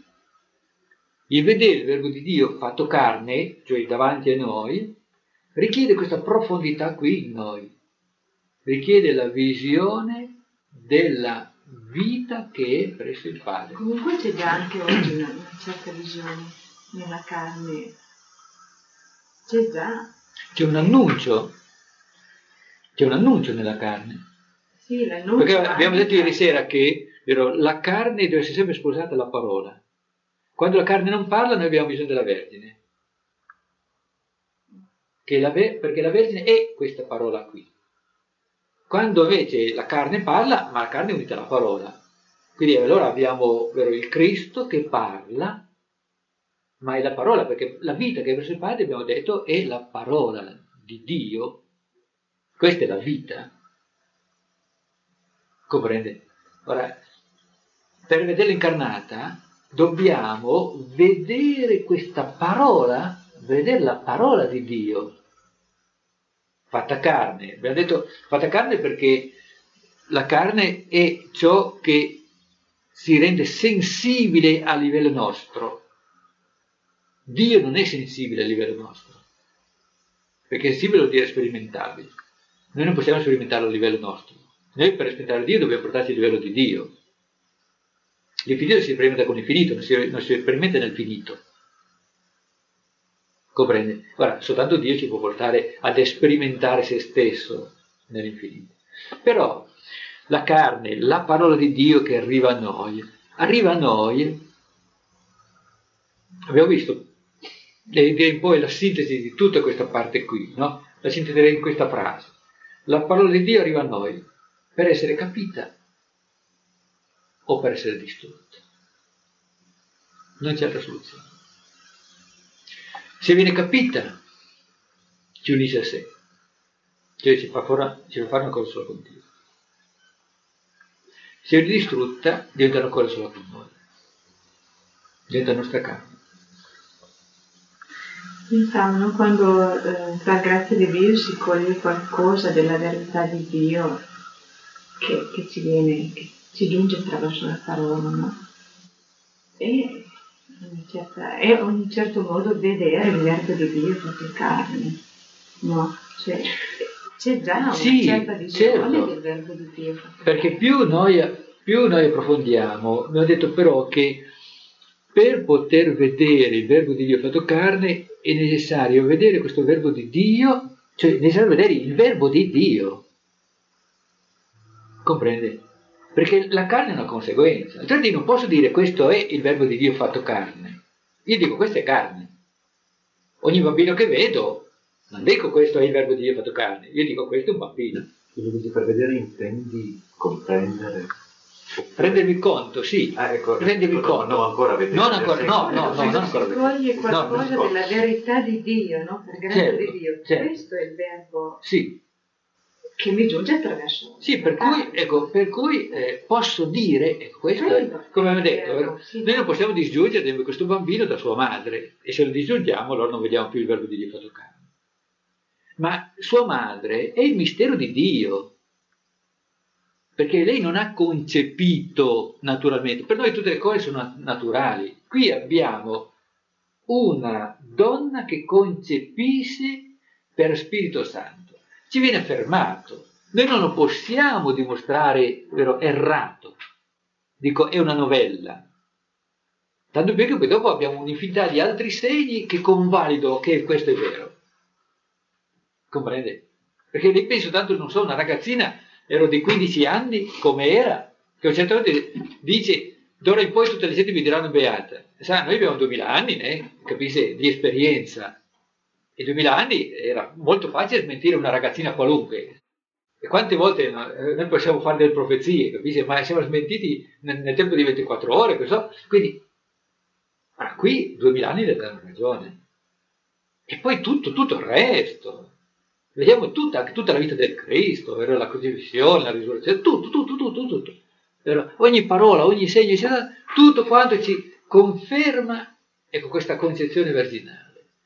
il vedere il verbo di Dio fatto carne, cioè davanti a noi, richiede questa profondità qui in noi. Richiede la visione della vita che è presso il Padre. Comunque c'è già anche oggi una, una certa visione nella carne, c'è già. C'è un annuncio, c'è un annuncio nella carne. Sì, l'annuncio. Perché abbiamo detto ieri sera che vero, la carne deve essere sempre sposata alla parola. Quando la carne non parla noi abbiamo bisogno della Vergine. Che la, perché la Vergine è questa parola qui. Quando invece la carne parla, ma la carne è unita alla parola. Quindi allora abbiamo vero, il Cristo che parla, ma è la parola, perché la vita che è presso il Padre, abbiamo detto, è la parola di Dio. Questa è la vita. Comprende? Ora, per vederla incarnata, dobbiamo vedere questa parola, vedere la parola di Dio. Fatta carne, abbiamo detto fatta carne perché la carne è ciò che si rende sensibile a livello nostro. Dio non è sensibile a livello nostro, perché sensibile vuol dire sperimentabile. Noi non possiamo sperimentarlo a livello nostro. Noi per sperimentare Dio dobbiamo portarci a livello di Dio. L'infinito si sperimenta con l'infinito, non si, non si sperimenta nel finito. Comprende? Ora, soltanto Dio ci può portare ad sperimentare se stesso nell'infinito. Però la carne, la parola di Dio che arriva a noi, arriva a noi, abbiamo visto, e direi poi la sintesi di tutta questa parte qui, no? La sintetizerei in questa frase. La parola di Dio arriva a noi per essere capita o per essere distrutta. Non c'è altra soluzione. Se viene capita, ci unisce a sé, cioè ci fa, fuori, ci fa fare una cosa sola con Dio. Se viene distrutta, diventa una cosa sola con noi, diventa la nostra carne. Pensavo, quando eh, per grazia di Dio si coglie qualcosa della verità di Dio che, che ci viene, che ci giunge attraverso la parola, no? E Certa, è un certo modo vedere il verbo di Dio fatto carne, no? Cioè, c'è già una sì, certa visione certo. del verbo di Dio fatto perché più noi, più noi approfondiamo, abbiamo detto però che per poter vedere il verbo di Dio fatto carne è necessario vedere questo verbo di Dio, cioè è necessario vedere il verbo di Dio, comprende? Perché la carne è una conseguenza, altrimenti non posso dire questo è il verbo di Dio fatto carne. Io dico questa è carne. Ogni bambino che vedo, non dico questo è il verbo di Dio fatto carne, io dico questo è un bambino. Quindi per vedere intendi comprendere. rendervi conto, sì, Ah, ecco, rendervi no, conto. no, ancora avete non nel ancora, senso- no, no, no, nel non senso- ancora Si avete. coglie No, qualcosa no, della verità di Dio, no? Per grazia Certo, di Dio. certo. Questo è il verbo Sì, che mi giunge attraverso. sì, per cui, ecco, per cui eh, posso dire, ecco, questo è, come abbiamo detto, vero? Noi non possiamo disgiungere questo bambino da sua madre, e se lo disgiungiamo allora non vediamo più il verbo di Dio fatto carne. Ma sua madre è il mistero di Dio, perché lei non ha concepito naturalmente. Per noi tutte le cose sono naturali. Qui abbiamo una donna che concepisce per Spirito Santo. Ci viene affermato. Noi non lo possiamo dimostrare, vero, errato. Dico, è una novella. Tanto più che poi dopo abbiamo un'infinità di altri segni che convalidano che questo è vero. Comprende? Perché lei penso tanto, non so, una ragazzina, ero di quindici anni, come era, che a un certo punto dice, d'ora in poi tutte le gente mi diranno beata. Sa, noi abbiamo duemila anni, né? Capisce, di esperienza. E duemila anni era molto facile smentire una ragazzina qualunque. E quante volte no, noi possiamo fare delle profezie, capisce? Ma siamo smentiti nel, nel tempo di ventiquattro ore, questo. Quindi, ah, qui duemila anni le danno ragione. E poi tutto, tutto il resto. Vediamo tutta, anche tutta la vita del Cristo, vero? La crocifissione, la risurrezione, tutto, tutto, tutto, tutto. Vero? Ogni parola, ogni segno, eccetera, tutto quanto ci conferma, ecco, questa concezione virginale.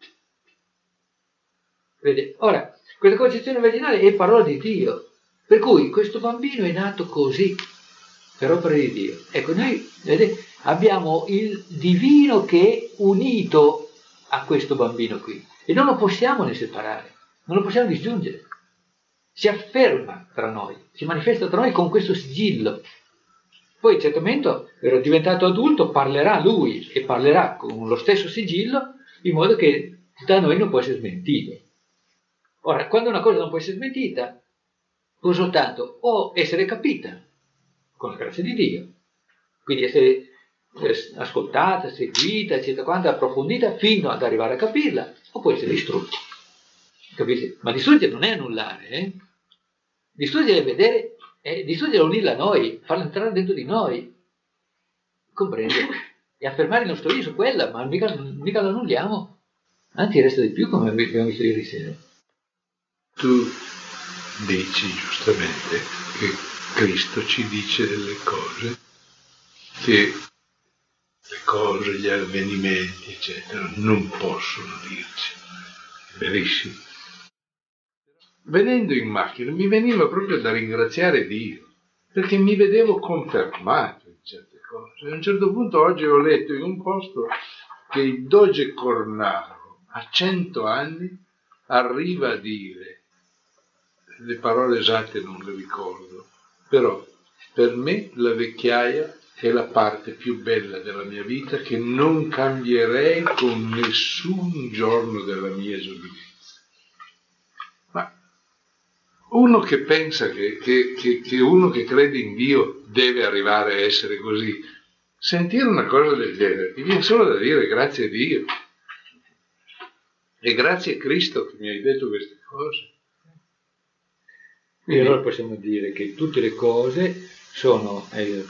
Vede? Ora, questa concezione virginale è parola di Dio, per cui questo bambino è nato così, per opera di Dio. Ecco, noi vedete, abbiamo il divino che è unito a questo bambino qui, e non lo possiamo ne separare. Non lo possiamo disgiungere, si afferma tra noi, si manifesta tra noi con questo sigillo. Poi a un certo momento, ero diventato adulto, parlerà lui e parlerà con lo stesso sigillo, in modo che da noi non può essere smentito. Ora, quando una cosa non può essere smentita, può soltanto o essere capita con la grazia di Dio, quindi essere ascoltata, seguita, eccetera, quanto approfondita fino ad arrivare a capirla, o può essere distrutta. Capisci? Ma distruggere non è annullare, eh? Distruggere è vedere, eh, distruggere è unirla a noi, farla entrare dentro di noi, comprende? E affermare il nostro io su quella, ma mica, mica la annulliamo, anzi resta di più, come abbiamo visto ieri sera. Tu dici giustamente che Cristo ci dice delle cose, che le cose, gli avvenimenti, eccetera, non possono dirci. Verissimo. Venendo in macchina mi veniva proprio da ringraziare Dio, perché mi vedevo confermato in certe cose. A un certo punto oggi ho letto in un posto che il doge Cornaro a cento anni arriva a dire, le parole esatte non le ricordo, però per me la vecchiaia è la parte più bella della mia vita che non cambierei con nessun giorno della mia giovinezza. Ma uno che pensa che, che, che, che uno che crede in Dio deve arrivare a essere così, sentire una cosa del genere, ti viene solo da dire grazie a Dio. E grazie a Cristo che mi hai detto queste cose. Quindi allora possiamo dire che tutte le cose sono eh,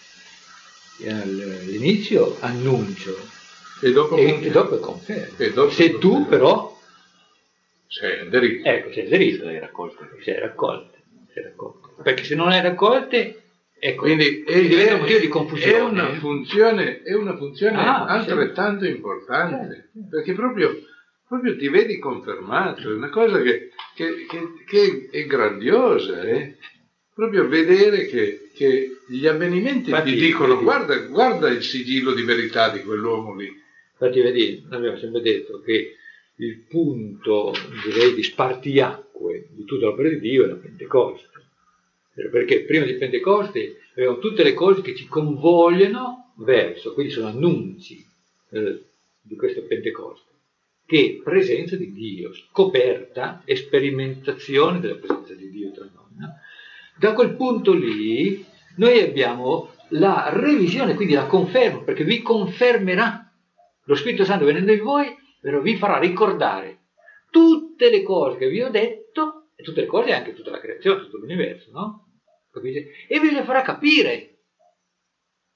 all'inizio annuncio e dopo e, conferma. e dopo conferma. E dopo Se tu conferma. però sei aderito, ecco, sei aderito, le raccolte. sei raccolte, sei raccolte. Perché se non le hai raccolte, ecco, quindi è, diventa è, un motivo di confusione. È una funzione, è una funzione Ah, altrettanto sì. importante, Sì, sì. perché proprio, proprio ti vedi confermato, è una cosa che, che, che, che è grandiosa, eh? Proprio vedere che, che gli avvenimenti Infatti, ti dicono vedi, guarda, guarda il sigillo di verità di quell'uomo lì. Infatti, vedi, noi abbiamo sempre detto che il punto, direi, di spartiacque di tutta l'opera di Dio è la Pentecoste. Perché prima di Pentecoste avevamo tutte le cose che ci convogliano verso, quindi sono annunci eh, di questo Pentecoste, che è presenza di Dio, scoperta e sperimentazione della presenza di Dio tra noi. No? Da quel punto lì noi abbiamo la revisione, quindi la conferma, perché vi confermerà. Lo Spirito Santo venendo in voi, però vi farà ricordare tutte le cose che vi ho detto, e tutte le cose, anche tutta la creazione, tutto l'universo, no? Capite? E vi le farà capire.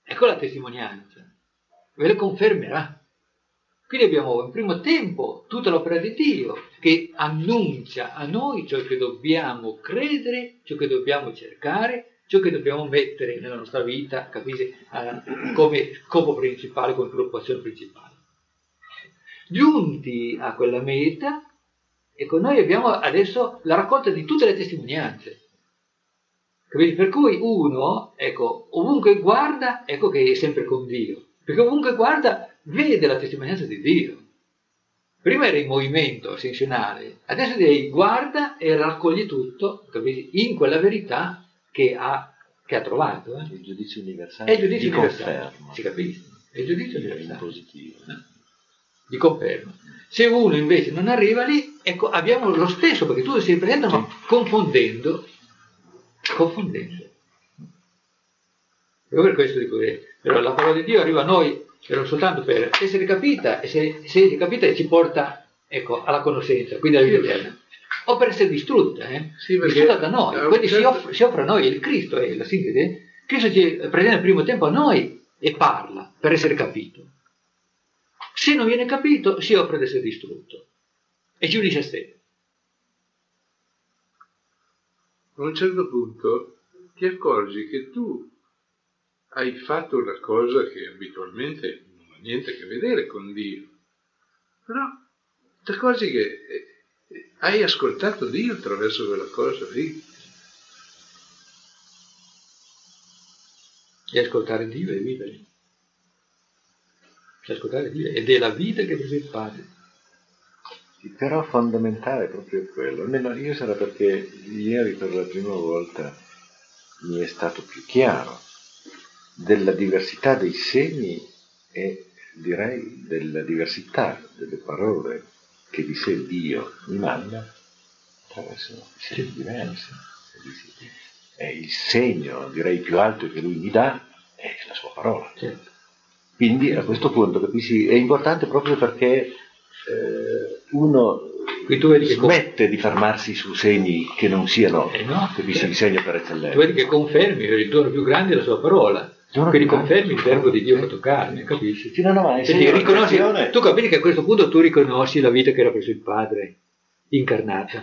ecco la testimonianza, ve lo confermerà. Quindi abbiamo in primo tempo tutta l'opera di Dio che annuncia a noi ciò che dobbiamo credere, ciò che dobbiamo cercare, ciò che dobbiamo mettere nella nostra vita, capite, come scopo principale, come preoccupazione principale. Giunti a quella meta, ecco, noi abbiamo adesso la raccolta di tutte le testimonianze. Capite? Per cui uno, ecco, ovunque guarda, ecco che è sempre con Dio. Perché ovunque guarda, vede la testimonianza di Dio. Prima era in movimento ascensionale, adesso direi guarda e raccoglie tutto, capite? In quella verità che ha, che ha trovato. Eh? Il giudizio universale È il giudizio di universale. conferma. Si capisce? È il giudizio È universale. positivo. Di conferma. Se uno invece non arriva lì, ecco, abbiamo lo stesso, perché tu stai prendendo, ma confondendo, confondendo. E per questo dico che però la parola di Dio arriva a noi però soltanto per essere capita, e se, se è capita ci porta, ecco, alla conoscenza, quindi alla vita eterna. O per essere distrutta, eh? Sì, distrutta da noi, quindi certo... si, offre, si offre a noi, il Cristo è la sintesi, Cristo ci presenta nel primo tempo a noi e parla per essere capito. Se non viene capito si offre ad essere distrutto e ci unisce a sé. A un certo punto ti accorgi che tu hai fatto una cosa che abitualmente non ha niente a che vedere con Dio, però ti accorgi che hai ascoltato Dio attraverso quella cosa lì. E ascoltare Dio è vivere. E ascoltare Dio ed è la vita che prese il Padre. Però fondamentale è proprio quello. Almeno io sarà perché ieri per la prima volta mi è stato più chiaro della diversità dei segni e direi della diversità delle parole che di sé Dio mi manda attraverso segni diversi. E il segno, direi, più alto che lui mi dà è la sua parola. Certo. Quindi a questo punto capisci, è importante proprio perché eh, uno tu vedi che smette di fermarsi su segni che non siano, eh no, capisci, certo. il segno per eccellenza. Tu vedi che confermi il dono più grande è la sua parola. Quindi confermi il verbo di Dio fatto carne, capisci? Sì, no, no, ma Quindi riconosci, tu capisci che a questo punto tu riconosci la vita che era preso il Padre, incarnata.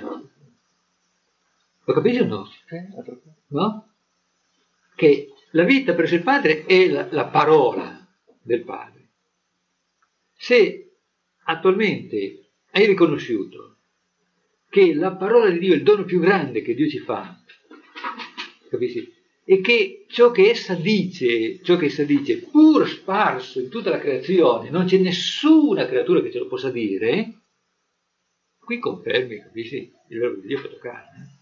Lo capisci o no? No? Che la vita preso il Padre è la, la parola del Padre. Se attualmente hai riconosciuto che la parola di Dio è il dono più grande che Dio ci fa, capisci? E che ciò che essa dice, ciò che essa dice, pur sparso in tutta la creazione, non c'è nessuna creatura che ce lo possa dire, qui confermi, capisci, il verbo di Dio fatto carne.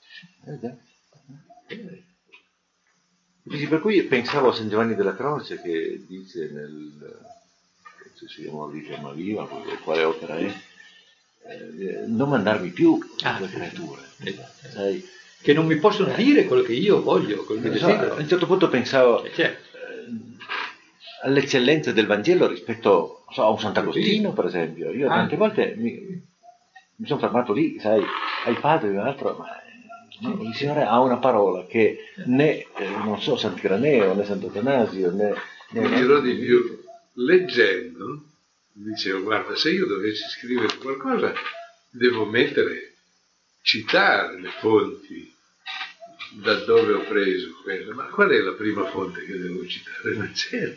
Eh, eh. Per cui pensavo a San Giovanni della Croce che dice nel, se si chiama di Gemma Viva, quale opera è, eh, non mandarmi più ah, le sì, creature, esatto. sai? Che non mi possono dire quello che io voglio, quello che So, desidero. a un certo punto pensavo eh, certo. eh, all'eccellenza del Vangelo rispetto so, a un Sant'Agostino, per esempio. Io tante ah. volte mi, mi sono fermato lì, sai, ai padri, un altro, ma no, il Signore ha una parola che né, eh, non so, Sant'Iraneo, né Sant'Atanasio, né... né Mi dirò di più, leggendo, dicevo, guarda, se io dovessi scrivere qualcosa, devo mettere... citare le fonti da dove ho preso quello, ma qual è la prima fonte che devo citare? Non c'è.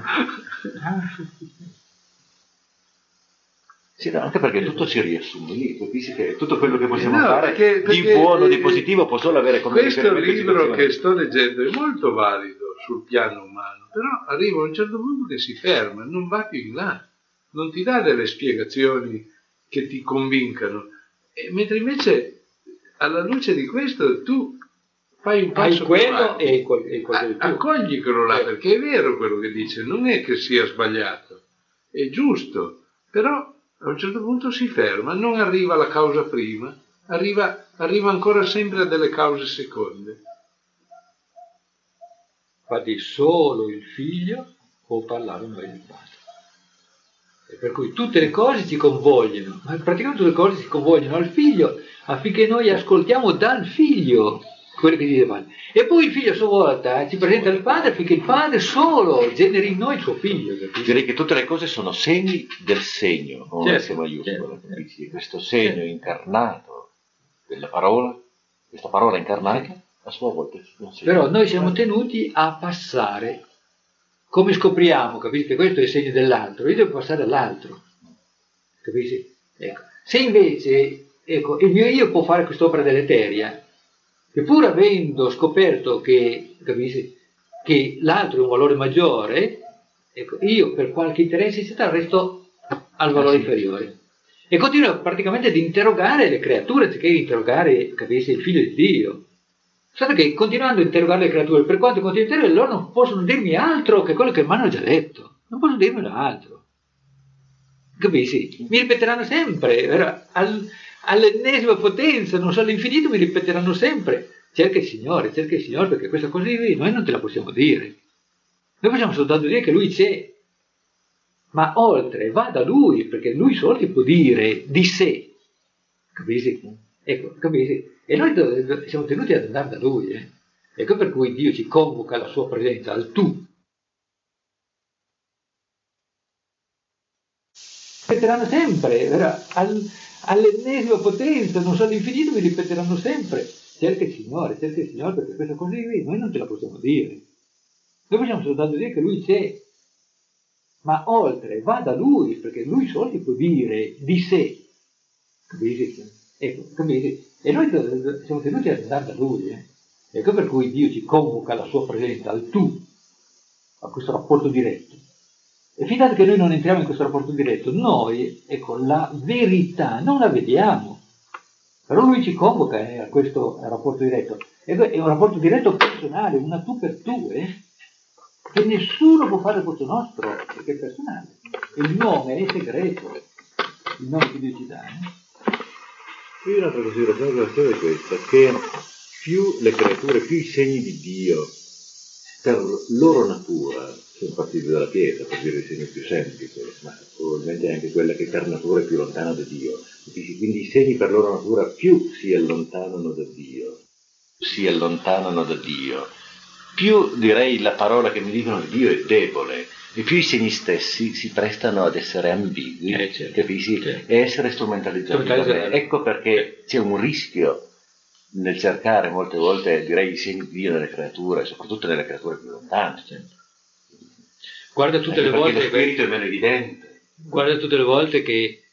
Sì, no, anche perché tutto si riassume lì, capisci che tutto quello che possiamo no, fare perché, perché, di buono, di positivo può solo avere come questo libro che sto leggendo è molto valido sul piano umano, però arriva a un certo punto che si ferma, non va più in là, non ti dà delle spiegazioni che ti convincano. E mentre invece alla luce di questo tu fai un passo hai quello avanti, e quel, e quel di più. Accogli quello là, perché è vero quello che dice, non è che sia sbagliato, è giusto, però a un certo punto si ferma, non arriva alla causa prima, arriva, arriva ancora sempre a delle cause seconde. Infatti solo il figlio può parlare a noi del Padre. Per cui tutte le cose ci convogliono, ma praticamente tutte le cose ci convogliono al figlio affinché noi ascoltiamo dal figlio quello che dice il padre. E poi il figlio a sua volta ci presenta il padre affinché il padre solo generi in noi il suo figlio. Capisci? Direi che tutte le cose sono segni del segno, con una Certo, S maiuscola, certo, capisci? Questo segno certo. incarnato della parola, questa parola incarnata, a sua volta è un segno. Però noi siamo tenuti a passare, come scopriamo, capisci? Che questo è il segno dell'altro, io devo passare all'altro, capisci? Ecco. Se invece, ecco, il mio io può fare quest'opera deleteria, che pur avendo scoperto che, capisci, che l'altro è un valore maggiore, ecco, io per qualche interesse eccetera resto al valore inferiore. E continuo praticamente ad interrogare le creature, anziché interrogare, capisci, il figlio di Dio. Solo che continuando a interrogare le creature, per quanto continuo a interrogare, loro non possono dirmi altro che quello che mi hanno già detto. Non possono dirmi altro. Capisci? Mi ripeteranno sempre, vero? Al, all'ennesima potenza, non so, all'infinito mi ripeteranno sempre. Cerca il Signore, cerca il Signore, perché questa cosa di noi non te la possiamo dire. Noi possiamo soltanto dire che Lui c'è. Ma oltre, va da Lui, perché Lui solo ti può dire di sé. Capisci? Ecco, capisci? E noi siamo tenuti ad andare da Lui. Eh? Ecco per cui Dio ci convoca alla sua presenza, al tu. Ripeteranno sempre, Al, all'ennesima potenza, non so, all'infinito mi ripeteranno sempre. Cerca il Signore, cerca il Signore, perché questa cosa di noi non te la possiamo dire. Noi possiamo soltanto dire che Lui c'è. Ma oltre, va da Lui, perché Lui solo ti può dire di sé. Capisci? Ecco, capisci? E noi siamo tenuti ad andare da Lui. Eh? Ecco per cui Dio ci convoca alla sua presenza, al tu, a questo rapporto diretto. E fin tanto che noi non entriamo in questo rapporto diretto, noi, ecco, la verità non la vediamo. Però Lui ci convoca eh, a questo rapporto diretto. E è un rapporto diretto personale, una tu per tu, eh? Che nessuno può fare al posto nostro, perché è personale. Il nome è segreto, il nome che Dio ci dà. Eh? Qui un'altra considerazione è questa, che più le creature, più i segni di Dio, per loro natura, sono partiti dalla pietra, per dire il segno più semplice, ma probabilmente è anche quella che per natura è più lontana da Dio. Quindi i segni per loro natura più si allontanano da Dio, si allontanano da Dio, più direi la parola che mi dicono di Dio è debole, e più i segni stessi si prestano ad essere ambigui, eh, certo, capisci? Certo. E essere strumentalizzati. strumentalizzati. Ecco perché c'è un rischio nel cercare molte volte, direi, i segni di Dio nelle creature, soprattutto nelle creature più lontane. Certo. Guarda tutte Anche le volte lo spirito è meno evidente. Guarda tutte le volte che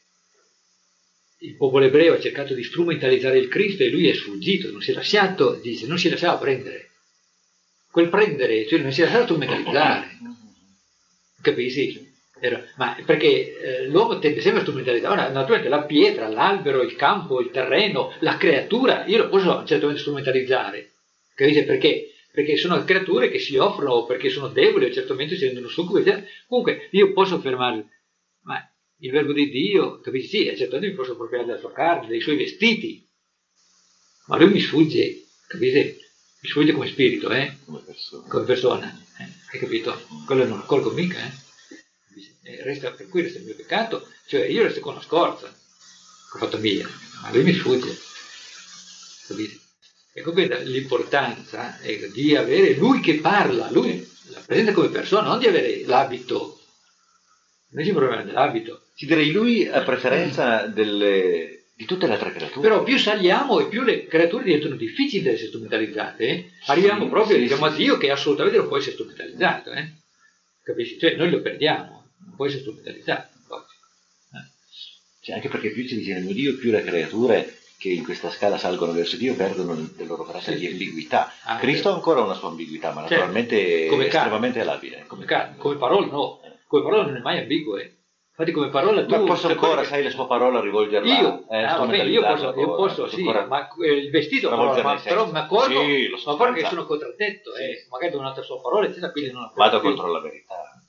il popolo ebreo ha cercato di strumentalizzare il Cristo e lui è sfuggito, non si è lasciato, dice, non si lasciava prendere. Quel prendere, cioè non si è lasciato strumentalizzare. Capisci? Ma perché eh, l'uomo tende sempre a strumentalizzare. Ora, naturalmente la pietra, l'albero, il campo, il terreno, la creatura, io lo posso certamente strumentalizzare. Capisci? Perché? Perché sono creature che si offrono, perché sono deboli, o certamente si rendono succubi. Comunque io posso affermare, ma il verbo di Dio, capisci? Sì, certamente mi posso appropriare della sua carne, dei suoi vestiti, ma lui mi sfugge, capisci? Mi sfugge come spirito, eh? Come persona. Come persona, eh? Hai capito? Quello non lo accolgo mica, eh? Eh, resta, per cui resta il mio peccato, cioè io resto con la scorza che ho fatto mia, ma lui mi sfugge, capite? Ecco l'importanza è di avere lui che parla, lui la presenta come persona, non di avere l'abito. Noi ci proviamo dell'abito. Ti direi lui a preferenza delle, di tutte le altre creature. Però più saliamo e più le creature diventano difficili da essere strumentalizzate, eh? Arriviamo sì, proprio sì, diciamo, sì, a Dio che assolutamente non può essere strumentalizzato, eh? Capisci? Cioè noi lo perdiamo, non può essere strumentalizzato. Cioè, anche perché più ci avviciniamo a Dio, più le creature che in questa scala salgono verso Dio perdono il loro carattere sì, di ambiguità. Ah, Cristo ha ancora una sua ambiguità, ma certo, naturalmente come è estremamente labile. Come, come parola no, come parola non è mai ambiguo. Eh. Infatti come parola tu... Ma posso ancora, sai, la sua parola rivolgerla? Io, eh, ah, vabbè, io posso, io posso sì, ancora... ma il vestito parola, ma, però mi accorgo, sì, ma guarda che sono contraddetto, sì. eh, magari un'altra sua parola, eccetera, quindi non vado più. contro la verità.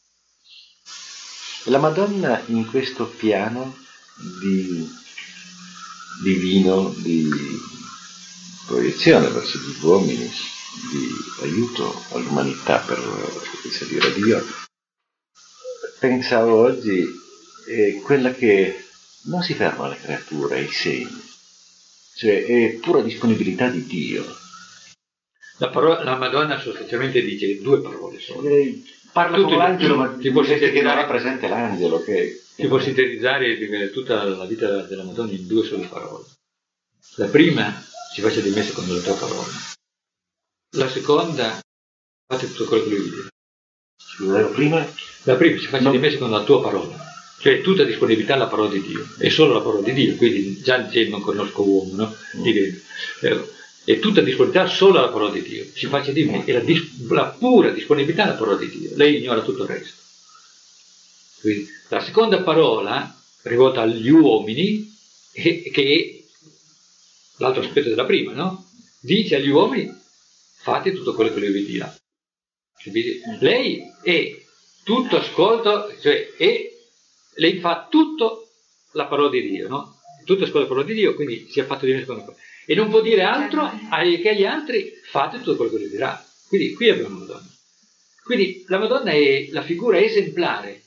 La Madonna in questo piano di divino, di proiezione verso gli uomini, di aiuto all'umanità per risalire a Dio, pensavo oggi è quella che non si ferma alle creature, ai segni, cioè è pura disponibilità di Dio, La, parola, la Madonna sostanzialmente dice due parole solo. Direi, parla Tutto con l'angelo, ma ti può che non sintetizzare- è presente l'angelo. Che, Si può sintetizzare tutta la vita della Madonna in due sole parole. La prima, si faccia di me secondo la tua parola. La seconda, fate tutto quello che lui vi dirà. Scusa, prima? La prima, si faccia No. di me secondo la tua parola. Cioè tutta disponibilità alla parola di Dio. È solo la parola di Dio, quindi già dice non conosco uomo, no? Dice, eh, è tutta disponibilità solo alla parola di Dio. Si faccia di me, è la, dis- la pura disponibilità alla parola di Dio. Lei ignora tutto il resto. Quindi, la seconda parola, rivolta agli uomini, è, che è l'altro aspetto della prima, no? Dice agli uomini, fate tutto quello che lui vi dirà. Lei è tutto ascolto, cioè è, lei fa tutto la parola di Dio, no? Tutto ascolto la parola di Dio, quindi si è fatto di me secondo me. E non può dire altro che agli altri, fate tutto quello che lui dirà. Quindi qui abbiamo la Madonna. Quindi la Madonna è la figura esemplare,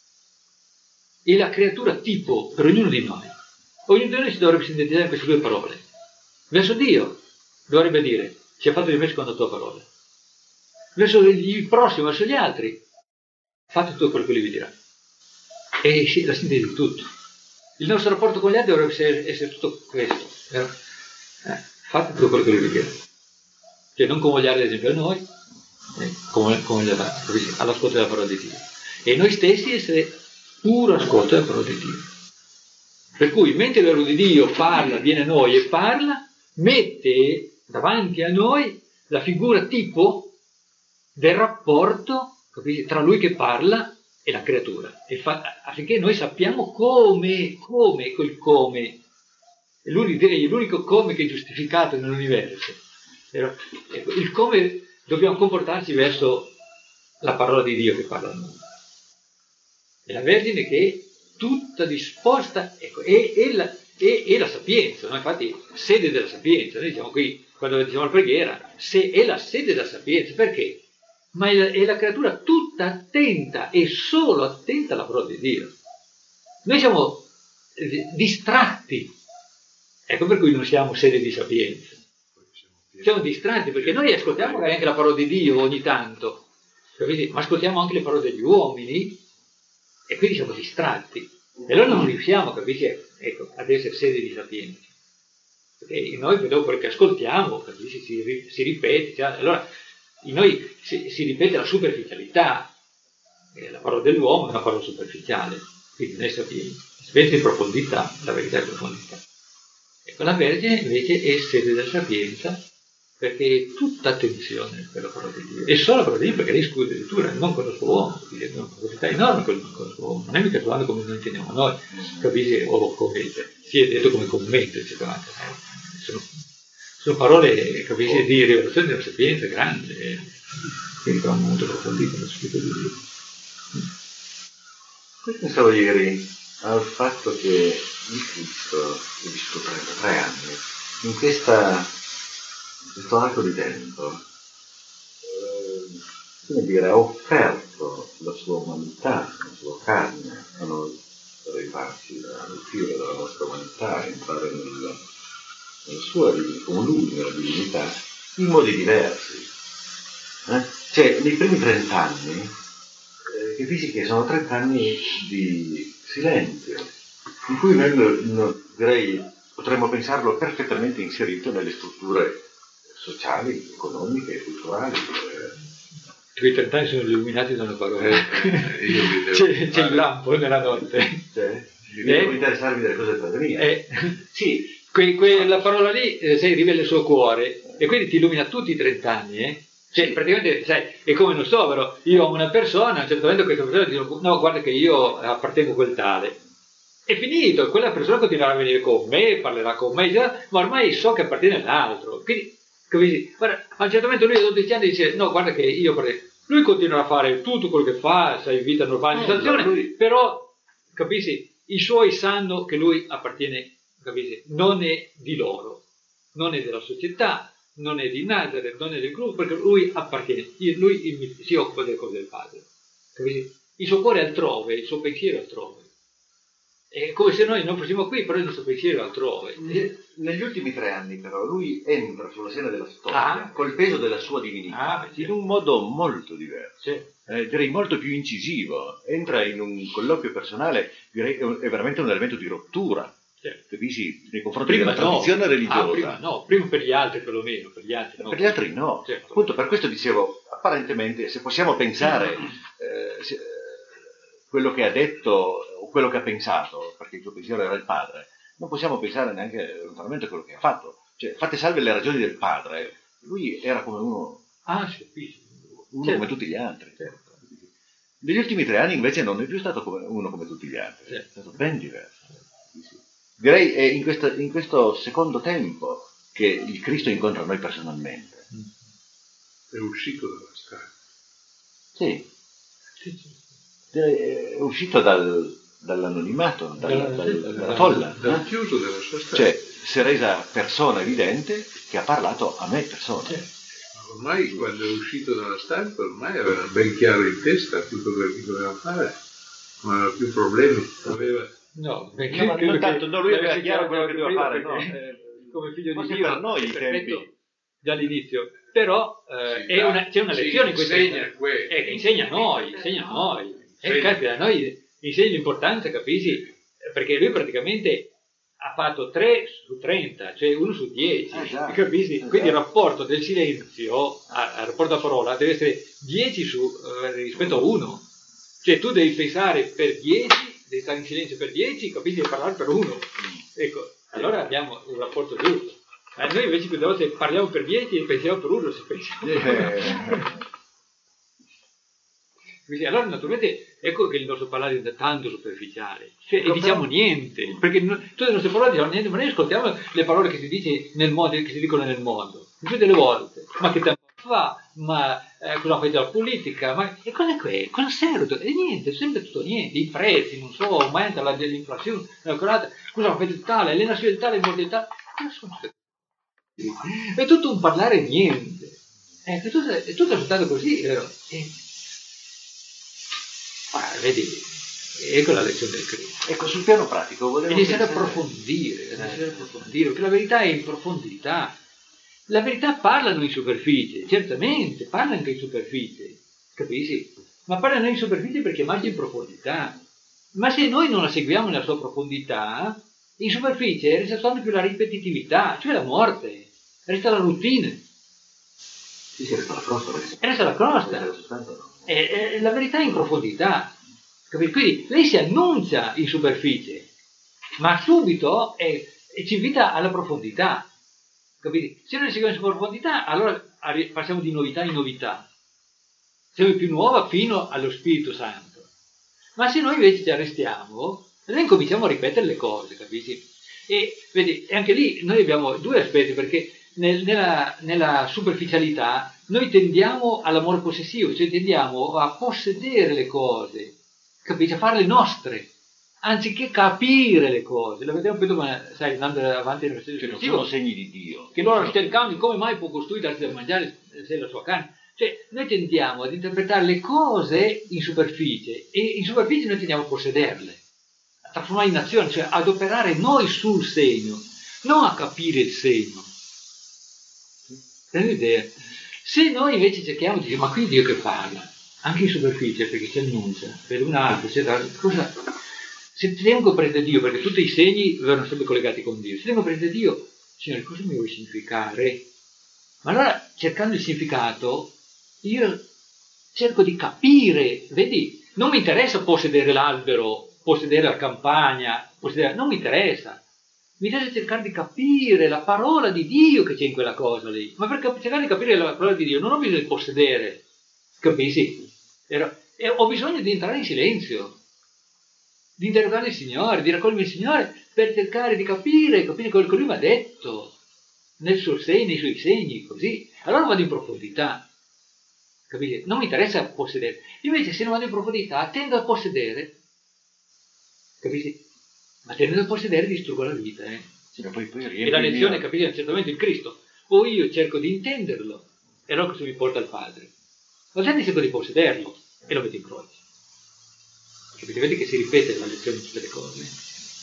è la creatura tipo per ognuno di noi. Ognuno di noi si dovrebbe sintetizzare in queste due parole. Verso Dio dovrebbe dire, si è fatto di me secondo la tua parola. Verso il prossimo, verso gli altri, fate tutto quello che lui vi dirà. E sì, la sintesi di tutto. Il nostro rapporto con gli altri dovrebbe essere, essere tutto questo. Eh, fate tutto quello che lui vi dirà. Cioè non convogliare ad esempio a noi, eh, come, come all'ascolto della parola di Dio. E noi stessi essere puro ascolto della parola di Dio. Per cui mentre il verbo di Dio parla, viene a noi e parla, mette davanti a noi la figura tipo del rapporto, capisci, tra lui che parla e la creatura, e fa, affinché noi sappiamo come, come, quel come, è l'unico, direi, l'unico come che è giustificato nell'universo. Il come dobbiamo comportarci verso la parola di Dio che parla a noi. E la Vergine che è tutta disposta, ecco, è, è, la, è, è la sapienza, no? Infatti sede della sapienza, noi diciamo qui, quando diciamo la preghiera, se è la sede della sapienza, perché? Ma è la, è la creatura tutta attenta e solo attenta alla parola di Dio. Noi siamo distratti, ecco per cui non siamo sede di sapienza. Siamo distratti perché noi ascoltiamo anche la parola di Dio ogni tanto, capite? Ma ascoltiamo anche le parole degli uomini e quindi siamo distratti. E allora non riusciamo, capisci, ecco, ad essere sede di sapienza. Perché noi dopo quello che ascoltiamo, capisci, si, si ripete, cioè, allora in noi si, si ripete la superficialità, eh, la parola dell'uomo è una parola superficiale, quindi non è sapienza, sapienza in profondità, la verità è profondità. Ecco, la Vergine invece è sede della sapienza perché è tutta attenzione per la parola di Dio, e solo la parola di Dio perché lei scusa addirittura, non conosco l'uomo, quindi è una profondità enorme quello che non conosco l'uomo, non è mica parlando come noi intendiamo noi, capisci, o come si è detto come commento, eccetera. Sono, sono parole, capisci, di rivelazione della sapienza grande, eh, quindi vanno molto approfondite nello spirito di Dio. Poi pensavo ieri al fatto che il Cristo è vissuto trentatré anni, in, questa, in questo arco di tempo, eh, come dire, ha offerto la sua umanità, la sua carne a noi, per arrivarci al fiore della nostra umanità, entrare nel, nella sua divinità, come lui nella divinità, in modi diversi. Eh? Cioè, nei primi trent'anni, eh, capisci che sono trent'anni di silenzio, in cui noi, no, direi, potremmo pensarlo perfettamente inserito nelle strutture sociali, economiche, culturali. Quei trent'anni sono illuminati da una parola. Eh, io vi devo c'è, c'è fare- il lampo nella notte. Cioè, Eh? devo interessarvi delle cose per venire. Eh, Sì, que, quella parola lì, eh, sai, rivela il suo cuore e quindi ti illumina tutti i trent'anni, eh? Cioè, praticamente, sai, è come, non so, però, io ho una persona, a un certo momento questa persona dice, no, guarda che io appartengo a quel tale. È finito, quella persona continuerà a venire con me, parlerà con me, ma ormai so che appartiene all'altro. Quindi, capisci? Guarda, a un certo momento lui a dodici anni dice, no, guarda che io, lui continuerà a fare tutto quello che fa, sai, vita normale di situazione, lui- però, capisci, i suoi sanno che lui appartiene, capisci, non è di loro, non è della società, non è di Nazareth, non è del gruppo, perché lui appartiene, lui si occupa delle cose del padre, capisci? Il suo cuore è altrove, il suo pensiero è altrove. È come se noi non fossimo qui, però il nostro pensiero è altrove. Negli ultimi tre anni però lui entra sulla scena della storia Ah. col peso della sua divinità, Ah, sì. in un modo molto diverso, Sì. eh, direi molto più incisivo. Entra in un colloquio personale, direi è, un- è veramente un elemento di rottura, Sì. capisci, nei confronti Prima della no. tradizione Ah, religiosa. prima no, prima per gli altri perlomeno, per gli altri no. Per gli altri no. Certo. Appunto per questo dicevo, apparentemente se possiamo pensare eh, se- quello che ha detto o quello che ha pensato, perché il suo pensiero era il padre, non possiamo pensare neanche lontanamente a quello che ha fatto. Cioè, fatte salve le ragioni del padre, lui era come uno, Ah, sì, sì. uno Certo. come tutti gli altri. Certo. Negli ultimi tre anni invece non è più stato come uno come tutti gli altri, Certo. è stato ben diverso. Sì, sì. Direi è in questo, in questo secondo tempo che il Cristo incontra noi personalmente. È uscito dalla strada. Sì, Sì, sì. direi è uscito dal, dall'anonimato, dalla, Dalla- dal- sì, dalla dalla- folla. Dal eh? chiuso della sua strada. Cioè, si è resa persona evidente che ha parlato a me persona. Certo. Ormai quando è uscito dalla stanza, ormai aveva ben chiaro in testa tutto quello che doveva fare, non aveva più problemi. Aveva... No, perché No, ma credo non che tanto, no, lui aveva l'avesse chiaro quello che prima, doveva fare, perché no, eh, come figlio di forse Dio per noi è i perfetto tempi. dall'inizio, però eh, Sì, è dai, una- c'è una ci lezione in questa insegna quello. eh, che insegna a noi, insegna a noi, eh, Insegna. caspita, a noi insegna l'importanza, capisci? Eh, Perché lui praticamente ha fatto tre su trenta, cioè uno su dieci, Eh, già. capisci? Eh, Quindi il già. rapporto del silenzio, a- al rapporto a parola, deve essere dieci su, eh, rispetto a uno. Cioè tu devi pensare per dieci, devi stare in silenzio per dieci, capisci? Devi parlare per uno. Ecco, allora abbiamo un rapporto giusto. Eh, noi invece più volte parliamo per dieci e pensiamo per uno se pensiamo per uno. Eh, Quindi, allora naturalmente ecco che il nostro parlare diventa tanto superficiale, cioè, e Ecco, diciamo però- niente, perché no- tutte le nostre parole diciamo niente, ma noi ascoltiamo le parole che si dice nel mondo, che si dicono nel mondo, più delle volte, ma che tempo fa, ma eh, cosa fai della politica, ma e cosa è quello? Cosa serve? E niente, sempre tutto niente, i prezzi, non so, aumenta la, l'inflazione, la colata, cosa fai di tale, le nazioni tale, le morti tale, cosa sono queste cose? È tutto un parlare niente, eh, è, tutto, è tutto soltanto così, vero? E, ah, vedi, ecco la lezione del Cristo. ecco, sul piano pratico volevo E devi pensare- approfondire, devi approfondire, perché la verità è in profondità. La verità parlano in superficie, certamente, parla anche in superficie, capisci? Ma parlano in superficie perché mangia in profondità. Ma se noi non la seguiamo nella sua profondità, in superficie resta soltanto più la ripetitività, cioè la morte, resta la routine, Sì, sì, resta la crosta. resta- resta la crosta. la sostanza no. E, e la verità è in profondità. Capito? Quindi lei si annuncia in superficie, ma subito è, e ci invita alla profondità. Capito? Se noi seguiamo in profondità, allora arri- passiamo di novità in novità. Siamo più nuova fino allo Spirito Santo. Ma se noi invece ci arrestiamo, noi cominciamo a ripetere le cose, capisci? E vedi, e anche lì noi abbiamo due aspetti, perché nel- nella, nella superficialità noi tendiamo all'amore possessivo, cioè tendiamo a possedere le cose, capisci? A farle nostre, anziché capire le cose. Lo vedremo poi dopo, sai, andando avanti nel Cioè, non successivo, sono segni di Dio. che loro cercano di come mai può costui darsi da mangiare se è la sua carne. Cioè, noi tendiamo ad interpretare le cose in superficie e in superficie noi tendiamo a possederle, a trasformare in azione, cioè ad operare noi sul segno, non a capire il segno. Prendi idea? Se noi invece cerchiamo di dire, ma qui Dio che parla, anche in superficie, perché si annuncia, per un altro, eccetera, cosa... Se tengo prende Dio, perché tutti i segni verranno sempre collegati con Dio, se tengo prende Dio, Signore, cosa mi vuoi significare? Ma allora, cercando il significato, io cerco di capire, vedi, non mi interessa possedere l'albero, possedere la campagna, possedere... non mi interessa. Mi interessa cercare di capire la parola di Dio che c'è in quella cosa lì. Ma per cap- cercare di capire la parola di Dio non ho bisogno di possedere, capisci? Era- e ho bisogno di entrare in silenzio, di interrogare il Signore, di raccogliermi il Signore per cercare di capire, capire quello che Lui mi ha detto nel suo segno, nei suoi segni, così. Allora vado in profondità, capite? Non mi interessa possedere. Invece se non vado in profondità tendo a possedere, capisci? Ma tendo a possedere distruggo la vita, eh? Sì, ma poi, poi E riempie la il lezione, mio- capite, a un certo momento il Cristo, o io cerco di intenderlo, e allora questo mi porta al Padre. O cerco cerco di possederlo, e lo metto in croce. Capite? Vedi che si ripete la lezione di tutte le cose.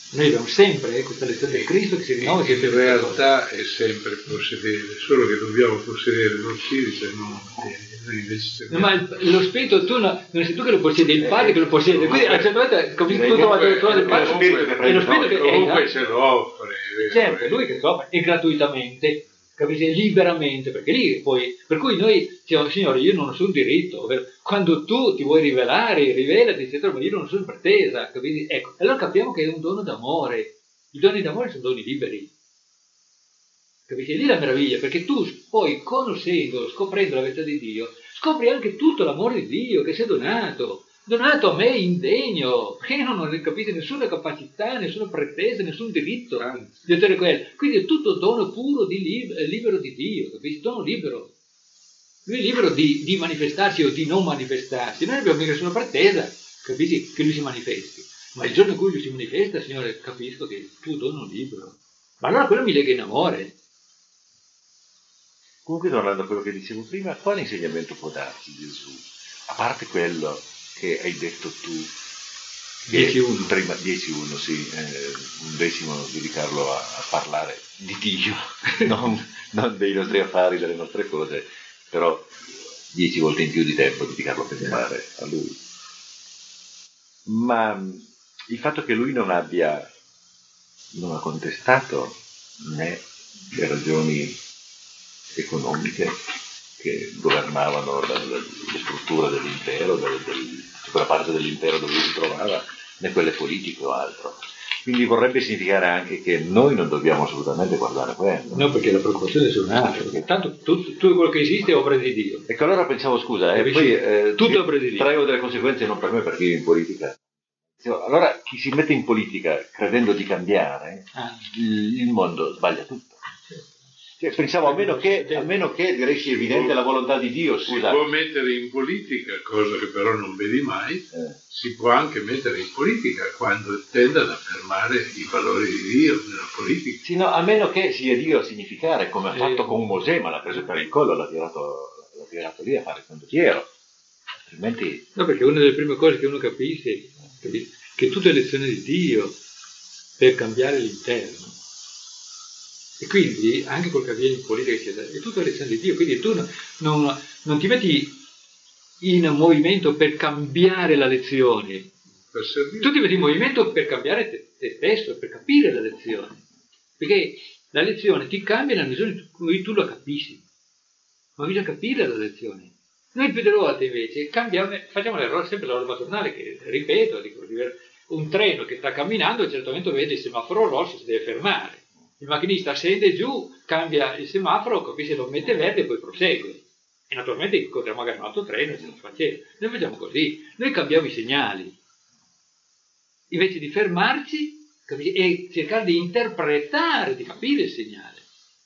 Noi abbiamo sempre eh, questa lezione del Cristo che si rinnova. Che in realtà è sempre possedere, solo che dobbiamo possedere lo spirito e non noi invece no, ma il, lo spirito tu no, non sei tu che lo possiedi, è il padre che lo possiede, quindi a un certo punto capisci tu trovi il padre, è lo spirito che comunque ce lo offre, certo, è lui che lo offre e gratuitamente, capisci, liberamente, perché lì poi, per cui noi diciamo, Signore, io non ho nessun diritto, quando tu ti vuoi rivelare, rivelati, eccetera, ma io non sono in pretesa, capisci? Ecco, allora capiamo che è un dono d'amore, i doni d'amore sono doni liberi. Capisci? Lì la meraviglia, perché tu poi conoscendo, scoprendo la verità di Dio, scopri anche tutto l'amore di Dio che si è donato, donato a me indegno, perché io non ho capito nessuna capacità, nessuna pretesa, nessun diritto di ottenere quello. Quindi è tutto dono puro, di lib- libero di Dio, capisci? Dono libero. Lui è libero di, di manifestarsi o di non manifestarsi. Noi non abbiamo mica nessuna pretesa, capisci? Che lui si manifesti. Ma il giorno in cui lui si manifesta, Signore, capisco che è il tuo dono libero. Ma allora quello mi lega in amore. Comunque, tornando a quello che dicevo prima, quale insegnamento può darci Gesù? A parte quello che hai detto tu, dieci uno, prima, dieci uno, sì, eh, un decimo dedicarlo a, a parlare di Dio, non, non dei nostri affari, delle nostre cose, però dieci volte in più di tempo dedicarlo a pensare a Lui. Ma il fatto che Lui non abbia, non ha contestato né le ragioni economiche che governavano la, la, la struttura dell'impero, del, del, quella parte dell'impero dove lui si trovava, né quelle politiche o altro. Quindi vorrebbe significare anche che noi non dobbiamo assolutamente guardare quello. No, perché la preoccupazione è su un altro, perché tanto tutto, tutto quello che esiste è opera di Dio. Ecco, allora pensavo, scusa, eh, poi eh, tutto è opera di Dio. Traigo delle conseguenze non per me, perché io in politica. Allora chi si mette in politica credendo di cambiare ah. il, il mondo sbaglia tutto. Cioè, pensavo a meno che, a meno che direi sia evidente la volontà di Dio, scusa. Si può mettere in politica, cosa che però non vedi mai, eh. si può anche mettere in politica quando tende ad affermare i valori di Dio nella politica. Sì, no, a meno che sia Dio a significare, come ha fatto con Mosè, ma l'ha preso per il collo, l'ha tirato, l'ha tirato lì a fare il condottiero. Altrimenti... No, perché una delle prime cose che uno capisce, che tutto è lezione di Dio per cambiare l'interno. E quindi, anche quel che avviene in politica, eccetera, è tutta lezione di Dio, quindi tu non, non, non ti metti in movimento per cambiare la lezione, tu ti metti in movimento per cambiare te, te stesso, per capire la lezione, perché la lezione ti cambia nella misura in cui tu la capisci, ma bisogna capire la lezione. Noi più delle volte invece cambiamo, facciamo l'errore, sempre l'errore maternale, che ripeto, dico, un treno che sta camminando a un certo momento vede il semaforo rosso, si deve fermare. Il macchinista scende giù, cambia il semaforo, capisce, lo mette verde e poi prosegue. E naturalmente incontriamo magari un altro treno e ce lo facciamo. Noi facciamo così, noi cambiamo i segnali. Invece di fermarci, capisci, e cercare di interpretare, di capire il segnale.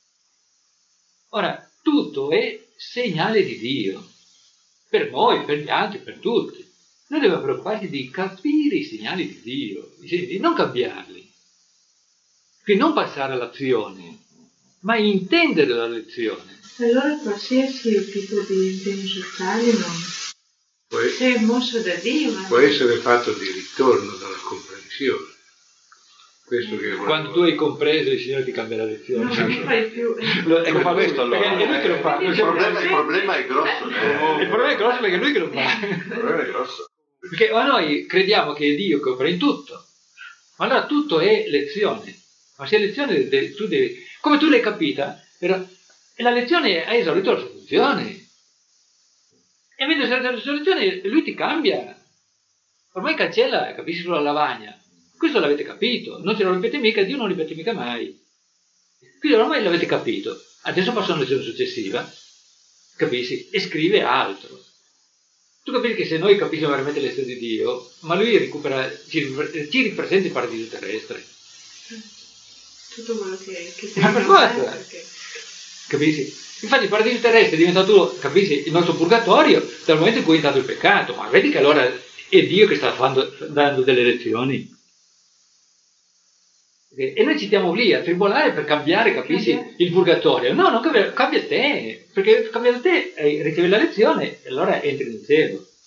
Ora, tutto è segnale di Dio. Per noi, per gli altri, per tutti. Noi dobbiamo preoccuparci di capire i segnali di Dio, di non cambiarli. Quindi non passare all'azione, ma intendere la lezione. Allora qualsiasi tipo di impegno sociale non può è mosso da Dio. Ma può essere fatto di ritorno dalla comprensione. Questo che quando tu hai compreso, il Signore ti cambia la lezione. Non mi fai più. Lo, ecco, fa questo allora. Perché è lui che lo fa. Il problema, il problema è grosso. Eh. Il problema è grosso perché è lui che lo fa. Il problema è grosso. Perché ma noi crediamo che è Dio che opera in tutto. Ma allora tutto è lezione. Ma se lezione tu devi, come tu l'hai capita, però la lezione ha esaurito la sua funzione. E mentre sei la sua lezione, lui ti cambia. Ormai cancella, capisci, sulla lavagna. Questo l'avete capito, non ce lo ripete mica, Dio non lo ripete mica mai. Quindi ormai l'avete capito. Adesso passa una lezione successiva, capisci, e scrive altro. Tu capisci che se noi capisciamo veramente le lezioni di Dio, ma lui recupera, ci, ci ripresenta il paradiso terrestre. Tutto quello che, che ma per forza perché... capisci? Infatti il paradiso terrestre è diventato, capisci, il nostro purgatorio dal momento in cui è entrato il peccato, ma vedi che allora è Dio che sta fando, dando delle lezioni e noi ci stiamo lì a tribolare per cambiare, capisci, cambia. Il purgatorio. No, non cambia, cambia te, perché cambiando te ricevi la lezione e allora entri nel cielo.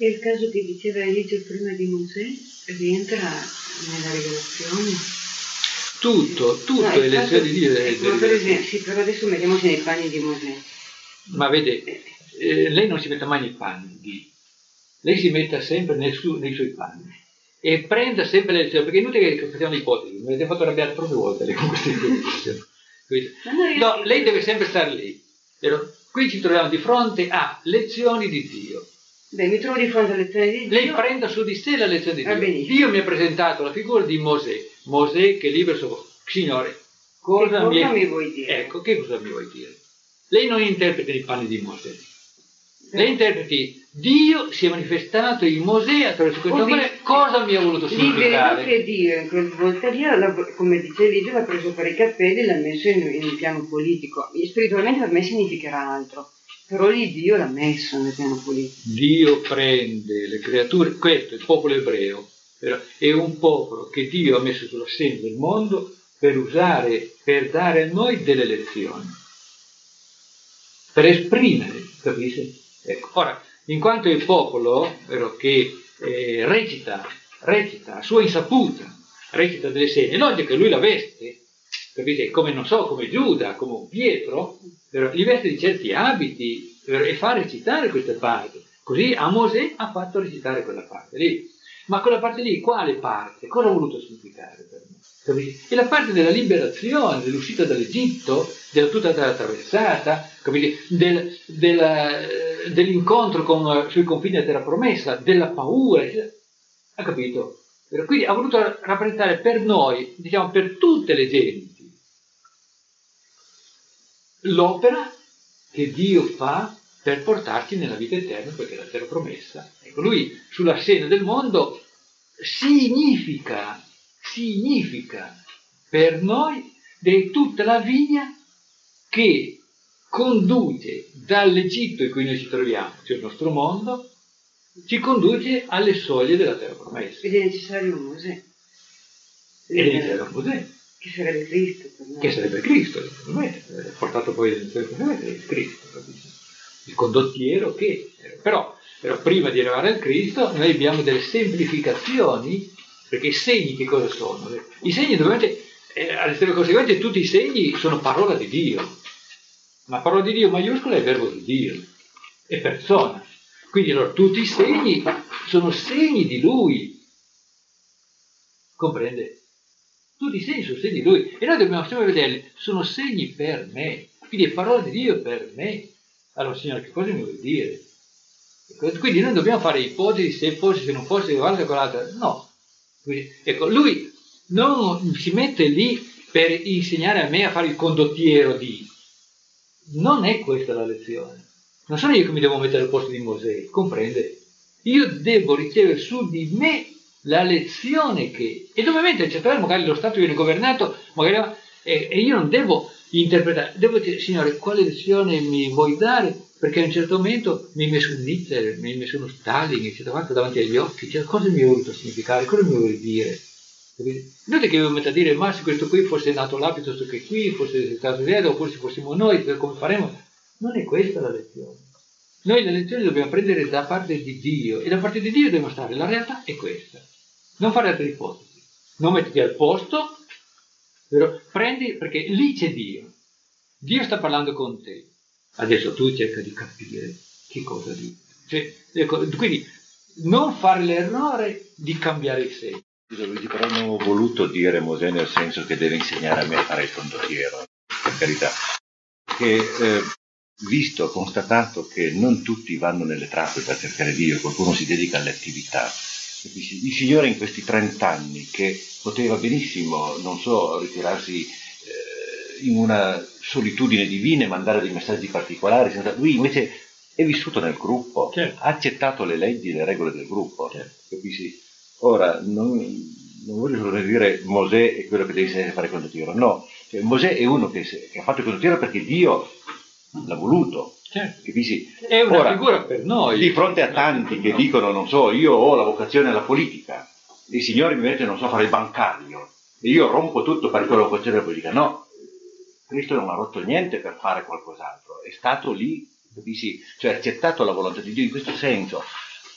E il caso che diceva Eligio prima di Mosè rientra nella rivelazione? Tutto, tutto No, è il lezione caso- di Dio. ecco, ma per esempio, sì, però adesso mettiamoci nei panni di Mosè. Ma vede, eh, lei non si mette mai nei panni di Dio. Lei si metta sempre nel suo- nei suoi panni e prenda sempre le lezioni, perché è inutile che facciamo le ipotesi, mi avete fatto arrabbiare troppe volte lei con queste ipotesi. Ma no, io No, sì. lei deve sempre stare lì. Vero? Qui ci troviamo di fronte a lezioni di Dio. Beh, mi trovo di fronte alle lezioni di Dio. Lei prenda su di sé la lezione di Va Dio. benissimo. Dio mi ha presentato la figura di Mosè, Mosè che libera il suo corpo. Signore, cosa, Che cosa è- mi vuoi dire? Ecco, che cosa mi vuoi dire? Lei non interpreti i panni di Mosè. Lei interpreti, Dio si è manifestato in Mosè attraverso questo Ho visto- amore, cosa mi ha voluto Lì vedo significare? che Dio in quel volta lì, l'ha- come dice Eligio, l'ha preso per i capelli e l'ha messo in, in un piano politico. Spiritualmente per me significherà altro, però lì Dio l'ha messo nel piano politico. Dio prende le creature, questo è il popolo ebreo, però è un popolo che Dio ha messo sulla scena del mondo per usare, per dare a noi delle lezioni, per esprimere, capisci? Ecco. Ora, in quanto il popolo vero, che eh, recita, recita a sua insaputa, recita delle scene, è logico che lui la veste, capite? Come non so, come Giuda, come un Pietro, vero, li veste di certi abiti vero, e fa recitare queste parti. Così a Mosè ha fatto recitare quella parte lì. Ma quella parte lì, quale parte? Cosa ha voluto significare per me? Capite? È la parte della liberazione, dell'uscita dall'Egitto, della tutta della traversata, capite? Del, della, dell'incontro con, sui confini della terra promessa, della paura, ha capito? Quindi ha voluto rappresentare per noi, diciamo per tutte le genti, l'opera che Dio fa per portarci nella vita eterna, perché è la terra promessa. Ecco, lui sulla scena del mondo significa, significa per noi di tutta la via che conduce dall'Egitto in cui noi ci troviamo, cioè il nostro mondo, ci conduce alle soglie della terra promessa. Ed è necessario un Mosè. Ed è necessario un Mosè, Che sarebbe Cristo per noi. che sarebbe Cristo, naturalmente, portato poi è Cristo, capisci? Il condottiero che, però, però prima di arrivare al Cristo noi abbiamo delle semplificazioni, perché i segni che cosa sono? I segni ovviamente, eh, alle conseguenze tutti i segni sono parola di Dio, ma parola di Dio maiuscola è verbo di Dio, è persona, quindi allora tutti i segni sono segni di Lui, comprende? Tutti i segni sono segni di Lui e noi dobbiamo sempre vederli, sono segni per me, quindi è parola di Dio per me. Allora Signore, che cosa mi vuoi dire? Quindi noi dobbiamo fare ipotesi, se fosse, se non fosse, qualcosa con l'altra, no. Quindi, ecco, lui non si mette lì per insegnare a me a fare il condottiero di, non è questa la lezione, non sono io che mi devo mettere al posto di Mosè, comprende? Io devo ricevere su di me la lezione che, e ovviamente accettare magari lo Stato viene governato, magari, e, e io non devo interpretare, devo dire, Signore, quale lezione mi vuoi dare? Perché a un certo momento mi hai messo un Hitler, mi hai messo uno Stalin, eccetera, davanti agli occhi, cioè, cosa mi hai voluto significare, cosa mi vuoi dire? Non è che io mi metto a dire, ma se questo qui fosse nato là piuttosto che qui, fosse stato lì, o forse fossimo noi, come faremo? Non è questa la lezione. Noi le lezioni dobbiamo prendere da parte di Dio, e da parte di Dio dobbiamo stare, la realtà è questa. Non fare altre ipotesi, non mettiti al posto, però prendi, perché lì c'è Dio. Dio sta parlando con te. Adesso tu cerca di capire che cosa dice. Cioè, ecco, quindi non fare l'errore di cambiare il segno. Scusa Luigi, però non ho voluto dire Mosè nel senso che deve insegnare a me a fare il condottiero, per carità. Che eh, visto, constatato che non tutti vanno nelle trappole per cercare Dio, qualcuno si dedica alle attività. Il Signore in questi trent'anni che poteva benissimo, non so, ritirarsi eh, in una solitudine divina e mandare dei messaggi particolari, senza... lui invece è vissuto nel gruppo, certo. Ha accettato le leggi e le regole del gruppo, certo. Capisci? Ora, non, non voglio solo dire Mosè è quello che deve insegnare a fare il condottiero, no, cioè, Mosè è uno che, che ha fatto il condottiero perché Dio l'ha voluto. Certo. Capisci? È una Ora, figura per noi. Di fronte a tanti che dicono, non so, io ho la vocazione alla politica, i signori mi mettono, non so, a fare il bancario, e io rompo tutto per quella vocazione alla politica. No, Cristo non ha rotto niente per fare qualcos'altro, è stato lì, capisci? Cioè ha accettato la volontà di Dio in questo senso.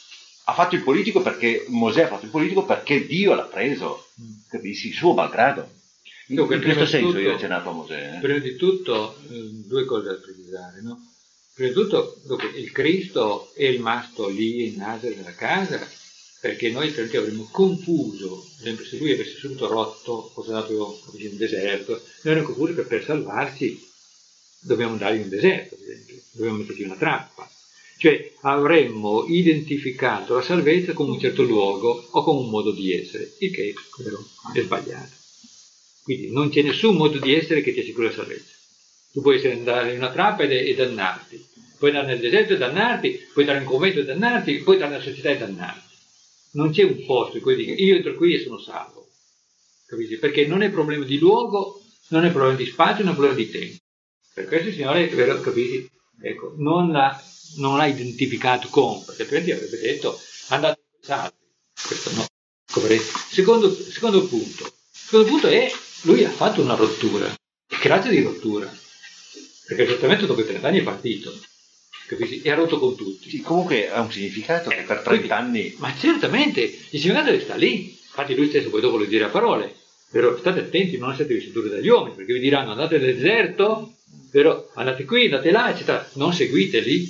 ha fatto il politico perché Mosè ha fatto il politico perché Dio l'ha preso, capisci? Suo malgrado. In, Dunque, in questo prima di senso tutto- io ho accennato a Mosè. eh. Prima di tutto, eh, due cose da precisare, no? Prima di tutto, dunque, il Cristo è rimasto lì in Nazareth nella casa perché noi altrimenti avremmo confuso, ad esempio se lui avesse subito rotto, fosse andato in un deserto, noi avremmo confuso che per salvarci dobbiamo andare in un deserto, ad esempio, dobbiamo metterci una trappa. Cioè avremmo identificato la salvezza con un certo luogo o con un modo di essere, il che però è sbagliato. Quindi non c'è nessun modo di essere che ti assicuri la salvezza. Tu puoi essere andare in una trappa e, e dannarti, puoi andare nel deserto e dannarti, puoi andare in convento e dannarti, puoi andare nella società e dannarti. Non c'è un posto in cui dica io entro qui e sono salvo. Capisci? Perché non è problema di luogo, non è problema di spazio, non è problema di tempo. Per questo il Signore, è vero, capisci? Ecco, non l'ha, non l'ha identificato con, perché altrimenti avrebbe detto andate salvi. Questo no. Secondo, secondo punto. Secondo punto è lui ha fatto una rottura. E che razza di rottura? Perché esattamente dopo i trenta anni è partito. Capisci? E ha rotto con tutti. Sì, comunque ha un significato che per trenta anni... Ma certamente, il significato sta lì. Infatti lui stesso poi dopo lo dirà a parole. Però state attenti, non siete sedurre dagli uomini, perché vi diranno andate nel deserto, però andate qui, andate là, eccetera. Non seguiteli.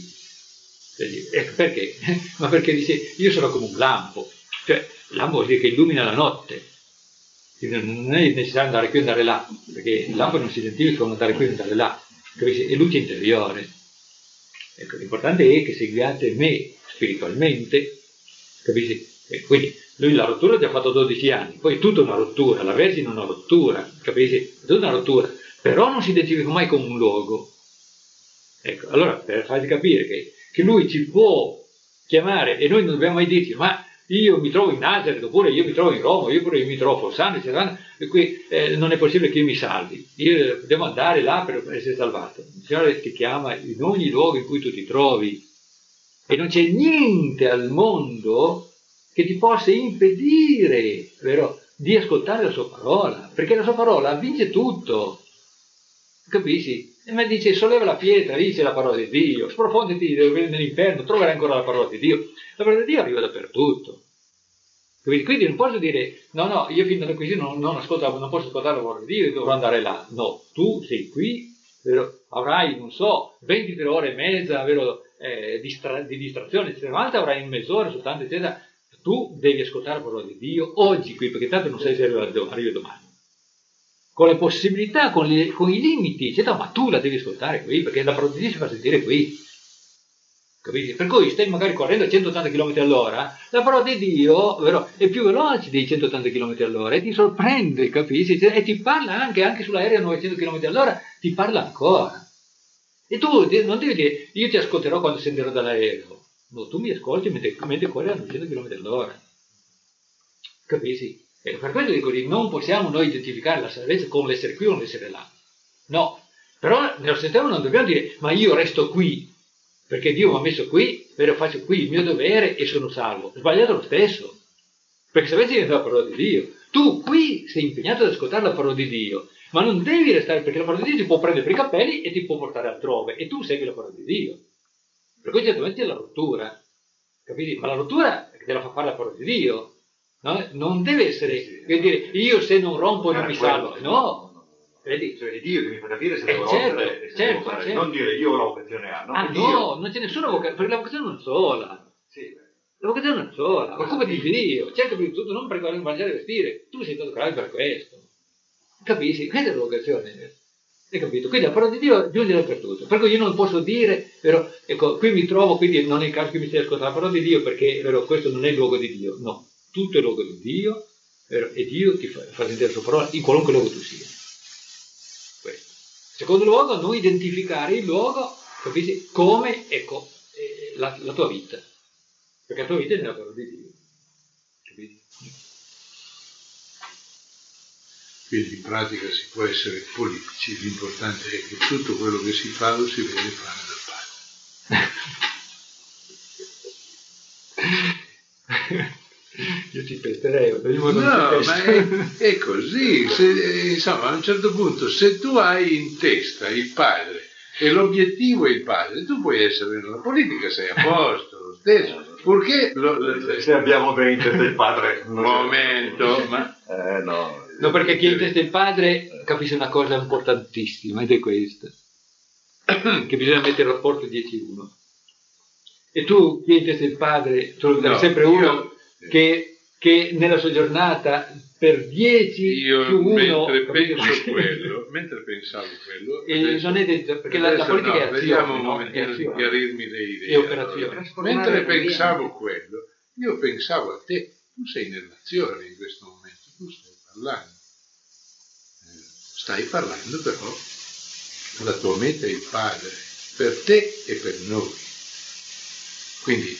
Ecco perché? Ma perché dice io sono come un lampo. Cioè, il lampo vuol dire che illumina la notte. Non è necessario andare qui e andare là, perché il lampo non si identifica con andare qui e andare là. Capisci? È luce interiore. Ecco, l'importante è che seguiate me spiritualmente, capisci? E quindi lui la rottura ti ha fatto dodici anni, poi è tutta una rottura, la Vergine è una rottura, capisci? È tutta una rottura, però non si identifica mai con un luogo. Ecco, allora per farti capire che, che lui ci può chiamare e noi non dobbiamo mai dirci, ma io mi trovo in Nazareth, oppure io mi trovo in Roma, io pure mi trovo a Fossano, e qui eh, non è possibile che io mi salvi, io devo andare là per essere salvato. Il Signore ti chiama in ogni luogo in cui tu ti trovi e non c'è niente al mondo che ti possa impedire, vero, di ascoltare la sua parola, perché la sua parola vince tutto, capisci? E mi dice solleva la pietra, dice la parola di Dio, sprofonditi nell'inferno, troverai ancora la parola di Dio. La parola di Dio arriva dappertutto. Quindi non posso dire, no, no, io fin da qui non, non, ascolto, non posso ascoltare la parola di Dio, dovrò andare là. No, tu sei qui, vero? Avrai, non so, ventitré ore e mezza, vero, eh, distra- di distrazione, eccetera, avrai in mezz'ora soltanto, eccetera. Tu devi ascoltare la parola di Dio oggi qui, perché tanto non sai se arriva domani. Con le possibilità, con, le, con i limiti, eccetera, ma tu la devi ascoltare qui, perché la parola di Dio si fa sentire qui. Capite? Per cui stai magari correndo a centottanta chilometri all'ora, la parola di Dio, vero, è più veloce dei centottanta chilometri all'ora e ti sorprende, capisci? E ti parla anche, anche sull'aereo a novecento chilometri all'ora, ti parla ancora. E tu non devi dire, io ti ascolterò quando scenderò dall'aereo. No, tu mi ascolti mentre, mentre corri a novecento chilometri all'ora. Capisci? E per questo dico lì, non possiamo noi identificare la salvezza con l'essere qui o l'essere là. No. Però nello stesso tempo non dobbiamo dire, ma io resto qui, perché Dio mi ha messo qui, però faccio qui il mio dovere e sono salvo. Sbagliato lo stesso. Perché se avessi diventato la parola di Dio, tu qui sei impegnato ad ascoltare la parola di Dio, ma non devi restare, perché la parola di Dio ti può prendere per i capelli e ti può portare altrove, e tu segui la parola di Dio. Per cui certamente è la rottura, capite? Ma la rottura te la fa fare la parola di Dio. No? Non deve essere, per dire, io se non rompo non mi salvo. No. Vedi? Cioè è Dio che mi fa capire se Eh, devo certo, rompere e se certo, devo fare. certo. Non dire io ho la vocazione A, no? Ah è no, Dio. non c'è nessuna vocazione, perché la vocazione non è sola. Sì. La vocazione non è sola, occupati di Dio, cerca prima di tutto non per mangiare e vestire, tu sei stato creato per questo. Capisci? Questa è la vocazione. Hai capito? Quindi la parola di Dio giunge dappertutto. Per cui io non posso dire, però, ecco, qui mi trovo, quindi non è il caso che mi stia ascoltando la parola di Dio, perché però, questo non è il luogo di Dio. No, tutto è il luogo di Dio, però, e Dio ti fa, fa sentire la sua parola in qualunque luogo tu sia. Questo. Secondo luogo, non identificare il luogo, capisci? Come, ecco, eh, la, la tua vita. Perché la tua vita è nella parola di Dio. Capito? Quindi in pratica si può essere politici, l'importante è che tutto quello che si fa lo si vede fare dal Padre. Io ci pesterei. No, ma è, è così. Se, insomma, a un certo punto, se tu hai in testa il Padre e l'obiettivo è il Padre, tu puoi essere nella politica, sei a posto, lo stesso. Purché lo, se abbiamo ben in testa il padre. un momento, ma Eh no. No, perché chi è in testa il padre capisce una cosa importantissima, ed è questa, che bisogna mettere il rapporto dieci uno. E tu, chi è in testa il padre, tu No, sempre uno io- che, che nella sua giornata per dieci io più uno... mentre capito? penso quello, mentre pensavo quello, E adesso- non è detto, perché la, la adesso politica no, è azione, vediamo un no? È momentino di azione. chiarirmi le idee. È operazione. allora. Trasformare Mentre l'ambiente. pensavo quello, io pensavo a te, tu sei nell'azione in questo momento, tu stai parlando. Eh, Stai parlando però, la tua meta è il Padre, per te e per noi. Quindi,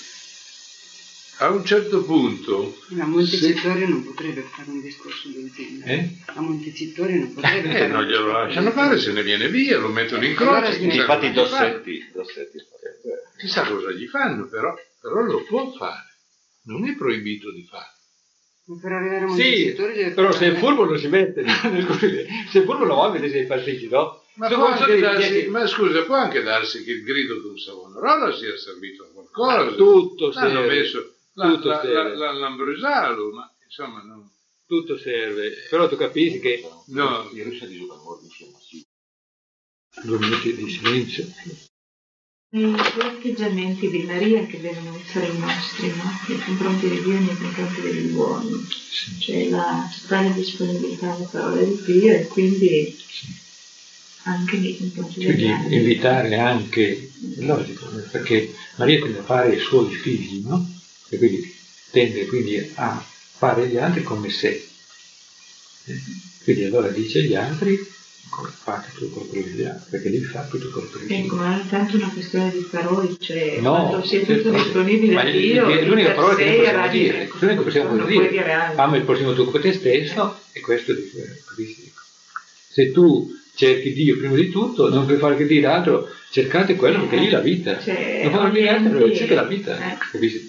a un certo punto... A Montecitorio non potrebbe fare un discorso del genere. Eh? A Montecitorio non potrebbe Eh, fare non un glielo discorso lasciano del fare, genere. se ne viene via, lo mettono in Allora croce. smetti. chissà Infatti cosa gli fanno. Dossetti, Dossetti farebbe. Chissà cosa gli fanno, però, però lo può fare, non è proibito di farlo. Ma per arrivare a Sì, Montecitorio deve però se è fare- furbo non si mette, no? Se è furbo lo va a vedere se i partiti, no? Ma, Se può vuoi anche sapere darsi, dieci- ma scusa, può anche darsi che il grido di un Savonarola sia servito a qualcosa. Ma tutto L'hanno serve, messo la, tutto la, serve. la, la, l'Ambrosalo, ma insomma no. tutto serve, però tu capisci che No. I russi di giocano insieme, sì. due minuti di silenzio. E gli atteggiamenti di Maria che devono essere i nostri, no? Nei confronti di Dio e nei confronti degli uomini. Cioè la totale disponibilità alle parole di Dio e quindi anche nei confronti degli Quindi altri. invitare anche, è logico, perché Maria tende a fare i suoi figli, no? E quindi tende quindi a fare gli altri come sé. Eh, Quindi allora dice agli altri, fate tutto quello che gli altri, perché li fa tutto quello che gli Ecco, altri. ma non è tanto una questione di parole, cioè No, quando si è tutto certo. disponibile Ma a il- Dio, il- l'unica per parola che sé noi possiamo era dire, dire, l'unica che possiamo non puoi dire dire, altro. ama il prossimo tuo come te stesso, e questo dice, capisci? Se tu cerchi Dio prima di tutto, non puoi fare che dire altro, cercate quello perché lì è la vita. Cioè, non puoi dire altro, ovviamente- cerca la vita, eh. capisci?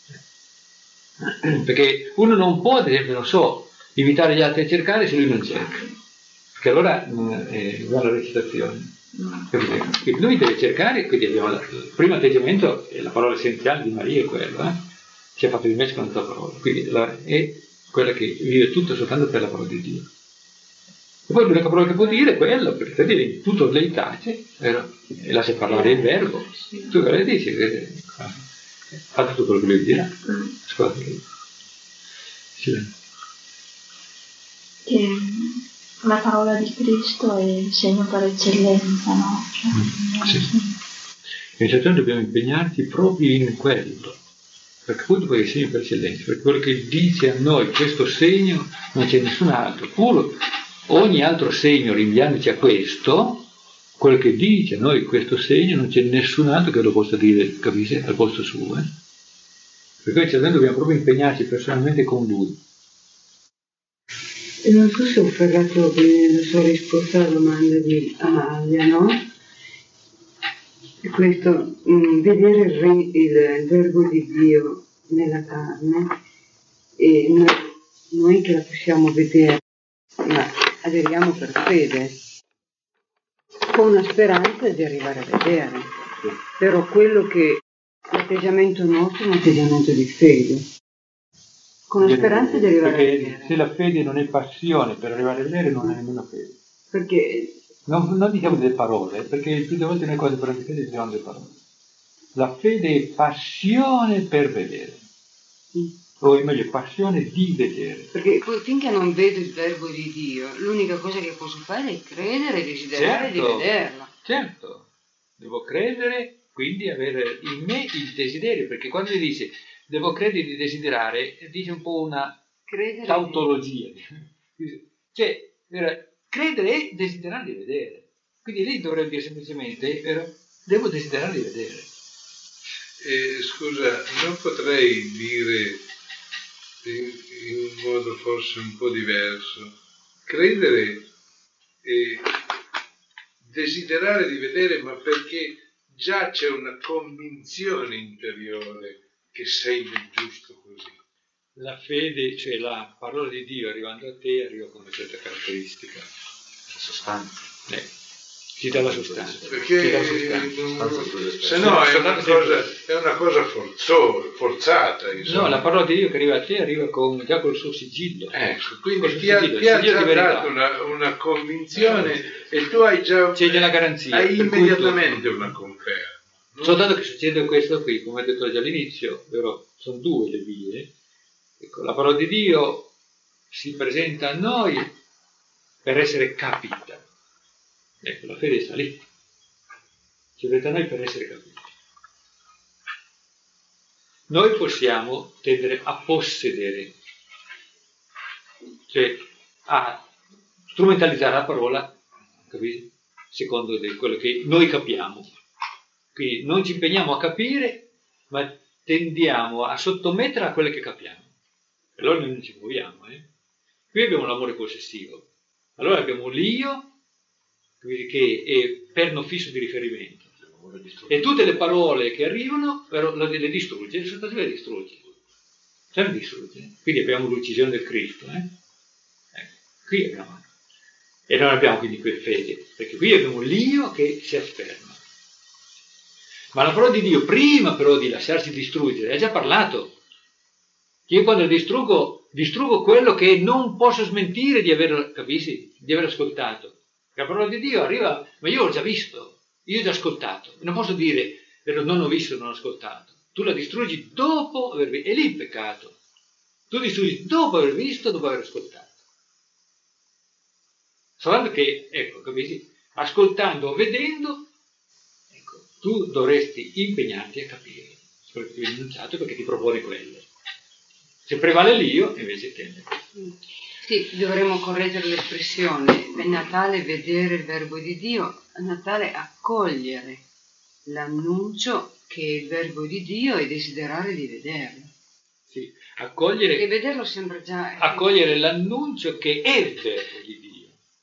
Perché uno non può, ad esempio, non so, invitare gli altri a cercare se lui non cerca, perché allora mh, eh, va la recitazione. No. Capite? Quindi lui deve cercare, quindi abbiamo la- il primo atteggiamento, e la parola essenziale di Maria è quella, eh? Ci ha fatto di me con la tua parola, quindi la- è quella che vive tutto soltanto per la parola di Dio. E poi l'unica parola che può dire è quella, perché te tutto lei tace, vero? E lascia parlare il verbo. Sì. Tu cosa dici? Eh, Fa tutto quello che lui dirà. Mm. Ascolta lui. Silenzio. Che la parola di Cristo è il segno per eccellenza, no? Cioè, Sì. E certo dobbiamo impegnarci proprio in quello, perché appunto poi è il segno per eccellenza, perché quello che dice a noi questo segno non c'è nessun altro, pur ogni altro segno rinviandoci a questo, quello che dice a noi questo segno non c'è nessun altro che lo possa dire, capisci, al posto suo. Eh? Per cui certo dobbiamo proprio impegnarci personalmente con lui. E non so se ho ferrato bene la sua risposta alla domanda di Amalia, no? E questo, mh, vedere il, re, il verbo di Dio nella carne, e noi, noi che la possiamo vedere, ma aderiamo per fede, con una speranza di arrivare a vedere. Però quello che l'atteggiamento nostro è un atteggiamento di fede, con la speranza di arrivare a Perché vedere. se la fede non è passione per arrivare a vedere, non è nemmeno fede. Perché Non, non diciamo delle parole, perché più delle volte noi quando parliamo di fede diciamo delle parole. La fede è passione per vedere, o è meglio passione di vedere. Perché poi finché non vedo il verbo di Dio, l'unica cosa che posso fare è credere e desiderare Certo. di vederlo. Certo, devo credere, quindi avere in me il desiderio, perché quando si dice devo credere di desiderare, dice un po' una Credere tautologia. Cioè, era, credere e desiderare di vedere. Quindi lì dovrebbe dire semplicemente, era, devo desiderare di vedere. Eh, scusa, non potrei dire in, in un modo forse un po' diverso. Credere e desiderare di vedere, ma perché già c'è una convinzione interiore che sei del giusto così. La fede, cioè la parola di Dio arrivando a te, arriva con una certa caratteristica. La sostanza. Eh. ci dà la sostanza. Perché ci dà la sostanza. se no è una cosa, è una cosa forzo, forzata. Insomma. No, la parola di Dio che arriva a te arriva con, già col suo sigillo. Ecco, quindi Col ti ha, sigillo, ti ha sigillo già di verità. dato una, una convinzione eh, e tu hai già c'è già la garanzia. hai per cui immediatamente tu- una conferma. No? Soltanto che succede questo qui, come ho detto già all'inizio, però sono due le vie. Ecco, la parola di Dio si presenta a noi per essere capita. Ecco, la fede sta lì. Si presenta a noi per essere capita. Noi possiamo tendere a possedere, cioè a strumentalizzare la parola, capite? Secondo de- quello che noi capiamo. Quindi non ci impegniamo a capire, ma tendiamo a sottomettere a quelle che capiamo. Allora noi non ci muoviamo. Eh? Qui abbiamo l'amore possessivo. Allora abbiamo l'io, che è perno fisso di riferimento. E tutte le parole che arrivano però le, le distrugge, le sostanze le distrugge. Se le distrugge. Quindi abbiamo l'uccisione del Cristo. Eh? Ecco, qui abbiamo. E non abbiamo quindi quel fede, perché qui abbiamo l'io che si afferma. Ma la parola di Dio, prima però di lasciarsi distruggere, ha già parlato. Che io quando distruggo, distruggo quello che non posso smentire di aver, capisci? Di aver ascoltato. La parola di Dio arriva, ma io l'ho già visto, io ho già ascoltato. Non posso dire, però non ho visto, non ho ascoltato. Tu la distruggi dopo aver visto, è lì il peccato. Tu distruggi dopo aver visto, dopo aver ascoltato. Soltanto che, ecco, capisci? Ascoltando o vedendo, ecco, tu dovresti impegnarti a capire quello che ti viene enunciato perché ti propone quello. Se prevale l'io, invece tende. Sì, dovremmo correggere l'espressione. È Natale vedere il verbo di Dio, a Natale accogliere l'annuncio che è il verbo di Dio e desiderare di vederlo. Sì, accogliere, E vederlo sembra già... accogliere l'annuncio che è il verbo di Dio.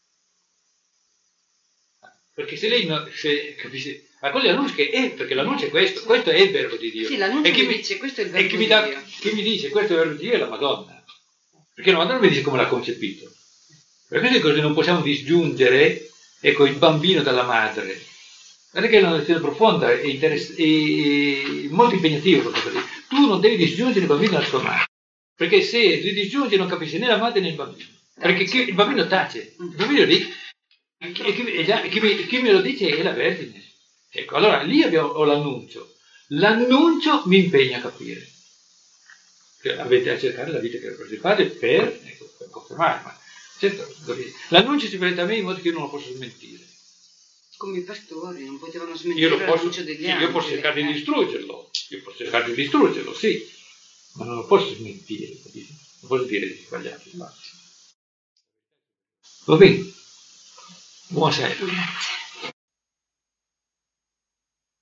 Perché se lei, no, se, capisci, accoglie l'annuncio che è, perché l'annuncio è questo, questo è il verbo di Dio. Sì, l'annuncio e chi mi mi dice questo è il e verbo chi di mi, dà, Dio. chi mi dice questo è il verbo di Dio è la Madonna. Perché la Madonna mi dice come l'ha concepito. Per queste cose non possiamo disgiungere, ecco, il bambino dalla madre. Guardate che è una lezione profonda e interess- e molto impegnativa. Tu non devi disgiungere il bambino dalla sua madre. Perché se li disgiungi non capisci né la madre né il bambino. Perché chi, il bambino tace. Il bambino lì. E chi, e già, chi, mi, chi me lo dice è la Vergine. Ecco, allora lì abbiamo, ho l'annuncio. L'annuncio mi impegna a capire. Che avete a cercare la vita che ha il padre per, ecco, per confermare. Ma certo, l'annuncio si presenta a me in modo che io non lo posso smentire. Come i pastori non potevano Io, smentire lo posso, l'annuncio degli sì, angeli. io posso cercare di distruggerlo, io posso cercare di distruggerlo, sì, ma non lo posso smentire, capito? Non posso dire di sbagliare. Va bene. Buon sera. Grazie.